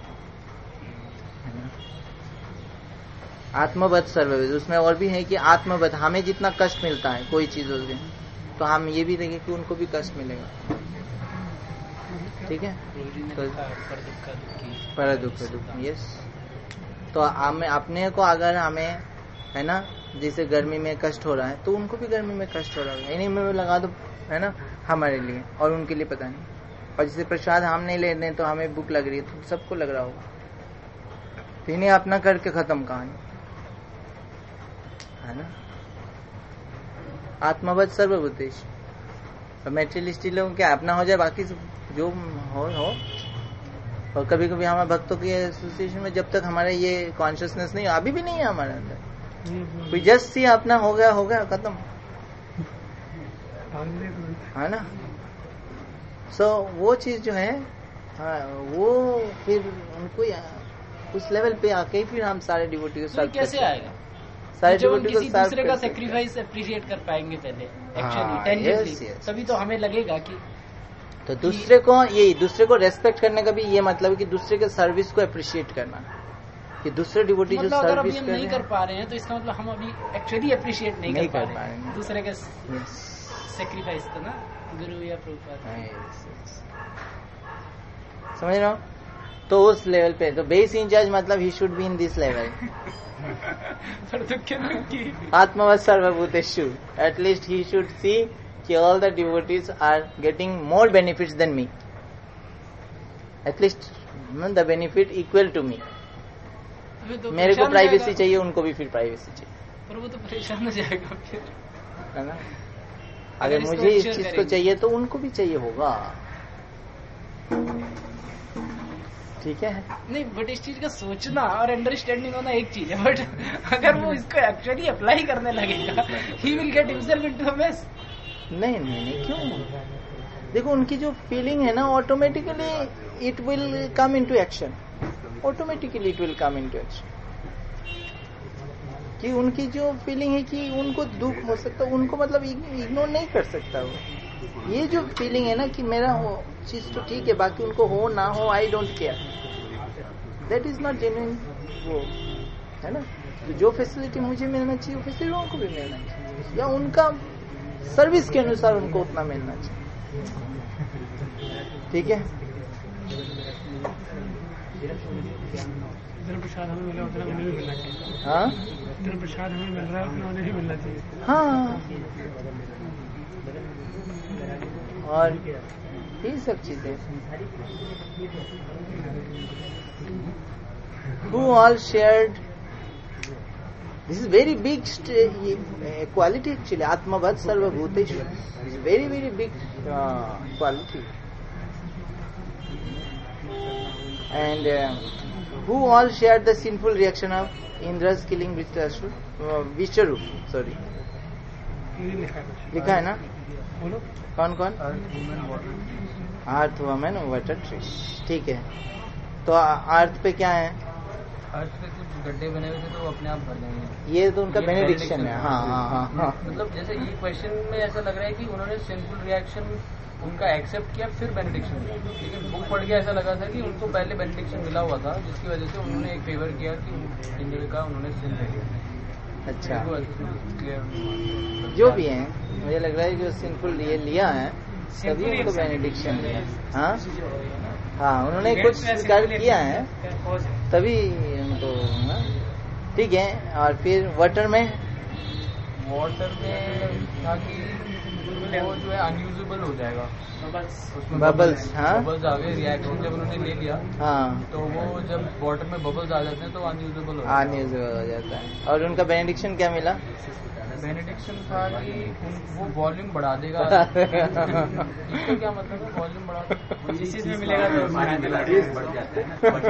आत्मवत् सर्वविद, उसमें और भी है कि आत्मवत्, हमें जितना कष्ट मिलता है कोई चीज होगी तो हम ये भी देखें कि उनको भी कष्ट मिलेगा। ठीक है, तो पर दुख दुख यस। तो हमें अपने को अगर हमें है ना, जैसे गर्मी में कष्ट हो रहा है तो उनको भी गर्मी में कष्ट हो रहा है, इन्हीं में लगा दो है ना हमारे लिए, और उनके लिए पता नहीं। और जैसे प्रसाद हम नहीं ले रहे तो हमें भूख लग रही है तो सबको लग रहा होगा, तो इन्हें अपना करके खत्म कहानी है ना। आत्मवत् सर्वभूतेषु, मेटेरियलिस्टिक लोगों क्या अपना हो जाए, बाकी जो हो हो। और कभी कभी हमारे भक्तों की एसोसिएशन में जब तक हमारे ये कॉन्शियसनेस नहीं, अभी भी नहीं है हमारे अंदर, वी जस्ट सी अपना हो गया हो गया खत्म है ना। सो so, वो चीज जो है हाँ, वो फिर उनको उस लेवल पे आके ही फिर हम सारे डिवोटी को तो सर्व कैसे आएगा? सारे जब हम डिवोटी को किसी सर्व दूसरे का करते हैं। सेक्रीफाइस अप्रिशिएट कर पाएंगे पहले हाँ, एक्चुअली टेंजेंटली, yes, yes. तभी तो हमें लगेगा कि तो दूसरे को यही दूसरे को रेस्पेक्ट करने का भी ये मतलब है कि दूसरे के सर्विस को अप्रिशिएट करना, कि दूसरे डिवोटी जो मतलब अगर अभी सर्विस हम कर नहीं रहे कर हैं पा रहे हैं तो इसका मतलब हम अभी एक्चुअली अप्रिशिएट नहीं, नहीं कर कर पा पा रहे रहे हैं हैं। दूसरे का Yes. सेक्रीफाइस का ना, गुरु या प्रभुपाद। हाँ, yes, yes. समझ रहे हो? तो उस लेवल पे तो बेस इंचार्ज मतलब he should be in this level. पर दुख के दुख की आत्मवत् सर्वभूतेषु, एटलीस्ट ही शुड सी कि all the devotees are getting more benefits than me, at least the benefit equal to me. तो मेरे को परेशान हो प्राइवेसी जाएगा। चाहिए, उनको भी फिर प्राइवेसी चाहिए, पर वो तो परेशान हो जाएगा फिर। है ना। अगर अगर इसको मुझे इस ensure चीज को करेंगे। चाहिए तो उनको भी चाहिए होगा। ठीक है, नहीं बट इस चीज का सोचना और अंडरस्टैंडिंग होना एक चीज है, बट अगर वो इसको एक्चुअली अप्लाई करने लगेगा he will get himself into a mess. नहीं नहीं नहीं क्यों? देखो उनकी जो फीलिंग है ना, automatically it will come into action, automatically it will come into action. कि उनकी जो फीलिंग है कि उनको दुख हो सकता है, उनको मतलब इग्नोर नहीं कर सकता वो। ये जो फीलिंग है ना कि मेरा हो चीज तो ठीक है, बाकी उनको हो ना हो I don't care, that is not genuine वो, है ना। तो जो फैसिलिटी मुझे मिलना चाहिए वो फैसिलिटी उनको भी मिलना चाहिए, या उनका सर्विस के अनुसार उनको उतना मिलना चाहिए। ठीक है, जितना प्रसाद हमें मिला उतना उन्हें भी मिलना चाहिए। हाँ जितना प्रसाद हमें मिल रहा है उतना उन्हें भी मिलना चाहिए। हाँ, और ये सब चीजें who all shared. This is very big st- quality actually. Atmavad sarvabhuteshu. This is very very big uh, quality. And uh, who all shared the sinful reaction of Indra's killing Vritrashur? Uh, Vishwarup, sorry. लिखा है ना? कौन कौन? Earth women water tree. ठीक है. तो अर्थ पे क्या है? अर्थ पे कुछ गड्ढे बने हुए थे तो वो अपने आप भर जाएंगे. ये तो उनका बेनेडिक्शन है. हाँ हाँ हाँ हाँ. मतलब जैसे ये क्वेश्चन में ऐसा लग रहा है कि उन्होंने सिंपल रिएक्शन उनका एक्सेप्ट किया फिर बेनेडिक्शन किया, लेकिन बुक पढ़ के ऐसा लगा था कि उनको पहले बेनेडिक्शन मिला हुआ था जिसकी वजह से उन्होंने एक फेवर किया कि इंद्र का उन्होंने सिन किया. अच्छा. क्लियर जो भी है मुझे लग रहा है जो सिंपल ये लिया है तभी उनको बेनेडिक्शन लिया. हाँ हाँ उन्होंने कुछ स्वीकार किया है तभी उनको. ठीक है. और फिर वाटर में वाटर में था कि वो जो है अनयूजेबल हो जाएगा. बबल्स. हाँ बबल्स आ गए. रिएक्शन जब उन्होंने ले लिया हाँ तो वो जब वाटर में बबल्स आ जाते हैं तो अनयूजेबल हो अनयूजेबल हो जाता है. और उनका बेनेडिक्शन क्या मिला? बेनेडिक्शन था कि वो वॉल्यूम बढ़ा देगा. इसका क्या मतलब है वॉल्यूम बढ़ा देगा? जिस चीज में मिलेगा तो बढ़ जाता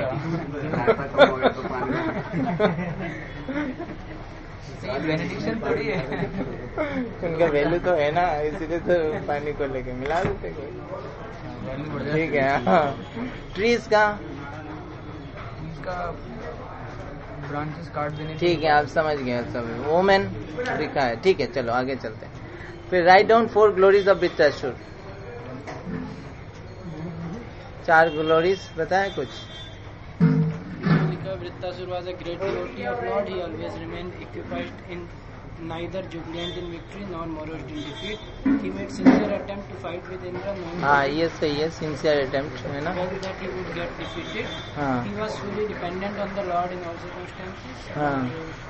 है. बेनेडिक्शन थोड़ी है. उनका वैल्यू तो है ना, इसीलिए तो पानी को लेके मिला देते कोई. ठीक है. ट्रीज का इसका ब्रांचेस काट देने. ठीक है आप समझ गए सब. वोमेन लिखा है. ठीक है चलो आगे चलते हैं. फिर write down four glories of Vritrasura. चार ग्लोरीज बताए कुछ. Vritrasur was a great devotee of Lord. He always remained occupied in neither jubilant in victory nor morose in defeat. He made sincere attempt to fight with Indra, knowing हाँ ये सही है. Sincere attempt है ना. well that he would get defeated. हाँ He was fully dependent on the Lord in all circumstances. हाँ.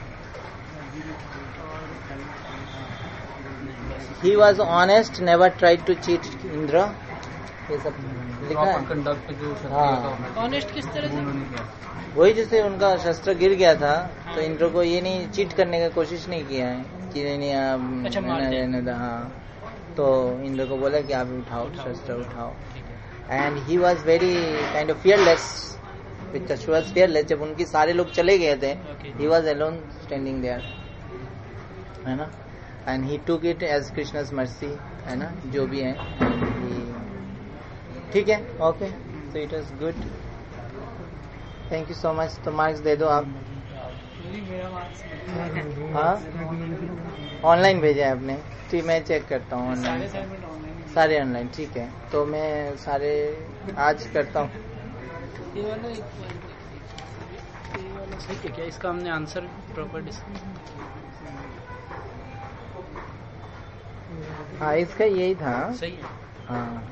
He was honest, never tried to cheat Indra. ये सब लिखा है. कंडक्ट जो हाँ Honest किस तरह से? उन्होंने किया. वही जैसे उनका शस्त्र गिर गया था तो इंद्र को ये नहीं चीट करने की कोशिश नहीं किया है कि नहीं नहीं आप अच्छा, मार दे. रहने दो. हाँ तो इंद्र को बोला कि आप उठाओ शस्त्र उठाओ. And he was very kind of fearless. Which was fearless. जब उनकी सारे लोग चले गए थे he was alone standing there है ना. And he took it as Krishna's mercy है ना. जो भी है ठीक है. Okay so it was good. Thank you so much. तो मार्क्स दे दो आप. हाँ ऑनलाइन भेजा है आपने. ठीक मैं चेक करता हूँ ऑनलाइन. सारे ऑनलाइन. ठीक है तो मैं सारे आज करता हूँ. ये वाला एक ये वाला सही है क्या? इसका हमने आंसर प्रॉपर डिस्कस. हाँ इसका यही था. सही है. हाँ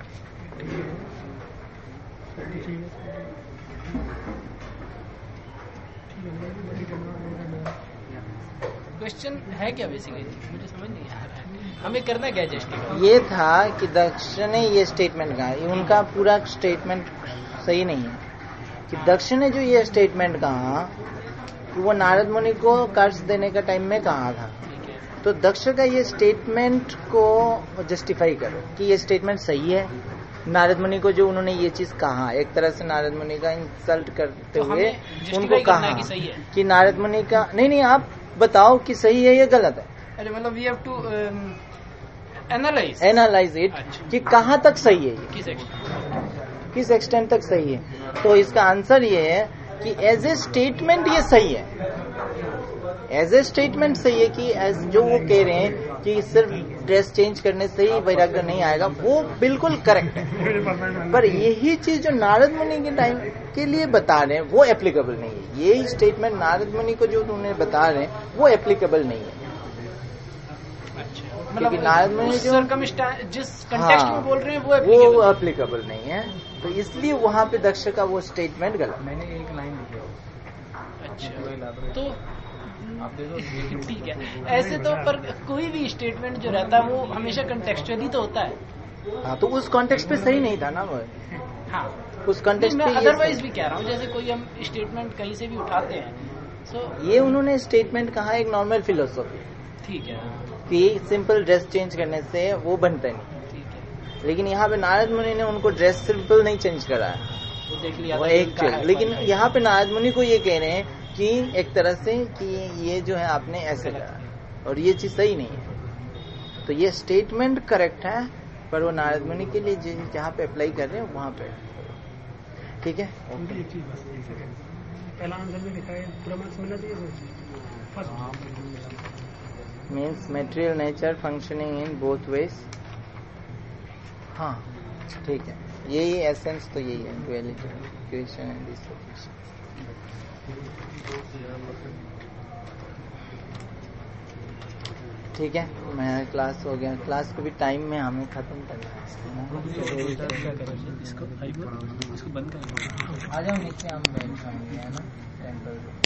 क्वेश्चन है क्या बेसिकली? मुझे समझ नहीं आ रहा है. हमें करना क्या जस्टिफाई? ये था कि दक्ष ने ये स्टेटमेंट कहा. ये उनका पूरा स्टेटमेंट सही नहीं है. कि दक्ष ने जो ये स्टेटमेंट कहा कि वो नारद मुनि को कर्ज देने का टाइम में कहा था, तो दक्ष का ये स्टेटमेंट को जस्टिफाई करो कि ये स्टेटमेंट सही है. नारद मुनि को जो उन्होंने ये चीज कहा, एक तरह से नारद मुनि का इंसल्ट करते तो हुए हमें उनको कहा कि, सही है. कि नारद मुनि का नहीं नहीं आप बताओ कि सही है या गलत है. अरे मतलब we have to analyse analyse it कि कहाँ तक सही है ये, किस एक्सटेंट किस एक्सटेंट तक सही है. तो इसका आंसर ये है कि एज ए स्टेटमेंट ये सही है. एज ए स्टेटमेंट सही है कि एज जो वो कह रहे हैं कि सिर्फ ड्रेस चेंज करने से ही वैराग्य नहीं आएगा, वो बिल्कुल करेक्ट है. पर यही चीज जो नारद मुनि के टाइम के लिए बता रहे हैं वो एप्लीकेबल नहीं है. यही स्टेटमेंट नारद मुनि को जो उन्हें बता रहे हैं वो एप्लीकेबल नहीं है. क्योंकि नारद मुनि जो जिस कंटेक्स्ट में बोल रहे हैं वो वो एप्लीकेबल नहीं है. तो इसलिए वहां पे दक्ष का वो स्टेटमेंट गलत. मैंने एक लाइन लिखी. अच्छा तो आप दे दो. ठीक है. ऐसे तो पर कोई भी स्टेटमेंट जो रहता है वो हमेशा कंटेक्चुअली तो होता है. हाँ तो उस कॉन्टेक्स्ट पे सही नहीं था ना वो. हाँ उस कंटेक्स्ट मैं पे ये अदरवाइज सही। भी कह रहा हूँ, जैसे कोई हम स्टेटमेंट कहीं से भी उठाते हैं, सो ये उन्होंने स्टेटमेंट कहा एक नॉर्मल फिलोसॉफी ठीक है, कि सिंपल ड्रेस चेंज करने से वो बनता नहीं, ठीक है, लेकिन यहाँ पे नारद मुनि ने उनको ड्रेस सिंपल नहीं चेंज कराया, वो देख लिया वो था एक इनका चीज। है, लेकिन है। यहाँ पे नारद मुनि को ये कह रहे हैं कि एक तरह से कि ये जो है आपने ऐसे करा और ये चीज सही नहीं है, तो ये स्टेटमेंट करेक्ट है, पर वो नारद मुनि के लिए जि- जहाँ पे अप्लाई कर रहे हैं वहां पे ठीक है। उनकी एक चीज बस एक सेकंड, पहला आंसर में लिखा है पूरा मार्क्स मिलना चाहिए first. Means material nature functioning in both ways. हाँ ठीक है, यही एसेंस तो यही है, डुअलिटी क्रिएशन एंड डिस्ट्रक्शन। ठीक है, मेरा क्लास हो गया, क्लास को भी टाइम में हमें खत्म करना है इसको इसको बंद कर। आ जाओ नीचे, हम बैठ जाएंगे है ना टेम्पल।